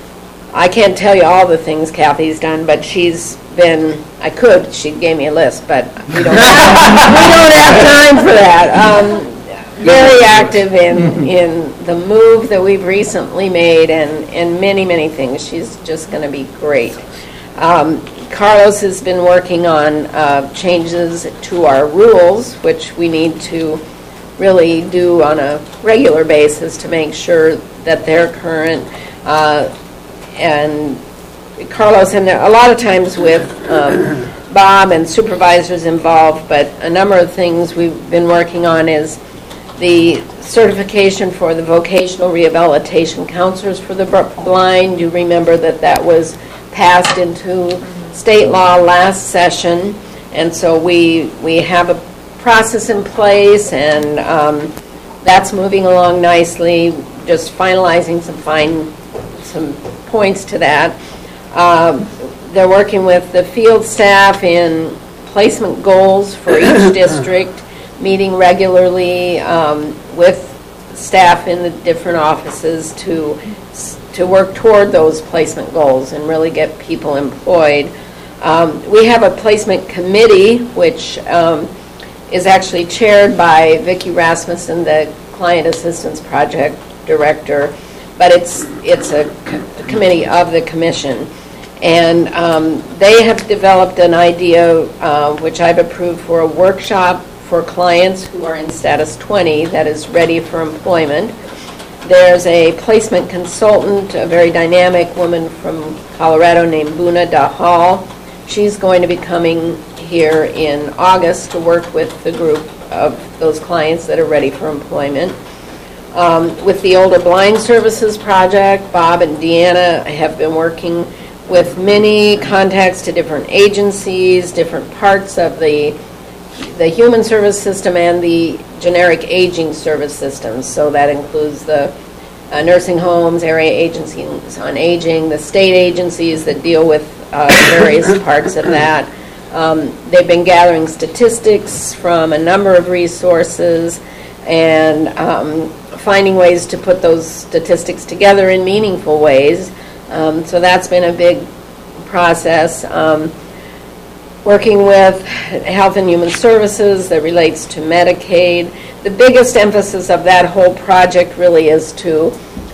I can't tell you all the things Kathy's done, but she's been, I could, she gave me a list, but we don't have, we don't have time for that. Um, very active in, in the move that we've recently made, and, and many, many things. She's just going to be great. Um, Carlos has been working on uh, changes to our rules, which we need to really do on a regular basis to make sure that they're current. Uh, and Carlos, and a lot of times with um, Bob and supervisors involved, but a number of things we've been working on is the certification for the vocational rehabilitation counselors for the blind. You remember that that was passed into state law last session, and so we we have a process in place, and um, that's moving along nicely. just finalizing some fine, some points to that. Um, They're working with the field staff in placement goals for each district, meeting regularly um, with staff in the different offices to to work toward those placement goals and really get people employed. Um, we have a placement committee, which um, is actually chaired by Vicki Rasmussen, the Client Assistance Project Director, but it's it's a co- committee of the commission. And um, they have developed an idea, uh, which I've approved, for a workshop for clients who are in status twenty that is ready for employment. There's a placement consultant, a very dynamic woman from Colorado named Buna Dahal. She's going to be coming here in August to work with the group of those clients that are ready for employment. Um, with the Older Blind Services Project, Bob and Deanna have been working with many contacts to different agencies, different parts of the the human service system and the generic aging service systems. So that includes the uh, nursing homes, area agencies on aging, the state agencies that deal with uh, various parts of that. Um, they've been gathering statistics from a number of resources and um, finding ways to put those statistics together in meaningful ways. Um, so that's been a big process. Um, working with Health and Human Services that relates to Medicaid. The biggest emphasis of that whole project really is to,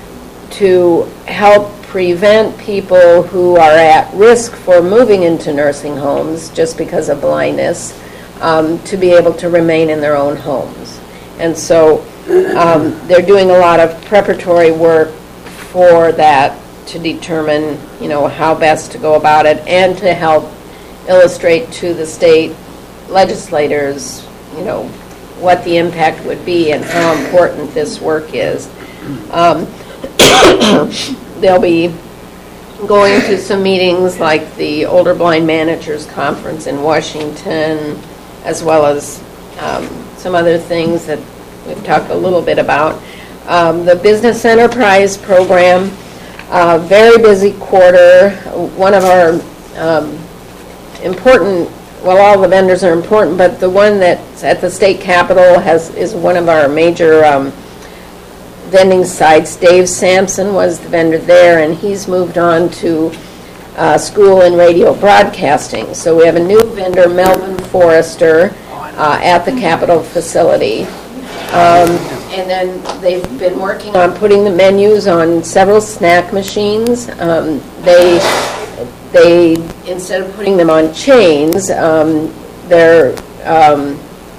to help prevent people who are at risk for moving into nursing homes just because of blindness um, to be able to remain in their own homes. And so um, they're doing a lot of preparatory work for that to determine, you know, how best to go about it and to help illustrate to the state legislators, you know, what the impact would be and how important this work is. Um, they'll be going to some meetings like the Older Blind Managers Conference in Washington, as well as um, some other things that we've talked a little bit about. Um, the Business Enterprise Program, uh, very busy quarter. One of our um, important, well, all the vendors are important, but the one that's at the state capitol has is one of our major um, vending sites. Dave Sampson was the vendor there, and he's moved on to uh, school and radio broadcasting. So we have a new vendor, Melvin Forrester, uh, at the Capitol facility. Um, and then they've been working on putting the menus on several snack machines. Um, they They, instead of putting them on chains, um, they're um,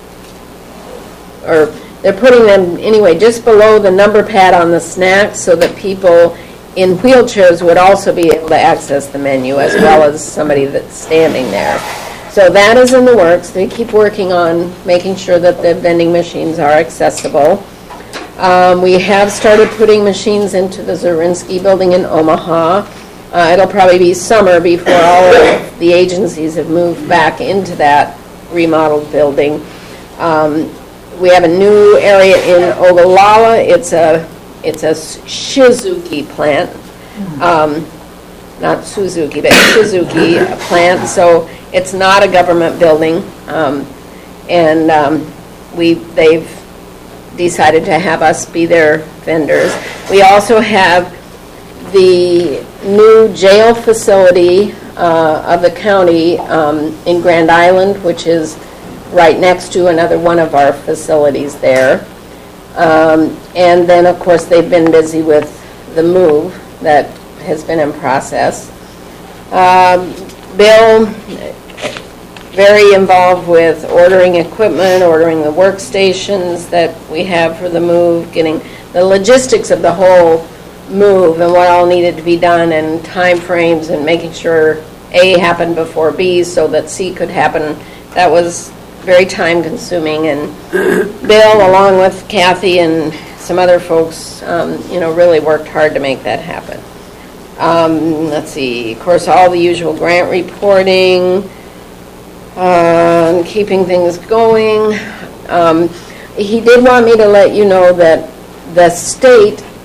or they're putting them anyway just below the number pad on the snacks, so that people in wheelchairs would also be able to access the menu as well as somebody that's standing there. So that is in the works. They keep working on making sure that the vending machines are accessible. Um, we have started putting machines into the Zurinsky building in Omaha. Uh, it'll probably be summer before all of the agencies have moved back into that remodeled building. Um, we have a new area in Ogallala. It's a it's a Shizuki plant, um, not Suzuki, but Shizuki plant. So it's not a government building, um, and um, we they've decided to have us be their vendors. We also have the new jail facility uh, of the county um, in Grand Island, which is right next to another one of our facilities there. Um, and then, of course, they've been busy with the move that has been in process. Um, Bill, very involved with ordering equipment, ordering the workstations that we have for the move, getting the logistics of the whole move and what all needed to be done and time frames and making sure A happened before B so that C could happen. That was very time consuming, and Bill, along with Kathy and some other folks, um, you know, really worked hard to make that happen. Um, let's see, of course, all the usual grant reporting, uh, keeping things going. Um, he did want me to let you know that the state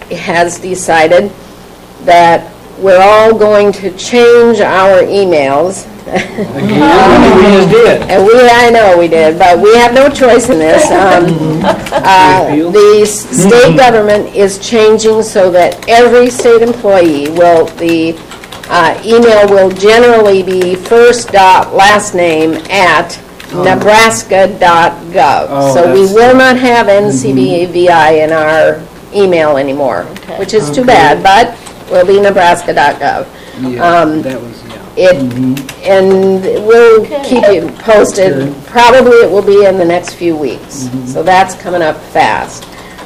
has decided that we're all going to change our emails. Again, we just did. And we, I know we did, but we have no choice in this. Um, uh, The s- state government is changing so that every state employee will, the uh, email will generally be first dot last name at nebraska dot gov. Oh, So we that's- will not have N C B V I in our email anymore, which is too bad, but will be nebraska dot gov. Yeah, Um, that was, yeah. It, and we'll keep you posted. Probably it will be in the next few weeks. So that's coming up fast.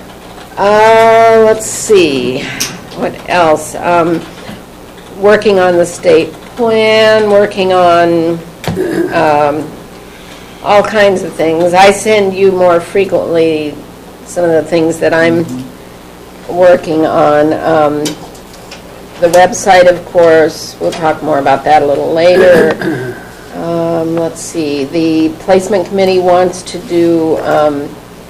Uh, let's see, what else? Um, working on the state plan, working on um, all kinds of things. I send you more frequently some of the things that I'm working on. Um, The website, of course, we'll talk more about that a little later. Um, let's see, the placement committee wants to do um,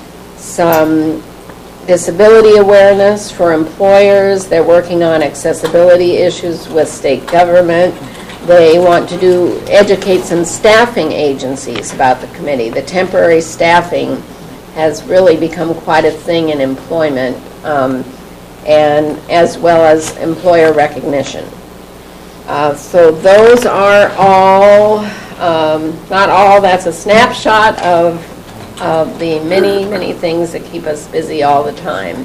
some disability awareness for employers. They're working on accessibility issues with state government. They want to do, educate some staffing agencies about the committee. The temporary staffing has really become quite a thing in employment. Um, and as well as employer recognition. Uh, so those are all, um, not all, that's a snapshot of, of the many, many things that keep us busy all the time.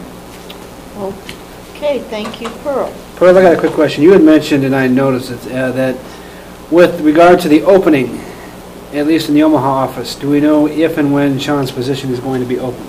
Okay, thank you, Pearl. Pearl, I got a quick question. You had mentioned, and I noticed it, uh, that with regard to the opening, at least in the Omaha office, do we know if and when Sean's position is going to be open?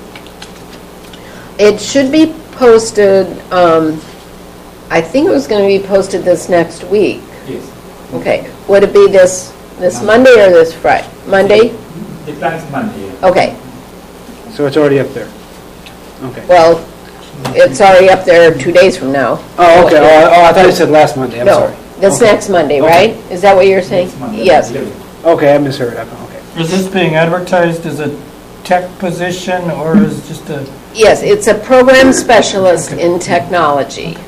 It should be posted, um, I think it was going to be posted this next week. Yes. Okay, would it be this, this Monday or this Friday? Monday? The plan is Monday. Okay, So it's already up there? Okay. well, it's already up there two days from now. Oh, okay. Oh, I- oh, I thought you said last Monday. I'm No, sorry. this Okay. next Monday, Okay. right? Is that what you're saying? Next Monday. Yes. Okay, I misheard. I- Okay. Is this being advertised as a tech position or is it just a? Yes, it's a program specialist in technology.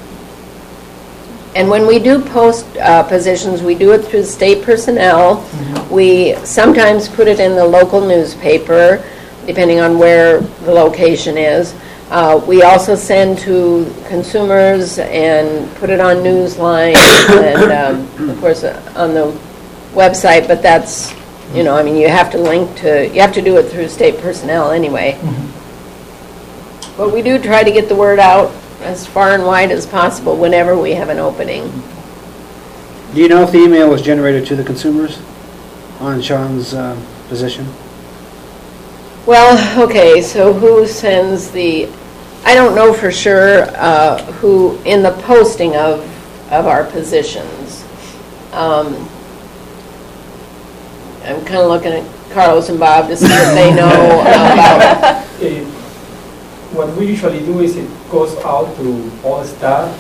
And when we do post uh, positions, we do it through state personnel. We sometimes put it in the local newspaper, depending on where the location is. Uh, We also send to consumers and put it on Newsline and, um, of course, uh, on the website, but that's, you know, I mean, you have to link to, you have to do it through state personnel anyway. But we do try to get the word out as far and wide as possible whenever we have an opening. Do you know if the email was generated to the consumers on Sean's uh, position? Well, okay, so who sends the, I don't know for sure uh, who, in the posting of, of our positions. Um, I'm kind of looking at Carlos and Bob to see if they know about. Eh, What we usually do is it goes out to all staff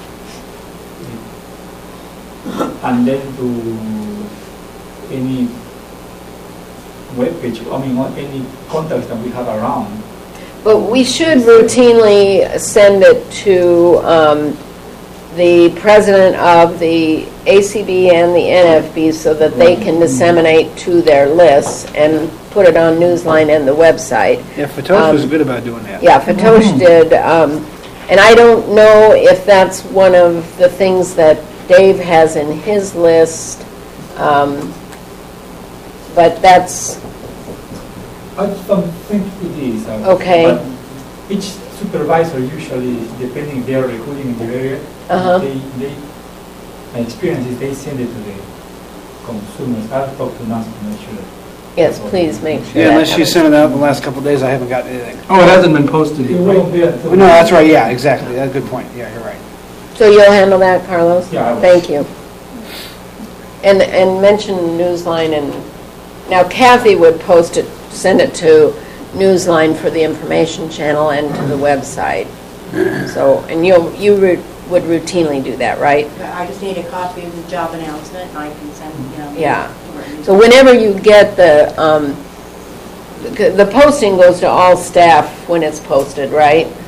eh, and then to any web page, I mean, on any contacts that we have around. But we should routinely send it to um, the president of the A C B and the N F B so that they can disseminate to their lists and put it on Newsline and the website. Yeah, Fatosh was Um, good about doing that. Yeah, Fatosh did. um, And I don't know if that's one of the things that Dave has in his list, um, but that's, I don't think it is. uh, Okay. But each supervisor usually, depending if they are recruiting in the area, Uh-huh. they, they, my experience is they send it to the consumers. I'll talk to Nancy to make sure. yes, please make sure. Yeah, that unless you happens. sent it out in the last couple of days, I haven't got anything. Oh, it hasn't been posted It yet, won't right? be until- No, that's right, yeah, exactly. That's a good point. Yeah, you're right. So you'll handle that, Carlos? Yeah, I will. Thank you. And, and mention Newsline, and now Kathy would post it, send it to Newsline for the information channel and to the website. So, and you'll, you ru- would routinely do that, right? I just need a copy of the job announcement, and I can send, you know. Yeah. So whenever you get the, um, the the posting goes to all staff when it's posted, right?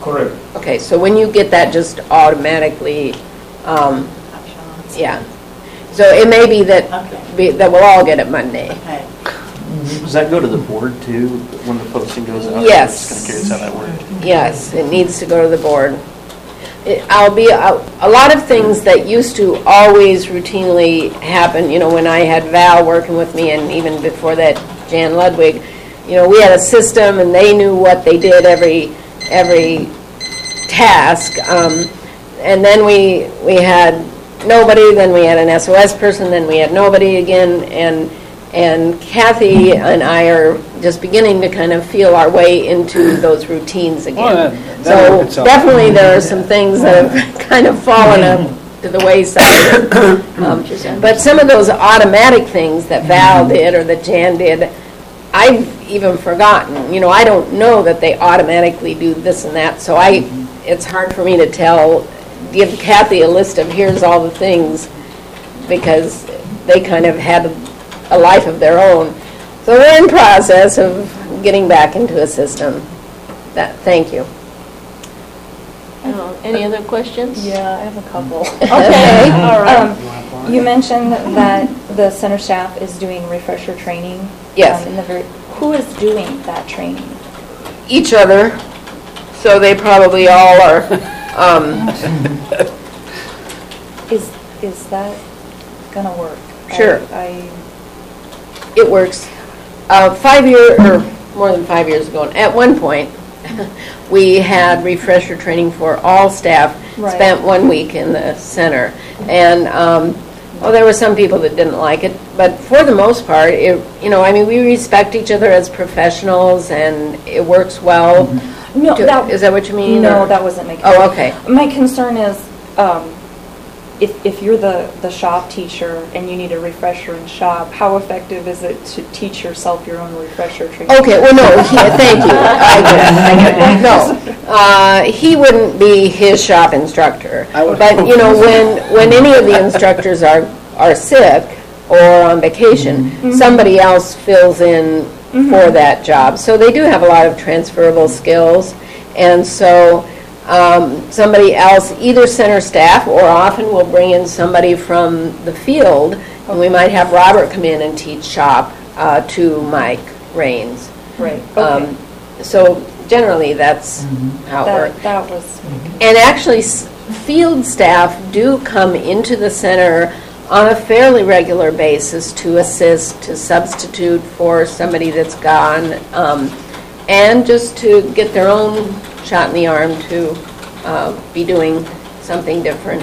Correct. Okay, so when you get that, just automatically, um, yeah. So it may be that, be- that we'll all get it Monday. Okay. Does that go to the board too, when the posting goes out? Yes. Just kind of curious how that works. Yes, it needs to go to the board. It- I'll be, a a lot of things that used to always routinely happen, you know, when I had Val working with me, and even before that, Jan Ludwig, you know, we had a system and they knew what they did every, every task. Um, And then we, we had nobody, then we had an S O S person, then we had nobody again, and and Kathy and I are just beginning to kind of feel our way into those routines again. Well, that- that So works out. definitely there are some things that have kind of fallen up to the wayside. Um, But some of those automatic things that Val did or that Jan did, I've even forgotten. You know, I don't know that they automatically do this and that, so I, it's hard for me to tell, give Kathy a list of here's all the things, because they kind of had a life of their own. So we're in process of getting back into a system. That, thank you. Uh, Any other questions? Yeah, I have a couple. Okay, all right. Um, You mentioned that the center staff is doing refresher training. Yes. um, in the very- Who is doing that training? Each other, so they probably all are, um, Is, is that gonna work? Sure. I, it works. Uh, Five year, or more than five years ago, at one point, we had refresher training for all staff, Right. spent one week in the center. And, um, well, there were some people that didn't like it, but for the most part, it, you know, I mean, we respect each other as professionals, and it works well. No, Do- that- Is that what you mean? no, or- that wasn't my concern. Oh, okay. My concern is, um, if, if you're the, the shop teacher and you need a refresher in shop, how effective is it to teach yourself your own refresher training? Okay, well, no, he- thank you. I get it, I get it. No, uh, he wouldn't be his shop instructor. But, you know, when, when any of the instructors are, are sick or on vacation, somebody else fills in for that job. So they do have a lot of transferable skills. And so um, somebody else, either center staff or often we'll bring in somebody from the field, and we might have Robert come in and teach shop uh, to Mike Raines. Right, Um, okay. So generally, that's how it That, works. that was, And actually, s- field staff do come into the center on a fairly regular basis to assist, to substitute for somebody that's gone, um, and just to get their own shot in the arm to uh, be doing something different.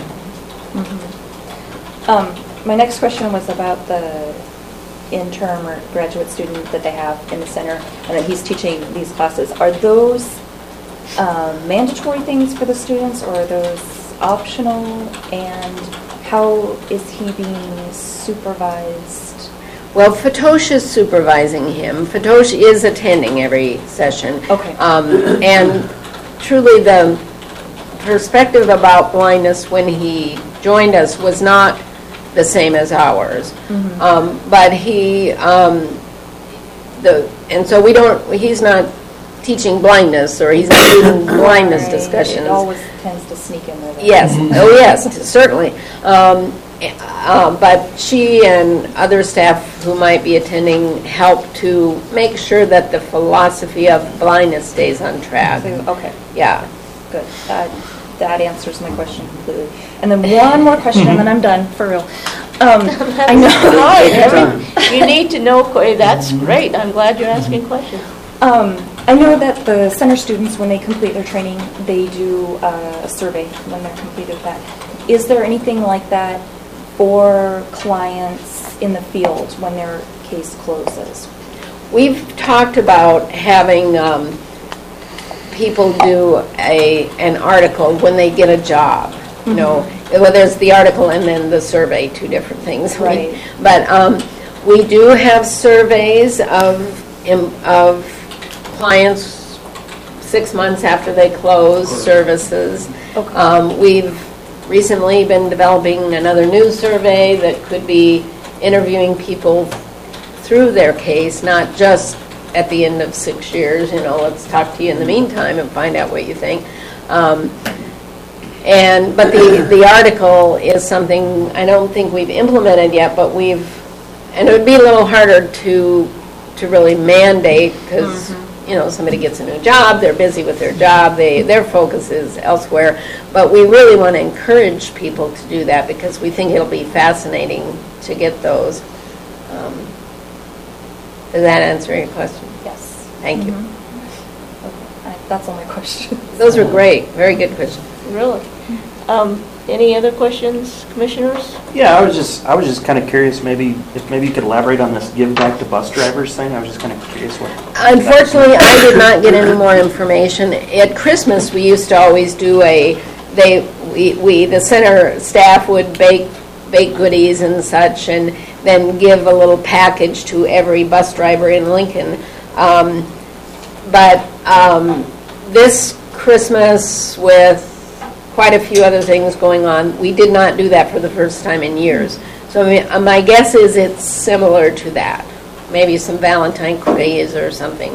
um, my next question was about the intern or graduate student that they have in the center, and that he's teaching these classes. Are those um, mandatory things for the students, or are those optional? And how is he being supervised? Well, Fatosh is supervising him. Fatosh is attending every session. Okay. Um, and truly, the perspective about blindness when he joined us was not the same as ours. Mhm. Um, but he, um, the, and so we don't, he's not teaching blindness, or he's not doing blindness Right. discussions. It always tends to sneak in there. Yes, oh yes, certainly. Um, uh, But she and other staff who might be attending help to make sure that the philosophy of blindness stays on track. Okay. Yeah. Good. That, that answers my question completely. And then one more question, and then I'm done, for real. Um, I know. Right, every- you need to know, que- that's great, I'm glad you're asking questions. Um, I know that the center students, when they complete their training, they do uh, a survey when they're completed that. Is there anything like that for clients in the field when their case closes? We've talked about having um, people do a, an article when they get a job. You know, well, there's the article and then the survey, two different things. We- Right. But um, we do have surveys of, im- of clients six months after they close services. Okay. Um, We've recently been developing another new survey that could be interviewing people through their case, not just at the end of six years, you know, let's talk to you in the meantime and find out what you think. Um, And, but the, the article is something I don't think we've implemented yet, but we've, and it would be a little harder to, to really mandate, because, you know, somebody gets a new job, they're busy with their job, they, their focus is elsewhere, but we really want to encourage people to do that, because we think it'll be fascinating to get those. Um, Does that answer your question? Yes. Thank you. Mm-hmm. Okay. I- That's all my questions. Those were great, very good questions. Really? Um, Any other questions, commissioners? Yeah, I was just, I was just kind of curious, maybe, if maybe you could elaborate on this give back to bus drivers thing. I was just kind of curious what. Unfortunately, I did not get any more information. At Christmas, we used to always do a, they, we, we the center staff would bake, bake goodies and such, and then give a little package to every bus driver in Lincoln. Um, But um, this Christmas, with quite a few other things going on, we did not do that for the first time in years. So I mean, uh, my guess is it's similar to that. Maybe some Valentine cookies or something.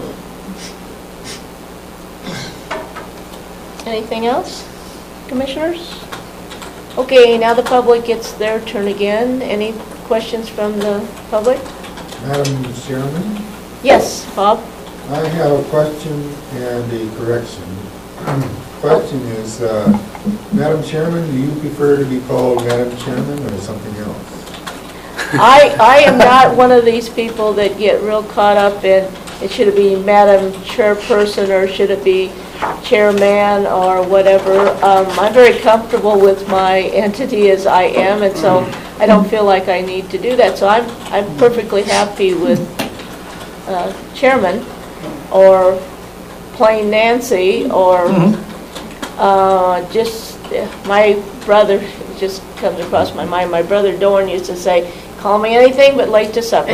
Anything else, commissioners? Okay, now the public gets their turn again. Any questions from the public? Madam Chairman, Yes, Bob? I have a question and a correction. Question is, uh, Madam Chairman, do you prefer to be called Madam Chairman or something else? I, I am not one of these people that get real caught up in, it should it be Madam Chairperson or should it be Chairman or whatever. Um, I'm very comfortable with my entity as I am, and so I don't feel like I need to do that. So I'm, I'm perfectly happy with uh, Chairman or plain Nancy or uh, just, uh, my brother, just comes across my mind, my brother Dorn used to say, call me anything but late to supper.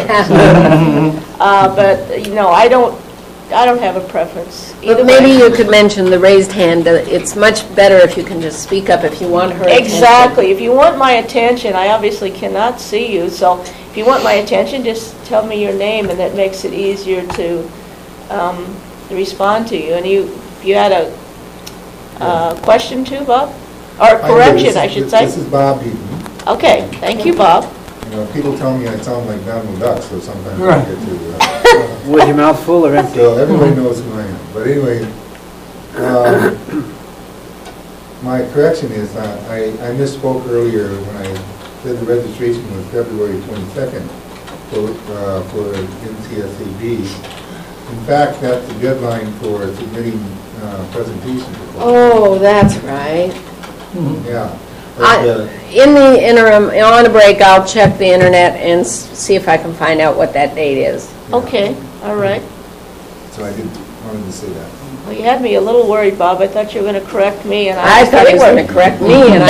uh, but, you know, I don't, I don't have a preference. Either maybe you could mention the raised hand. Uh, It's much better if you can just speak up if you want her attention. Exactly. If you want my attention, I obviously cannot see you, so if you want my attention, just tell me your name, and that makes it easier to um, respond to you. And you, if you had a uh, question too, Bob? Or correction, I should say. This is Bob Eaton. Okay, thank you, Bob. You know, people tell me I sound like Donald Duck, so sometimes I get to... Uh, With your mouth full or empty? So everybody knows who I am. But anyway, uh, my correction is uh, I, I misspoke earlier when I said the registration was February twenty-second for, uh, for N C S A B. In fact, that's the deadline for submitting uh, presentations. Oh, that's right. Yeah. But, I, uh, in the interim, on a break, I'll check the internet and s- see if I can find out what that date is. Okay, all right. So I did wanted to say that. Well, you had me a little worried, Bob. I thought you were going to correct me, and I I was thought he was getting going to correct me, and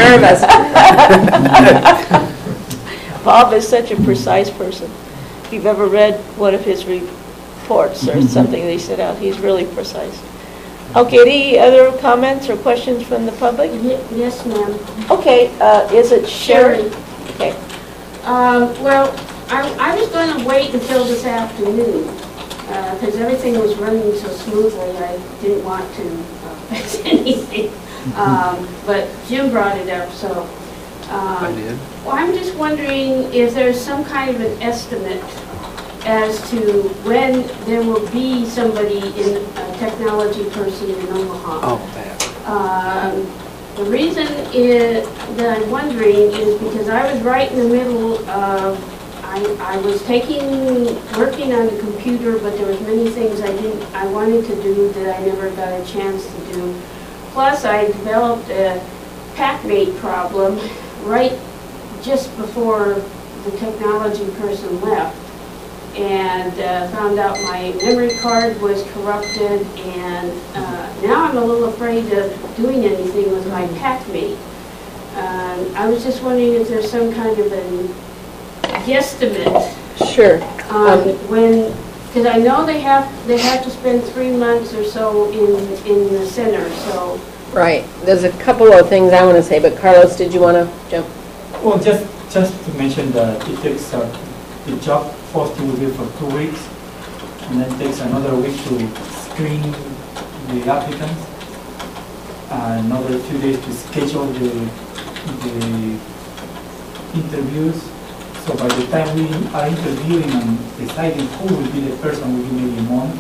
I was nervous. Bob is such a precise person. If you've ever read one of his reports or something that he sent out, he's really precise. Okay, any other comments or questions from the public? Yes, ma'am. Okay, uh, is it Sherry? Okay. Um, Well, I I was going to wait until this afternoon, because everything was running so smoothly, I didn't want to uh, fix anything. Um, But Jim brought it up, so. um, I did. Well, I'm just wondering if there's some kind of an estimate as to when there will be somebody in, a technology person in Omaha. Oh, that. Um, The reason is, that I'm wondering is because I was right in the middle of, I, I was taking, working on the computer, but there was many things I didn't, I wanted to do that I never got a chance to do. Plus, I developed a PackMate problem right just before the technology person left, and uh, found out my memory card was corrupted, and uh, now I'm a little afraid of doing anything with my PackMate. Um, I was just wondering if there's some kind of a guesstimate. Sure. Um, when, because I know they have they have to spend three months or so in in the center. So. Right. There's a couple of things I want to say, but Carlos, did you want to jump? Well, just just to mention that it takes uh, the job posting will be for two weeks, and then takes another week to screen the applicants. another two days to schedule the, the interviews. So by the time we are interviewing and deciding who will be the person, will be maybe a month.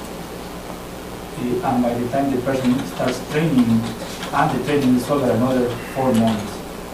The- And by the time the person starts training, and the training is over another four months.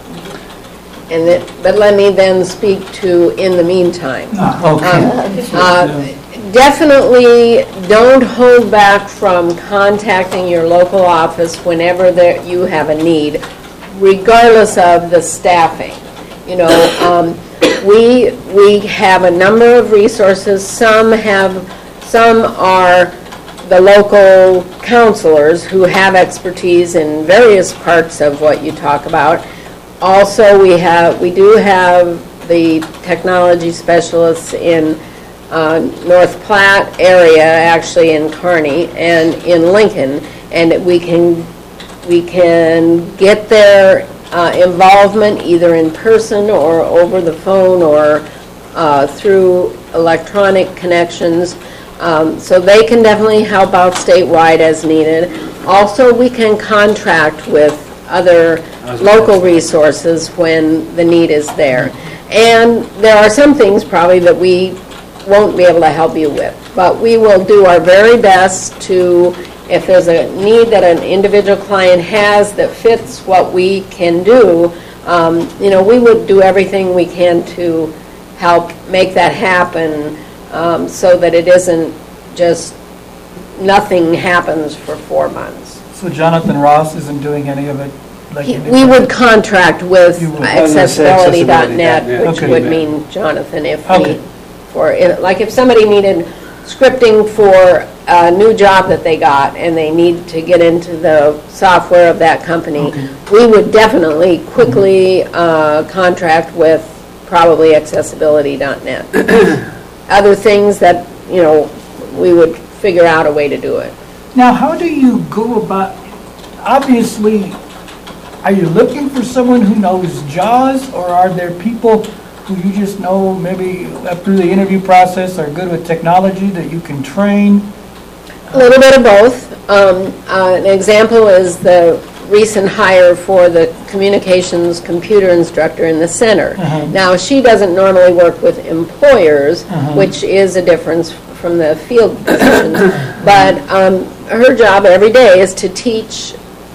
And that, but let me then speak to in the meantime. Ah, okay. Um, uh, Definitely don't hold back from contacting your local office whenever there, you have a need, regardless of the staffing. You know, um, we, we have a number of resources. Some have, some are the local counselors who have expertise in various parts of what you talk about. Also, we have, we do have the technology specialists in uh, North Platte area, actually in Kearney and in Lincoln, and we can we can get their uh, involvement either in person or over the phone or uh, through electronic connections. Um, so they can definitely help out statewide as needed. Also, we can contract with other local resources when the need is there. And there are some things probably that we won't be able to help you with, but we will do our very best to, if there's a need that an individual client has that fits what we can do, um, you know, we would do everything we can to help make that happen, um, so that it isn't just nothing happens for four months. So Jonathan Ross isn't doing any of it? Like He- you do? We would contract with You would. accessibility dot net, accessibility dot net. which Okay. would mean Jonathan if Okay. we, for, if- like if somebody needed scripting for a new job that they got and they need to get into the software of that company, we would definitely quickly uh, contract with probably accessibility dot net. Other things that, you know, we would figure out a way to do it. Now, how do you go about, obviously, are you looking for someone who knows JAWS, or are there people who you just know maybe through the interview process are good with technology that you can train? A little bit of both. Um, uh, An example is the recent hire for the communications computer instructor in the center. Uh-huh. Now, she doesn't normally work with employers, Uh-huh. which is a difference from the field positions, but um, her job every day is to teach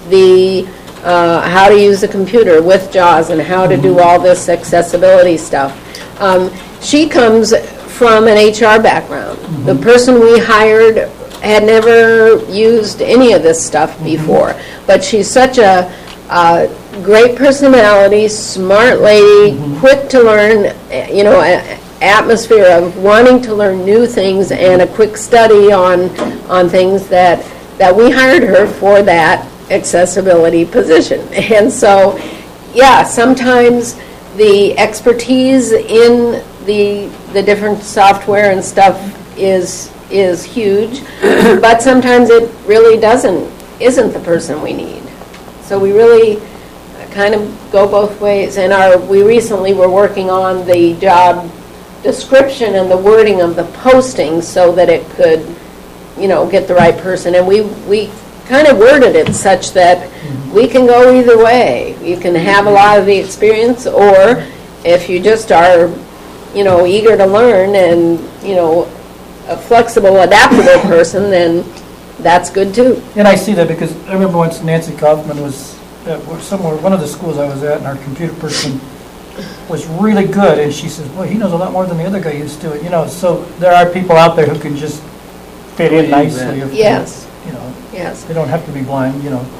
the uh, how to use a computer with JAWS and how to do all this accessibility stuff. Um, she comes from an H R background. The person we hired had never used any of this stuff before, but she's such a, a great personality, smart lady, quick to learn, you know, a, atmosphere of wanting to learn new things and a quick study on on things that that we hired her for that accessibility position. And so, yeah, sometimes the expertise in the the different software and stuff is is huge, but sometimes it really doesn't isn't the person we need. So we really kind of go both ways. And our we recently were working on the job description and the wording of the posting so that it could, you know, get the right person. And we we kind of worded it such that we can go either way. You can have a lot of the experience, or if you just are, you know, eager to learn and, you know, a flexible, adaptable person, then that's good too. And I see that because I remember once Nancy Kaufman was at somewhere, one of the schools I was at, and our computer person was really good, and she says, "Boy, he knows a lot more than the other guy used to." You know, so there are people out there who can just fit in nicely. If Yes. they, you know, Yes. they don't have to be blind. You know.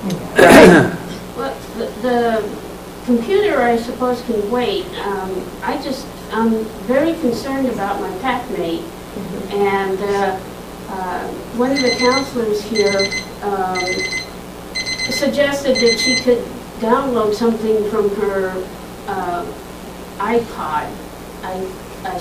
Well, the, the computer, I suppose, can wait. Um, I just, I'm very concerned about my packmate. And uh, uh, one of the counselors here um, suggested that she could download something from her uh, iPod. I, I,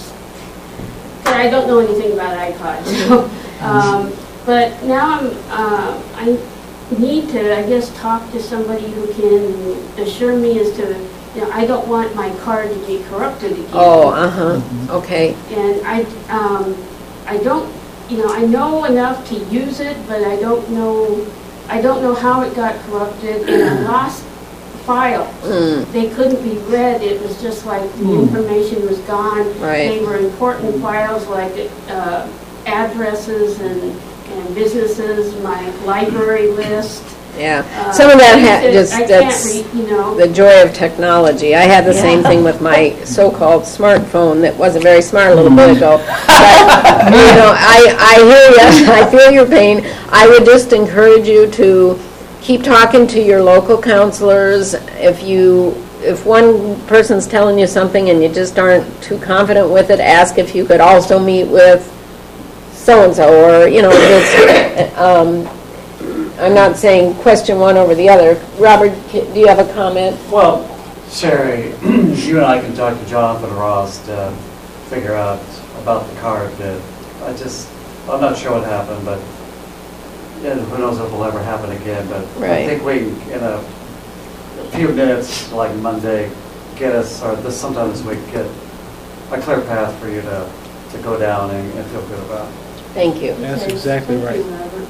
but I don't know anything about iPods. So, um, but now I'm, uh, I need to, I guess, talk to somebody who can assure me as to, you know, I don't want my card to be corrupted again. Oh, uh-huh, okay. And I, um, I don't, you know, I know enough to use it, but I don't know I don't know how it got corrupted, and I lost files. Mm. They couldn't be read. It was just like the Mm. information was gone. Right. They were important files like uh, addresses and, and businesses, my library list. Yeah, Uh, some of that ha- things just, I can't that's read, you know. the joy of technology. I had the Yeah. same thing with my so-called smartphone that wasn't very smart a little bit ago. But, you know, I, I hear you, I feel your pain. I would just encourage you to keep talking to your local counselors. If you, if one person's telling you something and you just aren't too confident with it, ask if you could also meet with so-and-so, or, you know, just, um, I'm not saying question one over the other. Robert, do you have a comment? Well, Sherry, you and I can talk to Jonathan Ross to figure out about the card bid. I just, I'm not sure what happened, but and who knows if it will ever happen again. But Right. I think we, in a, a few minutes, like Monday, get us, or this sometime this week, get a clear path for you to, to go down and, and feel good about. Thank you. That's exactly Thank right. you, Robert.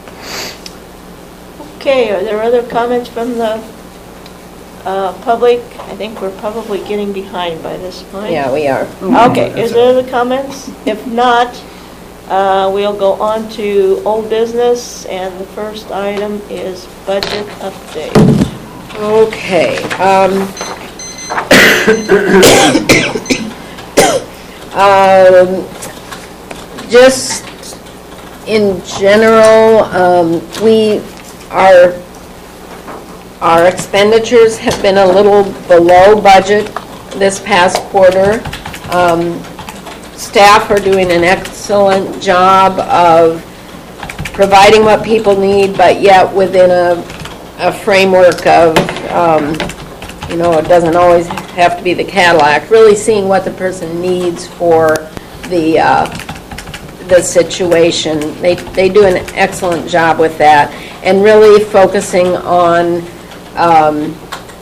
Okay, are there other comments from the uh, public? I think we're probably getting behind by this point. Yeah, we are. Okay, is there other comments? If not, uh, we'll go on to old business, and the first item is budget update. Okay. um, um, Just in general, um, we, our, our expenditures have been a little below budget this past quarter. Um, Staff are doing an excellent job of providing what people need, but yet within a, a framework of, um, you know, it doesn't always have to be the Cadillac, really seeing what the person needs for the, uh, the situation. They, they do an excellent job with that, and really focusing on um,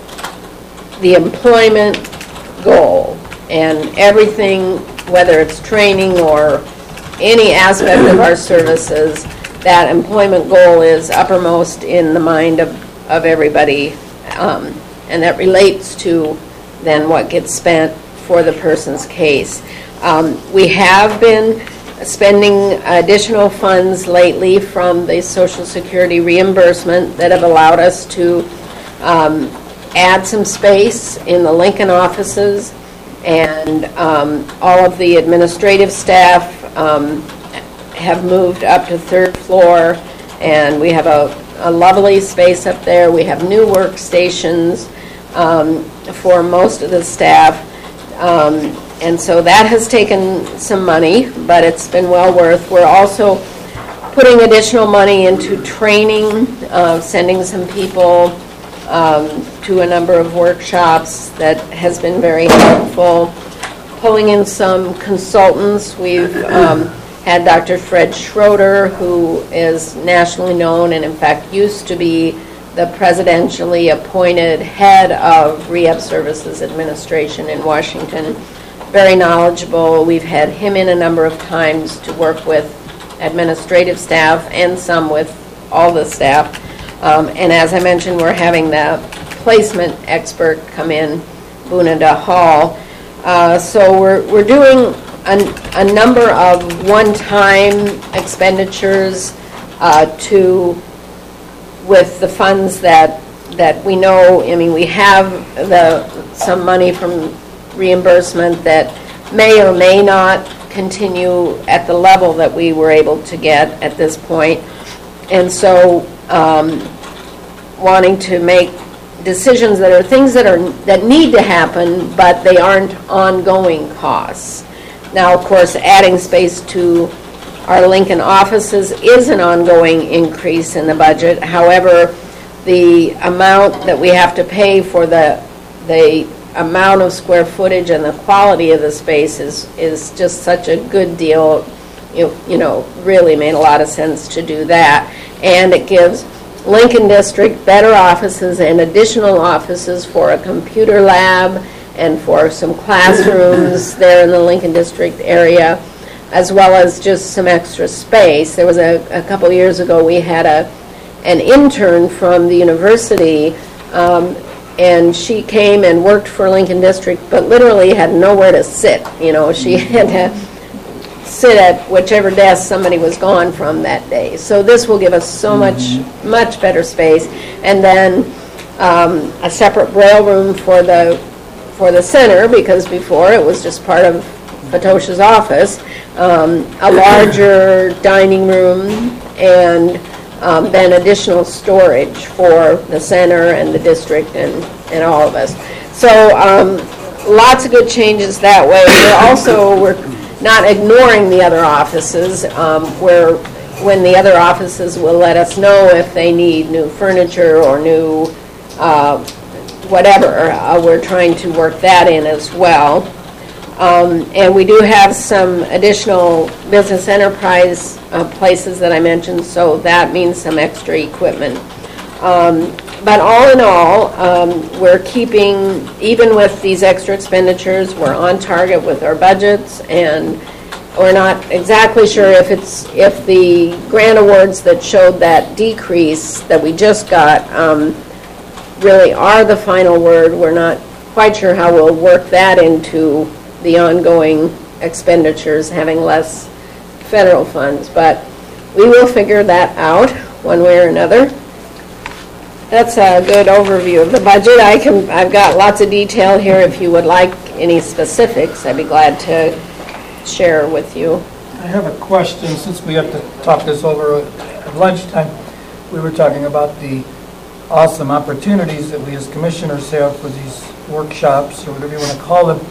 the employment goal and everything, whether it's training or any aspect of our services, that employment goal is uppermost in the mind of, of everybody, um, and that relates to then what gets spent for the person's case. Um, we have been spending additional funds lately from the Social Security reimbursement that have allowed us to um, add some space in the Lincoln offices, and um, all of the administrative staff um, have moved up to third floor, and we have a, a lovely space up there. We have new workstations um, for most of the staff, um, and so that has taken some money, but it's been well worth. We're also putting additional money into training, uh, sending some people um, to a number of workshops that has been very helpful, pulling in some consultants. We've um, had Doctor Fred Schroeder, who is nationally known and in fact used to be the presidentially appointed head of Rehab Services Administration in Washington. Very knowledgeable. We've had him in a number of times to work with administrative staff and some with all the staff. Um, and as I mentioned, we're having the placement expert come in, Bunada Hall. Uh, so we're, we're doing a, a number of one-time expenditures uh, to, with the funds that, that we know. I mean, we have the, some money from reimbursement that may or may not continue at the level that we were able to get at this point. And so um, wanting to make decisions that are things that are that need to happen, but they aren't ongoing costs. Now, of course, adding space to our Lincoln offices is an ongoing increase in the budget. However, the amount that we have to pay for the the amount of square footage and the quality of the space is is just such a good deal. You, you know, really made a lot of sense to do that. And it gives Lincoln District better offices and additional offices for a computer lab and for some classrooms there in the Lincoln District area, as well as just some extra space. There was a, a couple years ago we had a an intern from the university, um, and she came and worked for Lincoln District, but literally had nowhere to sit. You know, she had to sit at whichever desk somebody was gone from that day. So this will give us so much, much better space. And then um, a separate braille room for the for the center, because before it was just part of Fatosha's office, um, a larger dining room, and um, then additional storage for the center and the district and, and all of us. So um, lots of good changes that way. We're also, we're not ignoring the other offices, um, where when the other offices will let us know if they need new furniture or new uh, whatever. Uh, we're trying to work that in as well. Um, and we do have some additional business enterprise uh, places that I mentioned, so that means some extra equipment. Um, but all in all, um, we're keeping, even with these extra expenditures, we're on target with our budgets, and we're not exactly sure if it's if the grant awards that showed that decrease that we just got um, really are the final word. We're not quite sure how we'll work that into the ongoing expenditures, having less federal funds, but we will figure that out one way or another. That's a good overview of the budget. I can, I've got lots of detail here. If you would like any specifics, I'd be glad to share with you. I have a question, since we have to talk this over at lunchtime. We were talking about the awesome opportunities that we as commissioners have for these workshops, or whatever you want to call them.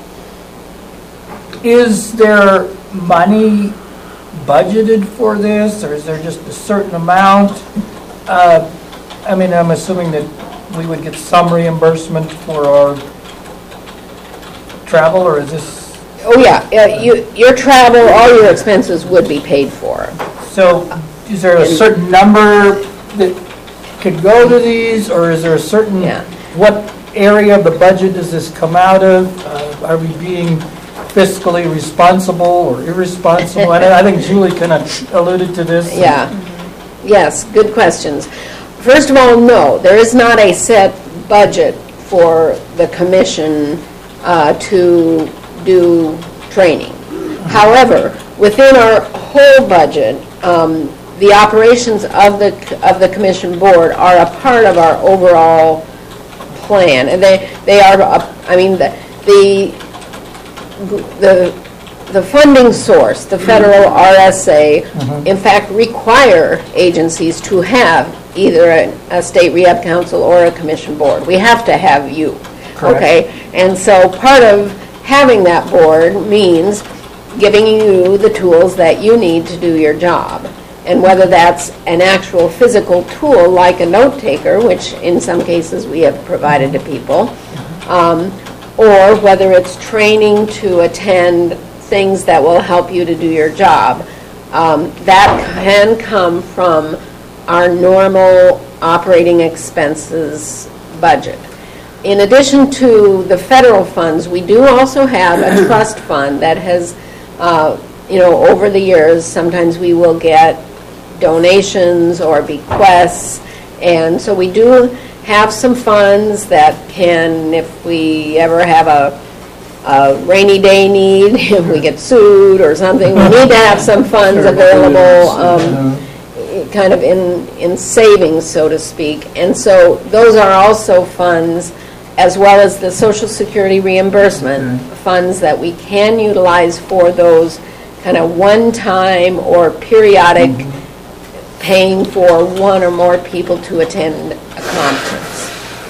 Is there money budgeted for this, or is there just a certain amount? Uh, I mean, I'm assuming that we would get some reimbursement for our travel, or is this? Oh, yeah. Uh, you, your travel, all your expenses would be paid for. So is there a certain number that could go to these, or is there a certain, yeah. what area of the budget does this come out of? Uh, are we being fiscally responsible or irresponsible? And I think Julie kind of alluded to this. Yeah. Yes, good questions. First of all, no, there is not a set budget for the commission uh, to do training. However, within our whole budget, um, the operations of the of the commission board are a part of our overall plan, and they they are. A, I mean the the. The, the funding source, the federal R S A, mm-hmm. in fact, require agencies to have either a, a state rehab council or a commission board. We have to have you. Correct. Okay? And so part of having that board means giving you the tools that you need to do your job. And whether that's an actual physical tool like a note taker, which in some cases we have provided to people, um, or whether it's training to attend things that will help you to do your job. Um, that can come from our normal operating expenses budget. In addition to the federal funds, we do also have a trust fund that has, uh, you know, over the years, sometimes we will get donations or bequests, and so we do have some funds that can, if we ever have a, a rainy day need, if we get sued or something, we need to have some funds available, um, kind of in, in savings, so to speak. And so those are also funds, as well as the Social Security reimbursement okay. funds that we can utilize for those kind of one-time or periodic mm-hmm. paying for one or more people to attend a conference.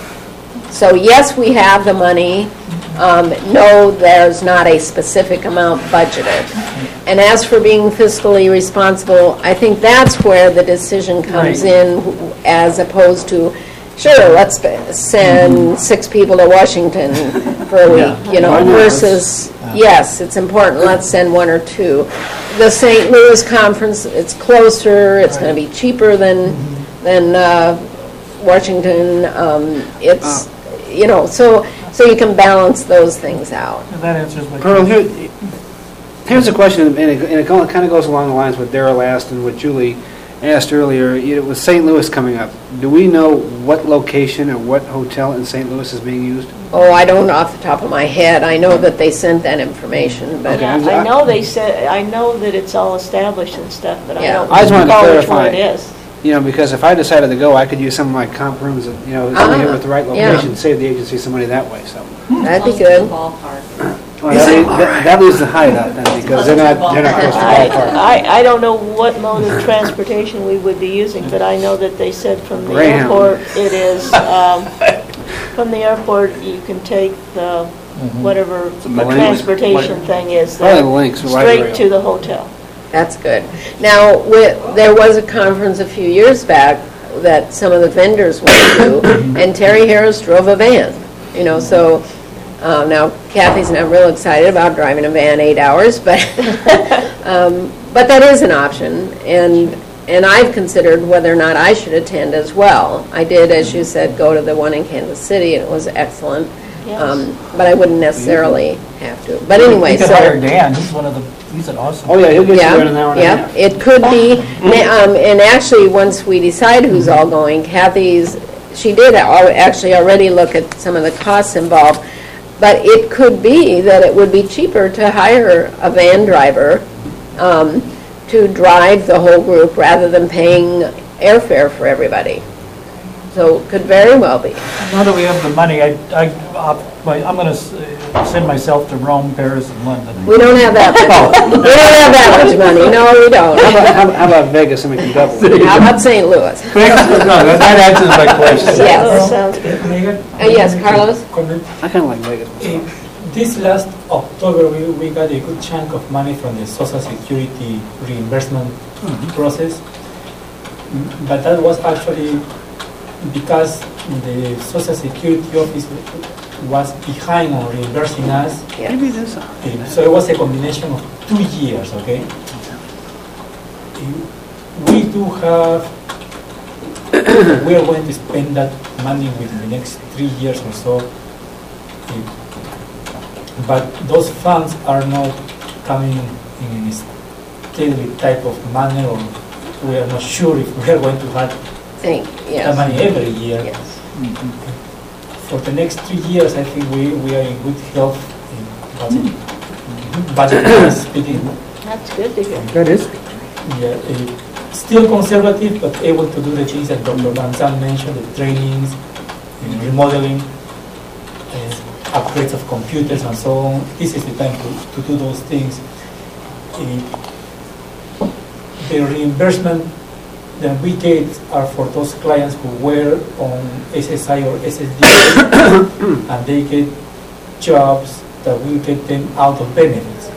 So yes, we have the money. Um, no, there's not a specific amount budgeted. And as for being fiscally responsible, I think that's where the decision comes right. in, as opposed to, sure, let's send mm-hmm. six people to Washington for a week, yeah. you know, versus, yeah. yes, it's important, let's send one or two. The Saint Louis conference, it's closer, it's right. going to be cheaper than, mm-hmm. than uh, Washington. Um, it's, uh, you know, so so you can balance those things out. And that answers my Colonel, here, here's a question, and it, and it kind of goes along the lines with Daryl asked and with Julie asked earlier, you know, with Saint Louis coming up, do we know what location or what hotel in Saint Louis is being used? Oh, I don't off the top of my head. I know that they sent that information, but. Yeah, I know they said, I know that it's all established and stuff, but I Yeah. don't I just wanted to recall which clarify. one it is. You know, because if I decided to go, I could use some of my comp rooms, that, you know, Ah, here with the right yeah. location, save the agency some money that way, so. That'd be good. Well, that, leaves, that, that leaves the hideout then, because they're not, they're not close to the I, ballpark. I I don't know what mode of transportation we would be using, but I know that they said from the Greyhound. airport, it is, um, from the airport, you can take the, whatever the Lynx. transportation thing is, Probably there, the Lynx, the light straight rail. to the hotel. That's good. Now, wi- there was a conference a few years back that some of the vendors went to, and Terry Harris drove a van, you know, so uh, now Kathy's not real excited about driving a van eight hours, but um, but that is an option, and and I've considered whether or not I should attend as well. I did, as you said, go to the one in Kansas City, and it was excellent, Yes. um, but I wouldn't necessarily have to. But anyway, You could so... hire Dan, he's one of the, he's an awesome. Oh, yeah, he'll get you Yeah, there in an hour and a yeah, half. it could be, na- um, and actually, once we decide who's all going, Kathy's, she did al- actually already look at some of the costs involved, but it could be that it would be cheaper to hire a van driver um, to drive the whole group rather than paying airfare for everybody. So it could very well be. Now that we have the money, I, I, I'll- I'm going to send myself to Rome, Paris, and London. We don't have that much, we don't have that much money, no, we don't. How about, how about- how about Vegas and we can double? How about Saint Louis? No, that that answers my question. Yes. Oh, sounds good. Megan? Uh, yes, Carlos? Comment. I kind of like Vegas. Eh, This last October, we, we got a good chunk of money from the Social Security reimbursement process. Mm, But that was actually because the Social Security office was behind on reimbursing us. Maybe this. Eh, So it was a combination of two years, okay? Eh, We do have, we are going to spend that money within the next three years or so. Eh, But those funds are not coming in a steady type of manner, or we are not sure if we are going to have Think, that yes. money every year. Yes. For the next three years, I think we, we are in good health in budget. Budget speaking. That's good to hear. That is. Yeah, eh, still conservative, but able to do the things that Doctor Van Zandt mentioned, the trainings, eh, remodeling, eh, upgrades of computers and so on. This is the time to, to do those things. Eh, The reimbursement that we get are for those clients who were on S S I or S S D and they get jobs that will get them out of benefits.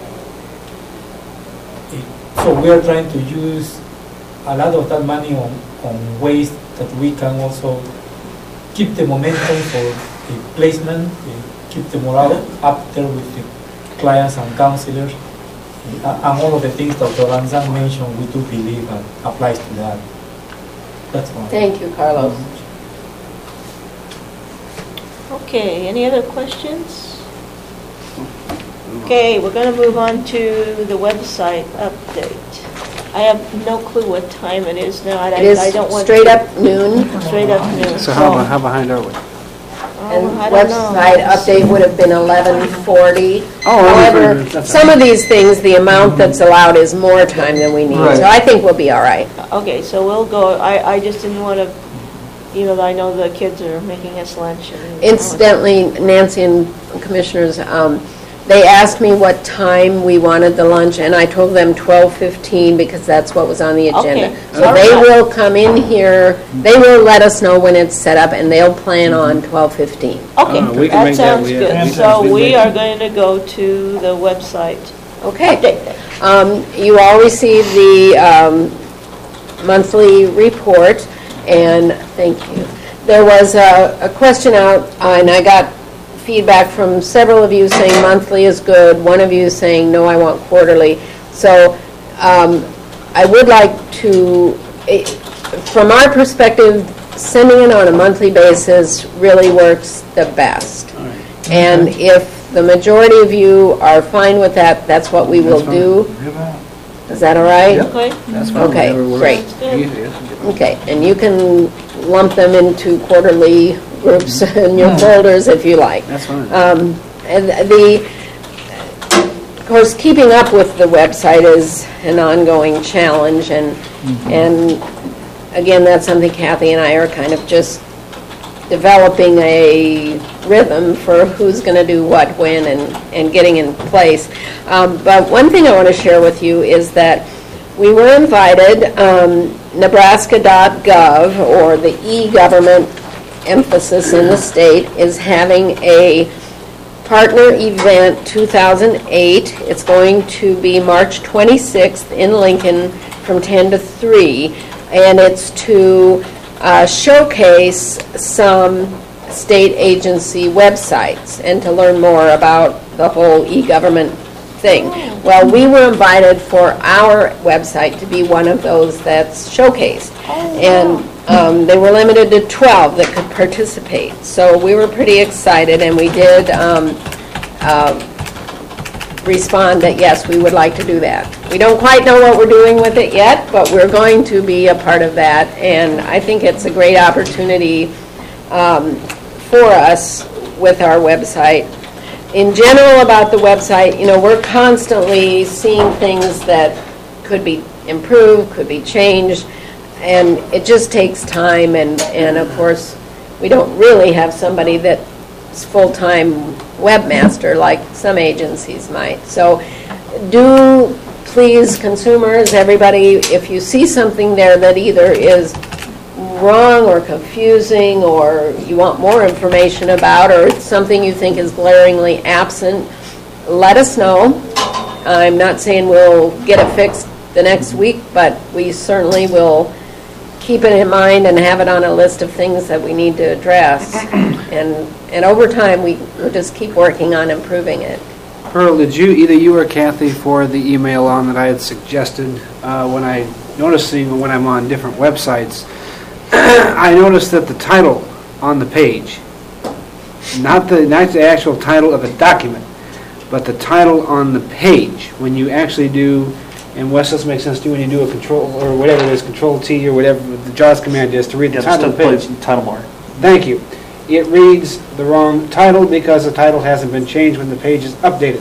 Eh, So we are trying to use a lot of that money on, on ways that we can also keep the momentum for the placement, eh, keep the morale up there with the clients and counselors, uh, and all of the things Doctor Van Zandt mentioned, we do believe that applies to that. That's all. Thank you, Carlos. Okay, any other questions? Okay, we're going to move on to the website update. I have no clue what time it is now. I- It is I don't want straight to- up noon. Straight up noon. So how, how behind are we? And Oh, I don't know. website update would have been eleven forty. Oh, However, that's all some right. of these things, the amount that's allowed is more time than we need. Right. So I think we'll be all right. Okay, so we'll go, I, I just didn't want to, even though I know the kids are making us lunch. and- Incidentally, Nancy and Commissioners, um, they asked me what time we wanted the lunch, and I told them twelve fifteen because that's what was on the agenda. Okay. So All they right. will come in here, they will let us know when it's set up, and they'll plan on twelve fifteen. Okay, Uh, we can that make that, sounds we- good. we- So we- we are going to go to the website. Okay. Update. Um, You all received the um, monthly report, and thank you. There was a a question out, uh, and I got feedback from several of you saying monthly is good, one of you saying, no, I want quarterly. So um, I would like to, eh, from our perspective, sending it on a monthly basis really works the best. And if the majority of you are fine with that, that's what we will That's fine. do. Is that all right? Okay. That's fine. Okay, Whatever works. great. Easier. Okay, and you can lump them into quarterly groups in your folders if you like. That's fine. Um, And the, of course, keeping up with the website is an ongoing challenge, and, and again, that's something Kathy and I are kind of just developing a rhythm for who's going to do what, when, and, and getting in place. Um, But one thing I want to share with you is that we were invited, um, Nebraska dot gov, or the e-government emphasis in the state, is having a partner event two thousand eight. It's going to be March twenty-sixth in Lincoln from ten to three, and it's to uh, showcase some state agency websites and to learn more about the whole e-government thing. Well, we were invited for our website to be one of those that's showcased. And um, they were limited to twelve that could participate. So we were pretty excited, and we did um, uh, respond that, yes, we would like to do that. We don't quite know what we're doing with it yet, but we're going to be a part of that. And I think it's a great opportunity um, for us with our website. In general about the website, you know, we're constantly seeing things that could be improved, could be changed, and it just takes time, and, and of course, we don't really have somebody that's full-time webmaster like some agencies might. So do please, consumers, everybody, if you see something there that either is wrong or confusing or you want more information about, or it's something you think is glaringly absent, let us know. I'm not saying we'll get it fixed the next week, but we certainly will keep it in mind and have it on a list of things that we need to address. And and over time, we will just keep working on improving it. Pearl, did you, either you or Kathy, forward the email on that I had suggested uh, when I, noticing when I'm on different websites, I noticed that the title on the page, not the, not the actual title of a document, but the title on the page, when you actually do, and Wes, this makes sense to you, when you do a control, or whatever it is, control T or whatever the JAWS command is to read the Yeah, title of the just page. title bar. Thank you. It reads the wrong title because the title hasn't been changed when the page is updated.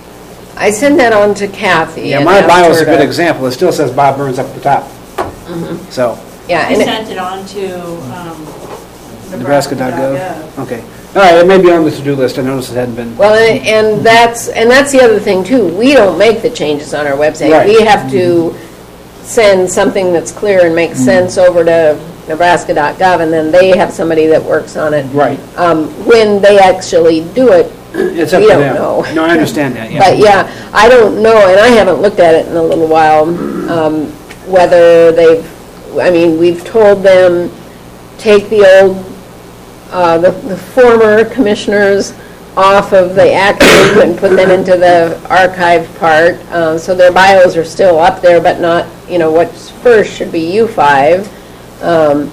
I send that on to Kathy. Yeah, and my asked bio is her a good to- example. It still says Bob Burns up at the top. Mhm. So, Yeah, I and it- sent it on to um, Nebraska dot gov? Nebraska.gov. Okay. All right, it may be on the to-do list. I noticed it hadn't been. Well, and and that's, and that's the other thing, too. We don't make the changes on our website. Right. We have to send something that's clear and makes sense over to Nebraska dot gov, and then they have somebody that works on it. Right. Um, When they actually do it, It's up we to don't them. know. No, I understand that, yeah. But yeah, I don't know, and I haven't looked at it in a little while, um, whether they've, I mean, we've told them, take the old, uh, the the former commissioners off of the active and put them into the archive part, uh, so their bios are still up there, but not, you know, what's first should be U five. Um,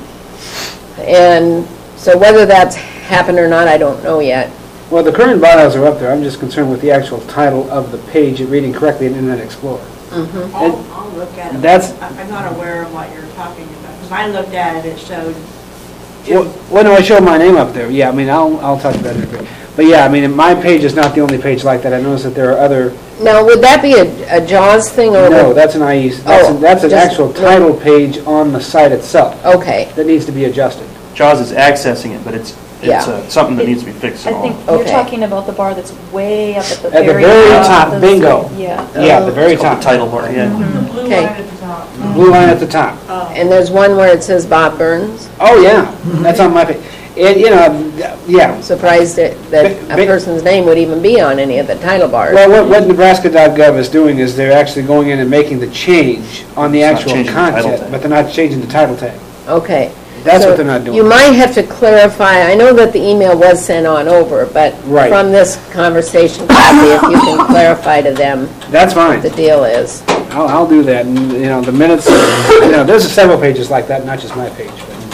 And so whether that's happened or not, I don't know yet. Well, the current bios are up there. I'm just concerned with the actual title of the page and reading correctly in Internet Explorer. Mhm. I'll, I'll look at it. That's- I- I'm not aware of what you're talking about. Because I looked at it, it showed Well, well, no, I showed my name up there. Yeah, I mean, I'll, I'll talk about it in a bit. But yeah, I mean, my page is not the only page like that. I noticed that there are other, Now, would that be a a JAWS thing, or? no, would- that's an I E, that's, Oh, an- that's an just- actual title page on the site itself Okay. that needs to be adjusted. JAWS is accessing it, but it's, it's Yeah. uh, something that needs to be fixed I at all. think you're Okay. talking about the bar that's way up at the At the very very top. top, of the bingo. screen. Yeah. Yeah, the very It's called top. the title bar, yeah. the blue Okay. line at the top. Blue line at the top. And there's one where it says Bob Burns. Oh, yeah, that's on my page. And, you know, yeah. I'm surprised that, that a Ba- ba- person's name would even be on any of the title bars. Well, what, what Nebraska dot gov is doing is they're actually going in and making the change on the It's not actual changing the title content, tag. but they're not changing the title tag. Okay. That's So what they're not doing. You might have to clarify, I know that the email was sent on over, but Right. from this conversation, Kathy, if you can clarify to them That's fine. what the deal is. I'll, I'll do that, and, you know, the minutes, you know, there's several pages like that, not just my page.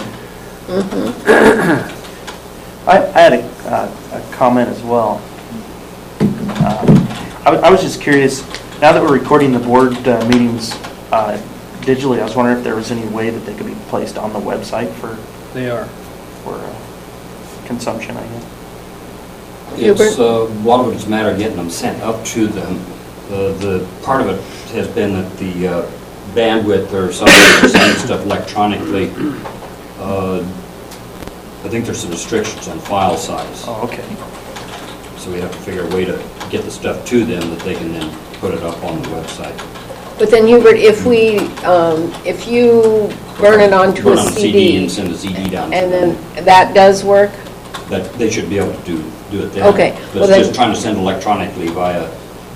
Mhm. I, I had a, uh, a comment as well. Um, I, w- I was just curious, Now that we're recording the board uh, meetings uh, digitally, I was wondering if there was any way that they could be placed on the website for They are. for uh, consumption, I guess. It's, uh, a lot of it is a matter of getting them sent up to them. Uh, The, part of it has been that the uh, bandwidth or something for sending stuff electronically, uh, I think there's some restrictions on file size. Oh, okay. So we have to figure a way to get the stuff to them that they can then put it up on the website. But then Hubert, if we, um, if you burn it onto Burn a on a C D. C D and send a C D down to And them. then that does work? That, they should be able to do, do it then. Okay, But well it's just then- trying to send electronically via,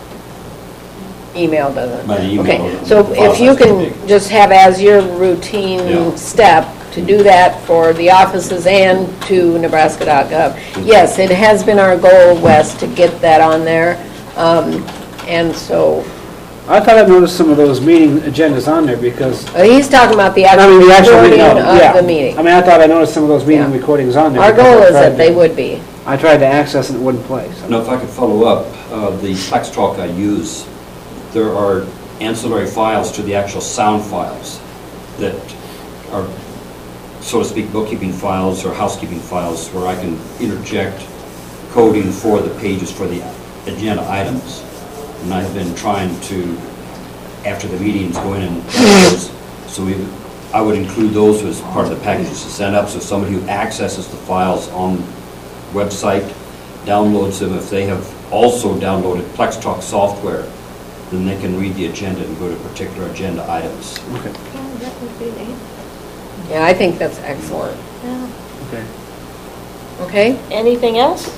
Email doesn't? by the email. Okay, so The file if you size is big. can just have as your Yeah. routine step to do that for the offices and to Nebraska dot gov. Yes, it has been our goal, Wes, to get that on there. Um, And so, I thought I noticed some of those meeting agendas on there because, uh, he's talking about the I actual mean, the actual, recording no, yeah. of the meeting. I mean, I thought I noticed some of those meeting recordings on there. Our because goal I is tried that they to- would be. I tried to access it and it wouldn't play. so. Now, if I could follow up, uh, the Plex Talk I use, there are ancillary files to the actual sound files that are, so to speak, bookkeeping files or housekeeping files where I can interject coding for the pages for the agenda items. And I've been trying to, after the meetings, go in and edit those. So we, I would include those as part of the packages to send up, so somebody who accesses the files on website, downloads them, if they have also downloaded Plex Talk software, then they can read the agenda and go to particular agenda items. Okay. That would be neat. Yeah, I think that's excellent. Yeah. Okay. Okay? Anything else?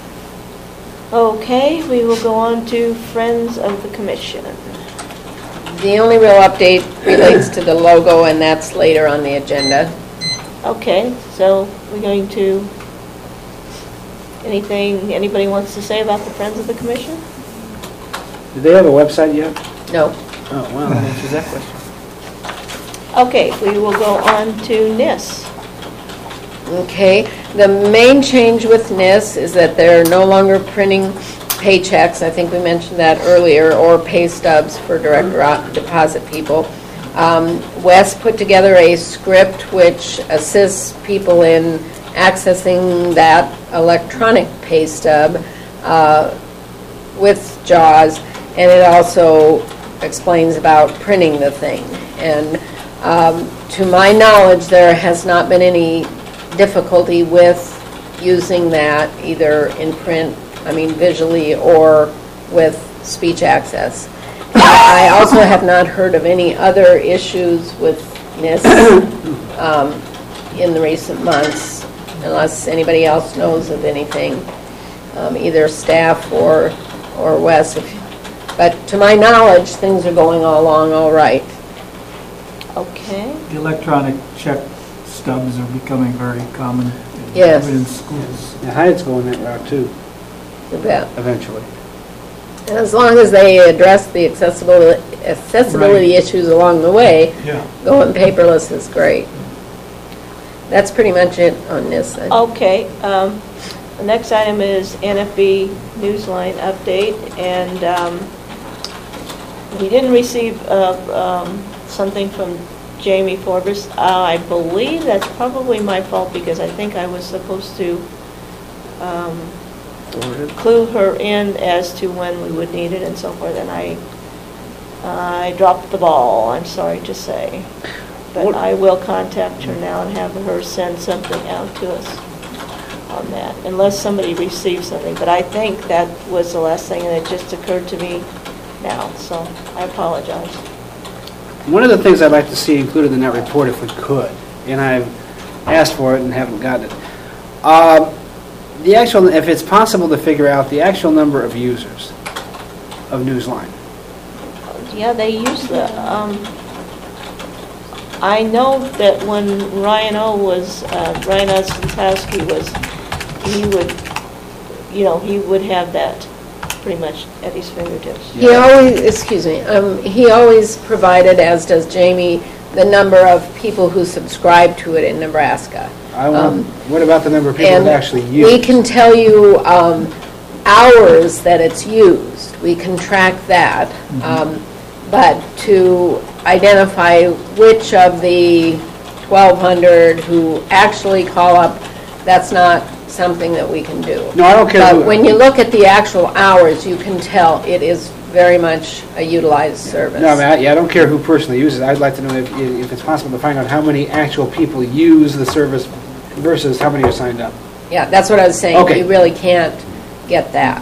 Okay, we will go on to Friends of the Commission. The only real update relates to the logo, and that's later on the agenda. Okay, so we're going to, anything anybody wants to say about the Friends of the Commission? Do they have a website yet? No. Oh, well, that answers that question. Okay, we will go on to N I S. Okay, the main change with N I S is that they're no longer printing paychecks, I think we mentioned that earlier, or pay stubs for direct ro- deposit people. Um, Wes put together a script which assists people in accessing that electronic pay stub uh, with JAWS, and it also explains about printing the thing. And um, to my knowledge, there has not been any difficulty with using that either in print, I mean visually, or with speech access. I also have not heard of any other issues with N I S um, in the recent months, unless anybody else knows of anything, um, either staff or or Wes. If, but to my knowledge, things are going all along all right. Okay. The electronic check stubs are becoming very common Yes. in schools. Yeah, Hyatt's going that route too, You bet. eventually. And as long as they address the accessibility, accessibility Right. issues along the way, Yeah. going paperless is great. That's pretty much it on this. Okay, um, the next item is N F B Newsline update, and um, we didn't receive uh, um, something from Jamie Forbes. Uh, I believe that's probably my fault, because I think I was supposed to um, clue her in as to when we would need it and so forth, and I, I dropped the ball, I'm sorry to say. But I will contact her now and have her send something out to us on that, unless somebody receives something. But I think that was the last thing, and it just occurred to me now, so I apologize. One of the things I'd like to see included in that report, if we could, and I've asked for it and haven't gotten it, um, the actual, if it's possible to figure out the actual number of users of Newsline. Yeah, they use the, um, I know that when Ryan O was, uh, Ryan Ostentowski was, he would, you know, he would have that pretty much at his fingertips. He always, excuse me, um, he always provided, as does Jamie, the number of people who subscribe to it in Nebraska. I want, Um, what about the number of people And that actually use we it? can tell you um, hours that it's used, we can track that. Um, But to identify which of the twelve hundred who actually call up, that's not something that we can do. No, I don't care who- But when you look at the actual hours, you can tell it is very much a utilized service. No, I mean, I, yeah, I don't care who personally uses it. I'd like to know if, if it's possible to find out how many actual people use the service versus how many are signed up. Yeah, that's what I was saying. Okay. You really can't get that.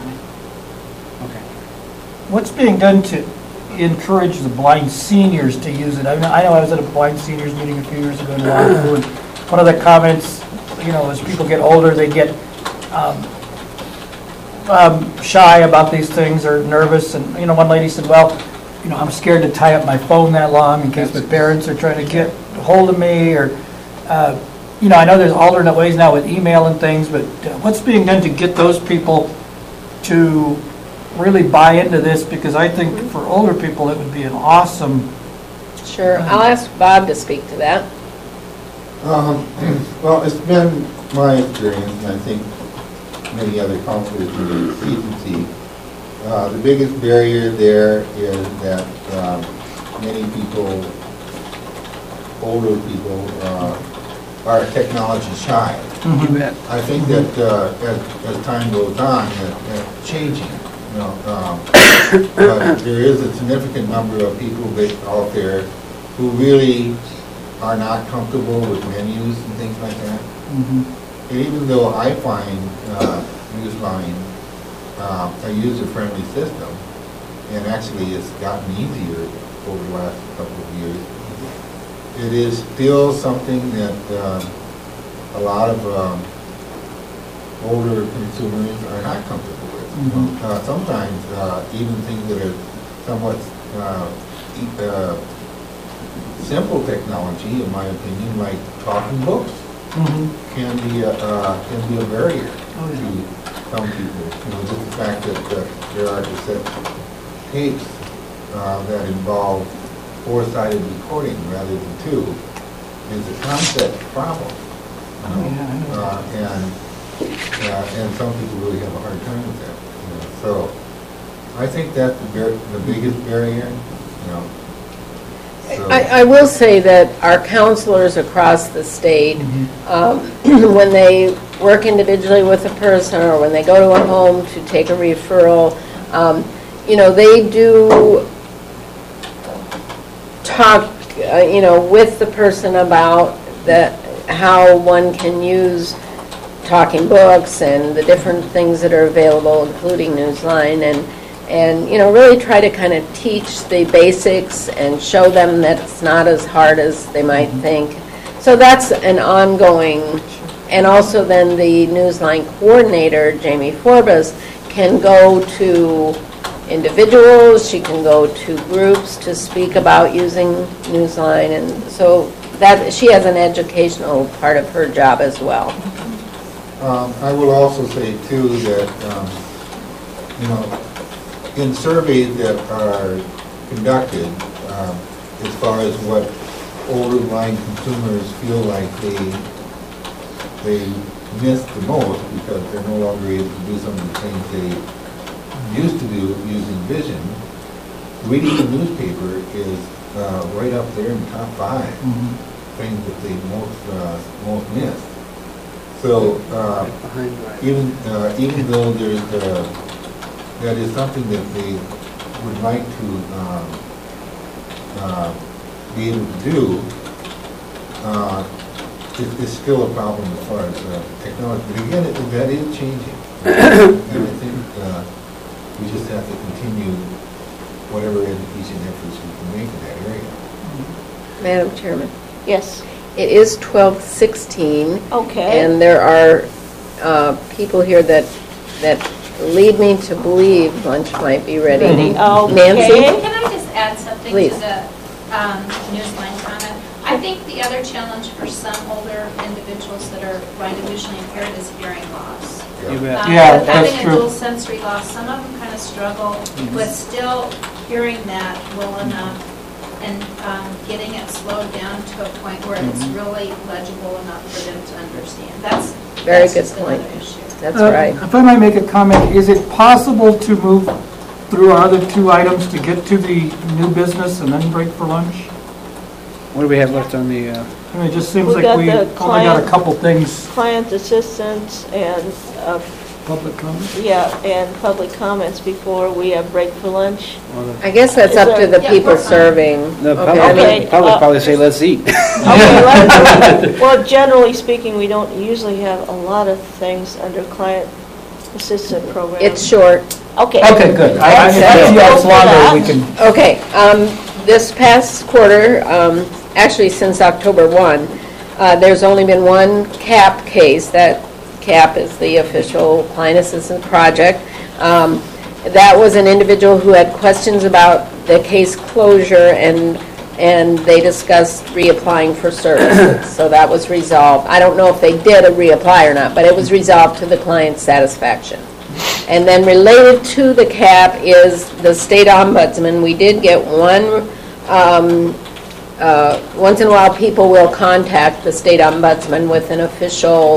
What's being done to encourage the blind seniors to use it? I mean, I know I was at a blind seniors meeting a few years ago in Waterloo, and one of the comments, you know, as people get older, they get um, um, shy about these things or nervous. And, you know, one lady said, well, you know, I'm scared to tie up my phone that long in case my parents are trying to get a hold of me. Or, uh, you know, I know there's alternate ways now with email and things, but uh, what's being done to get those people to really buy into this? Because I think for older people, it would be an awesome... Sure. I'll ask Bob to speak to that. Um, Well, it's been my experience, and I think many other counselors in the agency, uh, the biggest barrier there is that um, many people, older people, uh, are technology shy. You bet. I think that uh, as, as time goes on, that, that's changing. You know, um, but there is a significant number of people that out there who really are not comfortable with menus and things like that. Mm-hmm. And even though I find uh, Newsline uh, a user-friendly system, and actually it's gotten easier over the last couple of years, it is still something that uh, a lot of um, older consumers are not comfortable with. Mhm. Uh, sometimes uh, even things that are somewhat uh, e- uh, simple technology, in my opinion, like talking books, Mhm. can be a, uh, can be a barrier Oh, yeah. to some people. You know, just the fact that uh, there are cassette tapes uh, that involve four-sided recording rather than two is a concept problem. You know? Oh, yeah, I know. Uh, and uh, and some people really have a hard time with that. You know? So I think that's the, bar- the biggest barrier. You know. So- I, I will say that our counselors across the state, um, when they work individually with a person or when they go to a home to take a referral, um, you know, they do talk, uh, you know, with the person about that, how one can use talking books and the different things that are available, including Newsline, and and you know, really try to kind of teach the basics and show them that it's not as hard as they might think. So that's an ongoing, and also then the Newsline coordinator, Jamie Forbes, can go to individuals, she can go to groups to speak about using Newsline, and so that she has an educational part of her job as well. Um, I will also say too that, um, you know, in surveys that are conducted, um, as far as what older blind consumers feel like they they miss the most because they're no longer able to do some of the things they used to do using vision, reading the newspaper is uh, right up there in the top five Mhm. things that they most uh, most miss. So uh, even uh, even though there's uh, that is something that they would like to um, uh, be able to do, uh, it, it's still a problem as far as uh, technology. But again, it, that is changing, and I think uh, we just have to continue whatever education efforts we can make in that area. Madam Chairman. Yes. It is twelve sixteen. Okay. And there are uh, people here that, that lead me to believe lunch might be ready. Ready, okay. Nancy? Can I just add something Please. to the um, Newsline comment? I think the other challenge for some older individuals that are blind and visually impaired is hearing loss. You bet. Um, Yeah, with that's having true. a dual sensory loss, some of them kind of struggle with still hearing that well enough and um, getting it slowed down to a point where it's really legible enough for them to understand. That's Very that's good just point. another issue. That's Uh, right. If I might make a comment, is it possible to move through our other two items to get to the new business and then break for lunch? What do we have left on the, uh, I mean, it just seems We like got we the only got a client- couple things. Client assistance and, uh, Public comment? yeah, and public comments before we have break for lunch. I guess that's Is up to there- the people serving. the Okay, I mean- public, public uh, probably say, let's eat. Okay, let's- Well, generally speaking, we don't usually have a lot of things under client assistant program. It's short. Okay. Okay, good. I- I- If Let's I see go it's for longer, that. we can, Okay, um, this past quarter, um, actually since October first, uh, there's only been one CAP case. That CAP is the official client assistance project. Um, That was an individual who had questions about the case closure, and, and they discussed reapplying for services. So that was resolved. I don't know if they did a reapply or not, but it was resolved to the client's satisfaction. And then related to the CAP is the state ombudsman. We did get one, um, uh, once in a while, people will contact the state ombudsman with an official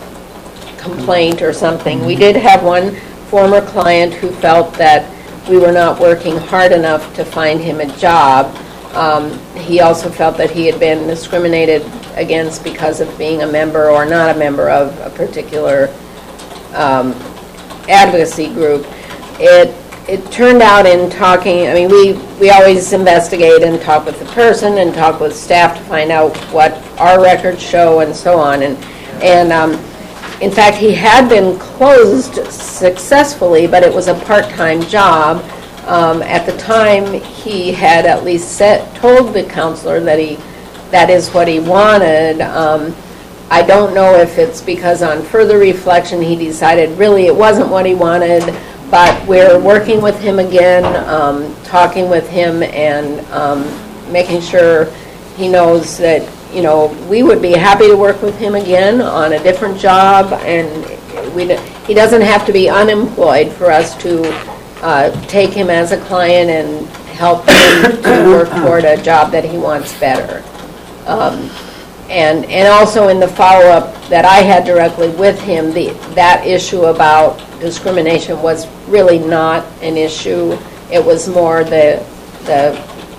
complaint or something. We did have one former client who felt that we were not working hard enough to find him a job. Um, He also felt that he had been discriminated against because of being a member or not a member of a particular um, advocacy group. It it turned out in talking, I mean, we, we always investigate and talk with the person and talk with staff to find out what our records show and so on. And, and um, in fact, he had been closed successfully, but it was a part-time job. Um, At the time, he had at least set, told the counselor that he, that is what he wanted. Um, I don't know if it's because on further reflection, he decided really it wasn't what he wanted, but we're working with him again, um, talking with him and um, making sure he knows that, you know, we would be happy to work with him again on a different job, and we, he doesn't have to be unemployed for us to uh, take him as a client and help him to work toward a job that he wants better. Um, And, and also in the follow-up that I had directly with him, the, that issue about discrimination was really not an issue. It was more the, the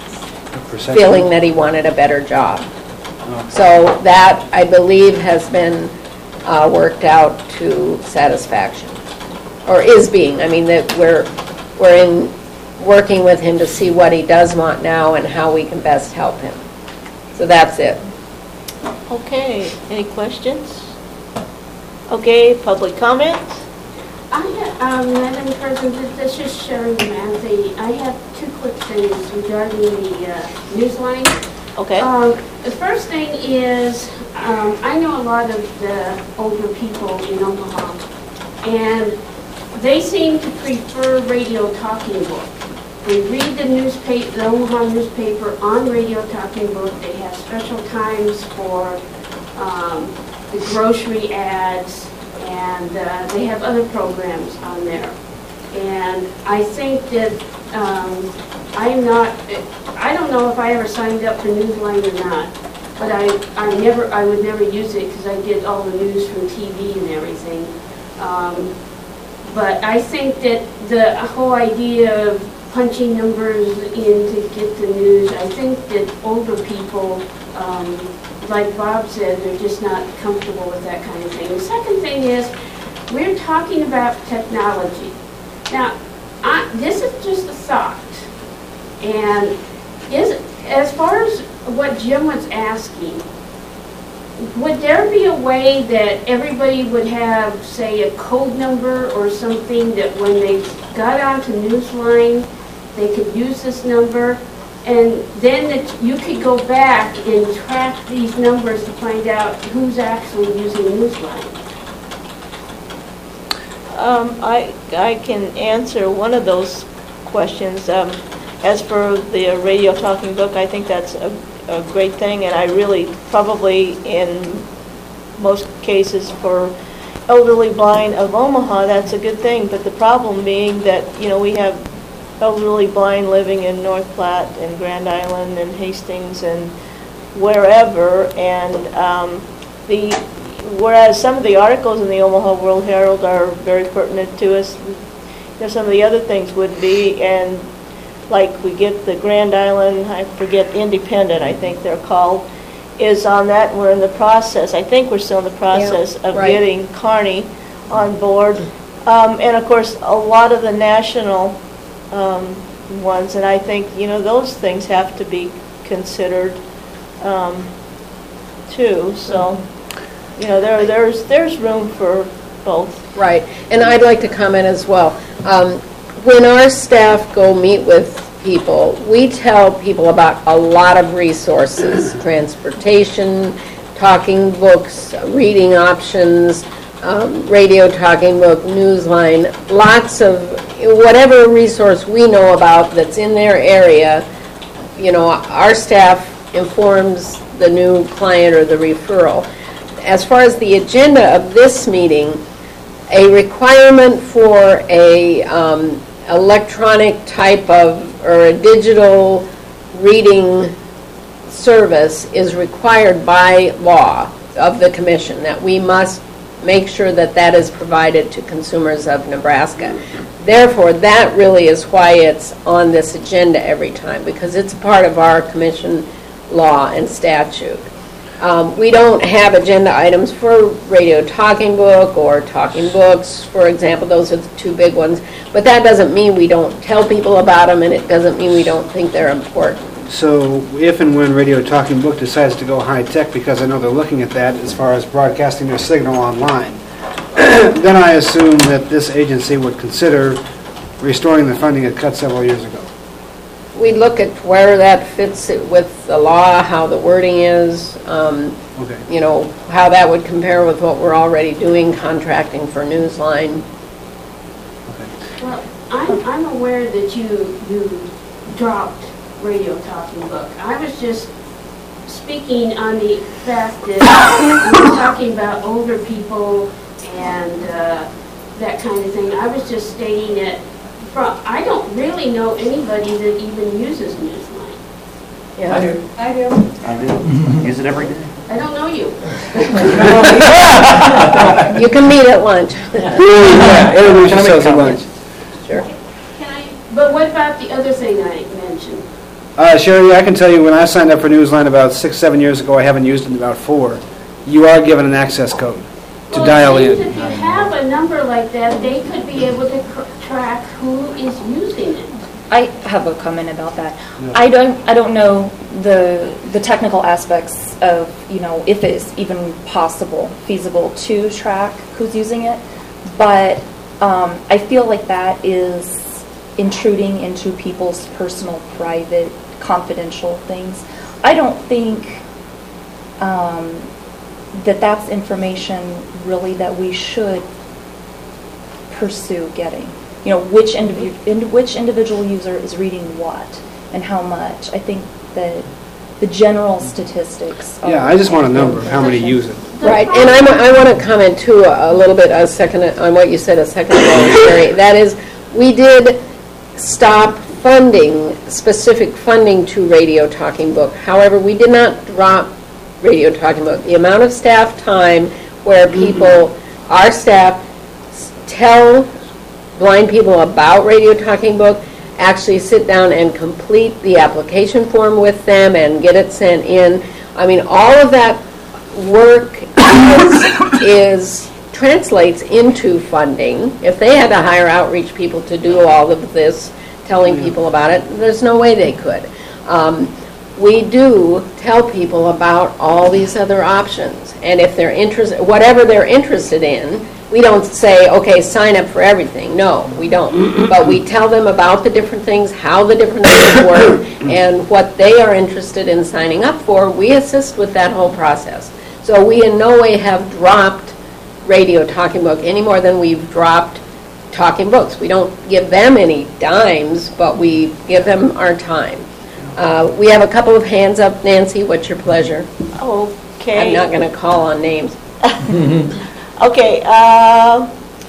feeling that he wanted a better job. So that, I believe, has been uh, worked out to satisfaction, or is being. I mean, that we're, we're in, working with him to see what he does want now and how we can best help him. So that's it. Okay, any questions? Okay, public comment? I, um, Madam President, this is Sherry Mathy. I have two quick things regarding the uh, Newsline. Okay. Um, the first thing is, um, I know a lot of the older people in Omaha, and they seem to prefer radio talking book. They read the newspaper, the Omaha newspaper on radio talking book. They have special times for um, the grocery ads, and uh, they have other programs on there. And I think that um, I'm not, I don't know if I ever signed up for Newsline or not, but I, I never, I would never use it because I get all the news from T V and everything. Um, but I think that the whole idea of punching numbers in to get the news, I think that older people, um, like Bob said, they're just not comfortable with that kind of thing. The second thing is, we're talking about technology. Now, I, this is just a thought, and is as far as what Jim was asking, would there be a way that everybody would have, say, a code number or something that when they got onto Newsline, they could use this number, and then that you could go back and track these numbers to find out who's actually using Newsline? Um, I, I can answer one of those questions. Um, as for the radio talking book, I think that's a, a great thing, and I really probably in most cases for elderly blind of Omaha, that's a good thing. But the problem being that, you know, we have elderly blind living in North Platte and Grand Island and Hastings and wherever, and um, the whereas some of the articles in the Omaha World Herald are very pertinent to us, you know, some of the other things would be, and like we get the Grand Island, I forget, Independent, I think they're called, is on that, and we're in the process, I think we're still in the process Yeah, of right. getting Kearney on board. Um, and of course, a lot of the national um, ones, and I think, you know, those things have to be considered um, too, so, you know, there, there's, there's room for both. Right, and I'd like to comment as well. Um, When our staff go meet with people, we tell people about a lot of resources, transportation, talking books, reading options, um, radio talking book, Newsline, lots of, whatever resource we know about that's in their area, you know, our staff informs the new client or the referral. As far as the agenda of this meeting, a requirement for a um, electronic type of, or a digital reading service is required by law of the commission, that we must make sure that that is provided to consumers of Nebraska. Therefore, that really is why it's on this agenda every time, because it's part of our commission law and statute. Um, we don't have agenda items for radio talking book or talking books, for example. Those are the two big ones. But that doesn't mean we don't tell people about them, and it doesn't mean we don't think they're important. So if and when Radio Talking Book decides to go high-tech, because I know they're looking at that as far as broadcasting their signal online, then I assume that this agency would consider restoring the funding it cut several years ago. We look at where that fits it with the law, how the wording is, um, okay. you know, how that would compare with what we're already doing, contracting for Newsline. Well, I'm, I'm aware that you, you dropped Radio Talking Book. I was just speaking on the fact that we were talking about older people and uh, that kind of thing. I was just stating that from, I don't really know anybody that even uses Newsline. Yeah. I do. I do. I do. Use it every day. I don't know you. You can meet at lunch. Yeah, introduce yourselves at lunch. Sure. But what about the other thing I mentioned? Uh, Sherry, I can tell you when I signed up for Newsline about six, seven years ago, I haven't used it in about four, you are given an access code to Well, dial it seems in. if you have a number like that, they could be able to cr- track who is using it. I have a comment about that. I don't, I don't know the the technical aspects of, you know, if it's even possible, feasible to track who's using it, but um, I feel like that is intruding into people's personal, private, confidential things. I don't think um, that that's information really that we should pursue getting. You know, which individual, in, which individual user is reading what and how much. I think that the general statistics. Yeah, I just want a number of how many use it. Right, and I'm, I want to comment too a little bit a second on what you said a second ago, Sherry. That is, we did stop funding, specific funding to Radio Talking Book. However, we did not drop Radio Talking Book. The amount of staff time where people, our staff, tell blind people about Radio Talking Book, actually sit down and complete the application form with them and get it sent in. I mean, all of that work is, is translates into funding. If they had to hire outreach people to do all of this, telling people about it, there's no way they could. Um, we do tell people about all these other options, and if they're interested, whatever they're interested in, we don't say, okay, sign up for everything. No, we don't. But we tell them about the different things, how the different things work, and what they are interested in signing up for. We assist with that whole process. So we in no way have dropped Radio Talking Book any more than we've dropped talking books. We don't give them any dimes, but we give them our time. Uh, we have a couple of hands up. Nancy, what's your pleasure? Okay. I'm not going to call on names. Okay, uh,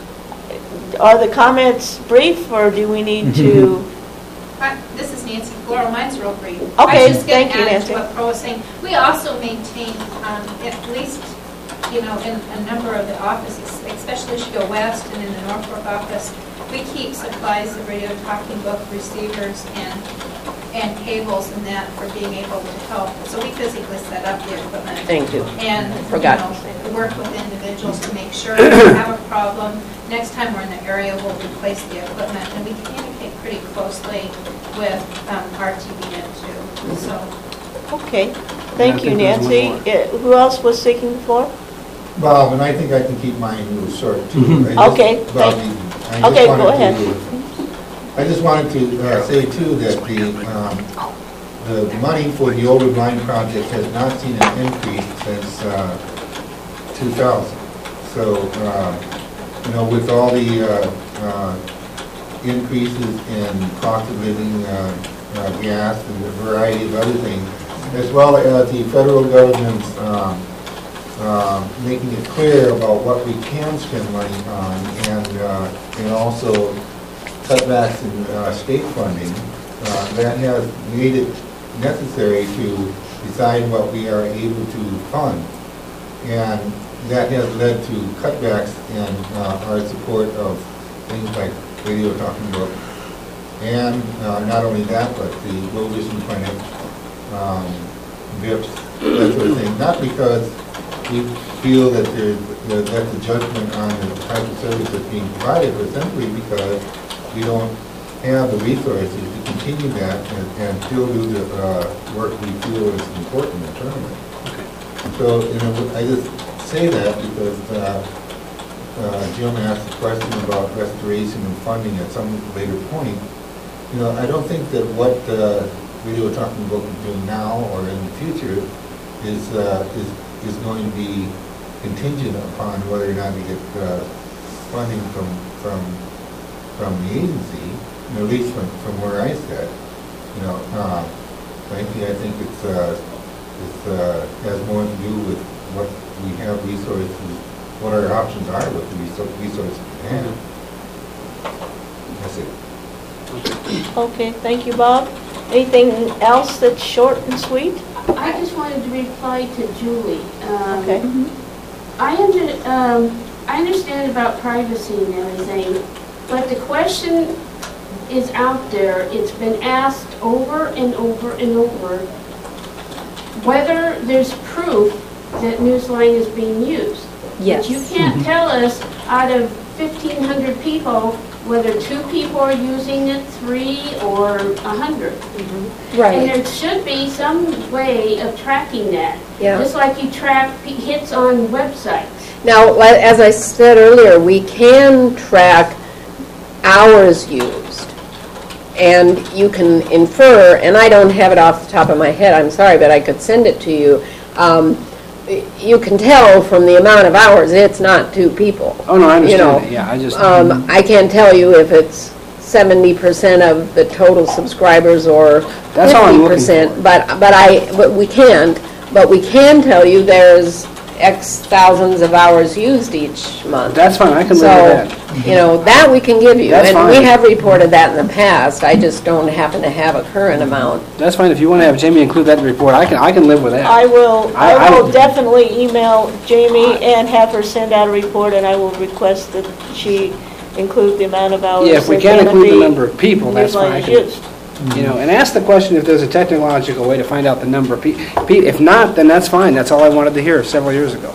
are the comments brief, or do we need to? Hi, this is Nancy Flora. Mine's real brief. Okay, I was just thank getting you, added to Nancy. what Pro was saying. We also maintain um, at least you know, in a number of the offices, especially as you go west and in the Norfolk office, we keep supplies of radio talking book receivers and and cables and that for being able to help. So we physically set up the equipment. Thank you. And, Forgot. you know, work with individuals to make sure if we have a problem, next time we're in the area, we'll replace the equipment. And we communicate pretty closely with um, R T B N too, so. Okay, thank you, Nancy. Uh, Who else was seeking the floor? Bob, and I think I can keep mine real short too. Mhm. I just- Okay, Bob, thank- I just okay, go wanted ahead. to- I just wanted to uh, say too that the, um, the money for the Older Blind Project has not seen an increase since uh, two thousand. So, uh, you know, with all the uh, uh, increases in cost of living, uh, uh, gas, and a variety of other things, as well as the federal government's um, uh, making it clear about what we can spend money on, and uh, and also cutbacks in uh, state funding, uh, that has made it necessary to decide what we are able to fund. And that has led to cutbacks in uh, our support of things like Radio Talking Book. And uh, not only that, but the Low Vision Clinic, um, V I Ps, that sort of thing. Not because we feel that there's, that that's a judgment on the type of service that's being provided, but simply because we don't have the resources to continue that and, and still do the uh, work we feel is important internally. Okay. So, you know, I just say that because uh, uh, Jim asked a question about restoration and funding at some later point. You know, I don't think that what uh, Radio Talking Book is doing now or in the future is uh, is is going to be contingent upon whether or not we get uh, funding from from from the agency, you know, at least from, from where I sit. You know, uh, frankly, I think it's uh, it's uh, has more to do with what we have resources, what our options are with the resou- resources we have. That's it. Okay, thank you, Bob. Anything else that's short and sweet? I just wanted to reply to Julie. Um, Okay. I under, um, I understand about privacy and everything, but the question is out there. It's been asked over and over and over whether there's proof that Newsline is being used. Yes. But you can't tell us out of fifteen hundred people whether two people are using it, three, or a hundred. Right. And there should be some way of tracking that. Yeah. Just like you track p- hits on websites. Now, li- as I said earlier, we can track hours used, and you can infer, and I don't have it off the top of my head, I'm sorry, but I could send it to you. Um, you can tell from the amount of hours it's not two people. Oh, no, I You know, understand that, yeah, I just. Um, I can't tell you if it's seventy percent of the total subscribers or That's all I'm fifty looking percent, but, but I, but we can't, but we can tell you there's X thousands of hours used each month. That's fine, I can live with So, you know, that we can give you. That's And we fine. have reported that in the past, I just don't happen to have a current amount. That's fine, if you want to have Jamie include that in the report, I can, I can live with that. I will, I- I will I- definitely email Jamie and have her send out a report, and I will request that she include the amount of hours. Yeah, if we that can gonna include the be number of people, that's Newsline fine. I is can- used. You know, and ask the question if there's a technological way to find out the number of people. If not, then that's fine, that's all I wanted to hear several years ago.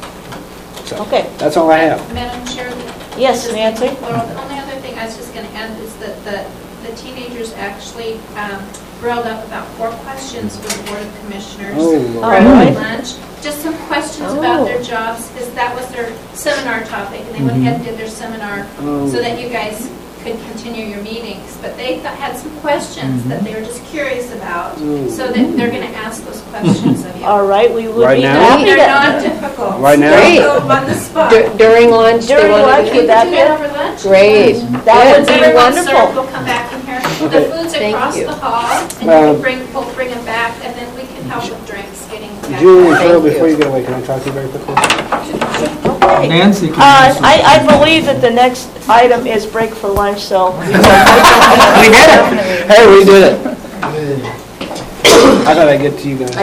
So, Okay. that's all I have. Madam Chair? Yes, just Nancy? Well, the only other thing I was just going to add is that the, the teenagers actually um, grilled up about four questions for the Board of Commissioners Oh, prior all right. to lunch. Just some questions about their jobs, because that was their seminar topic, and they went ahead and did their seminar Oh. so that you guys could continue your meetings. But they th- had some questions that they were just curious about, Mm. so that they're going to ask those questions of you. All right, we would Right be now? happy They're to. not difficult. Right now? They go on the spot. Dur- During lunch, they During want lunch, to would do that Do be? it over lunch. Great. That would Once be everyone's served, wonderful. we'll come back in here. Okay. The food's Thank across you. the hall, and you Um, can bring, we'll bring them back, and then we can help with drinks getting back. Julie and Thank Phil, you. before you get away, can I talk to you very quickly? Okay. Nancy can Uh, answer. I, I believe that the next item is break for lunch, so. We did it! Hey, we did it! I thought I'd get to you guys.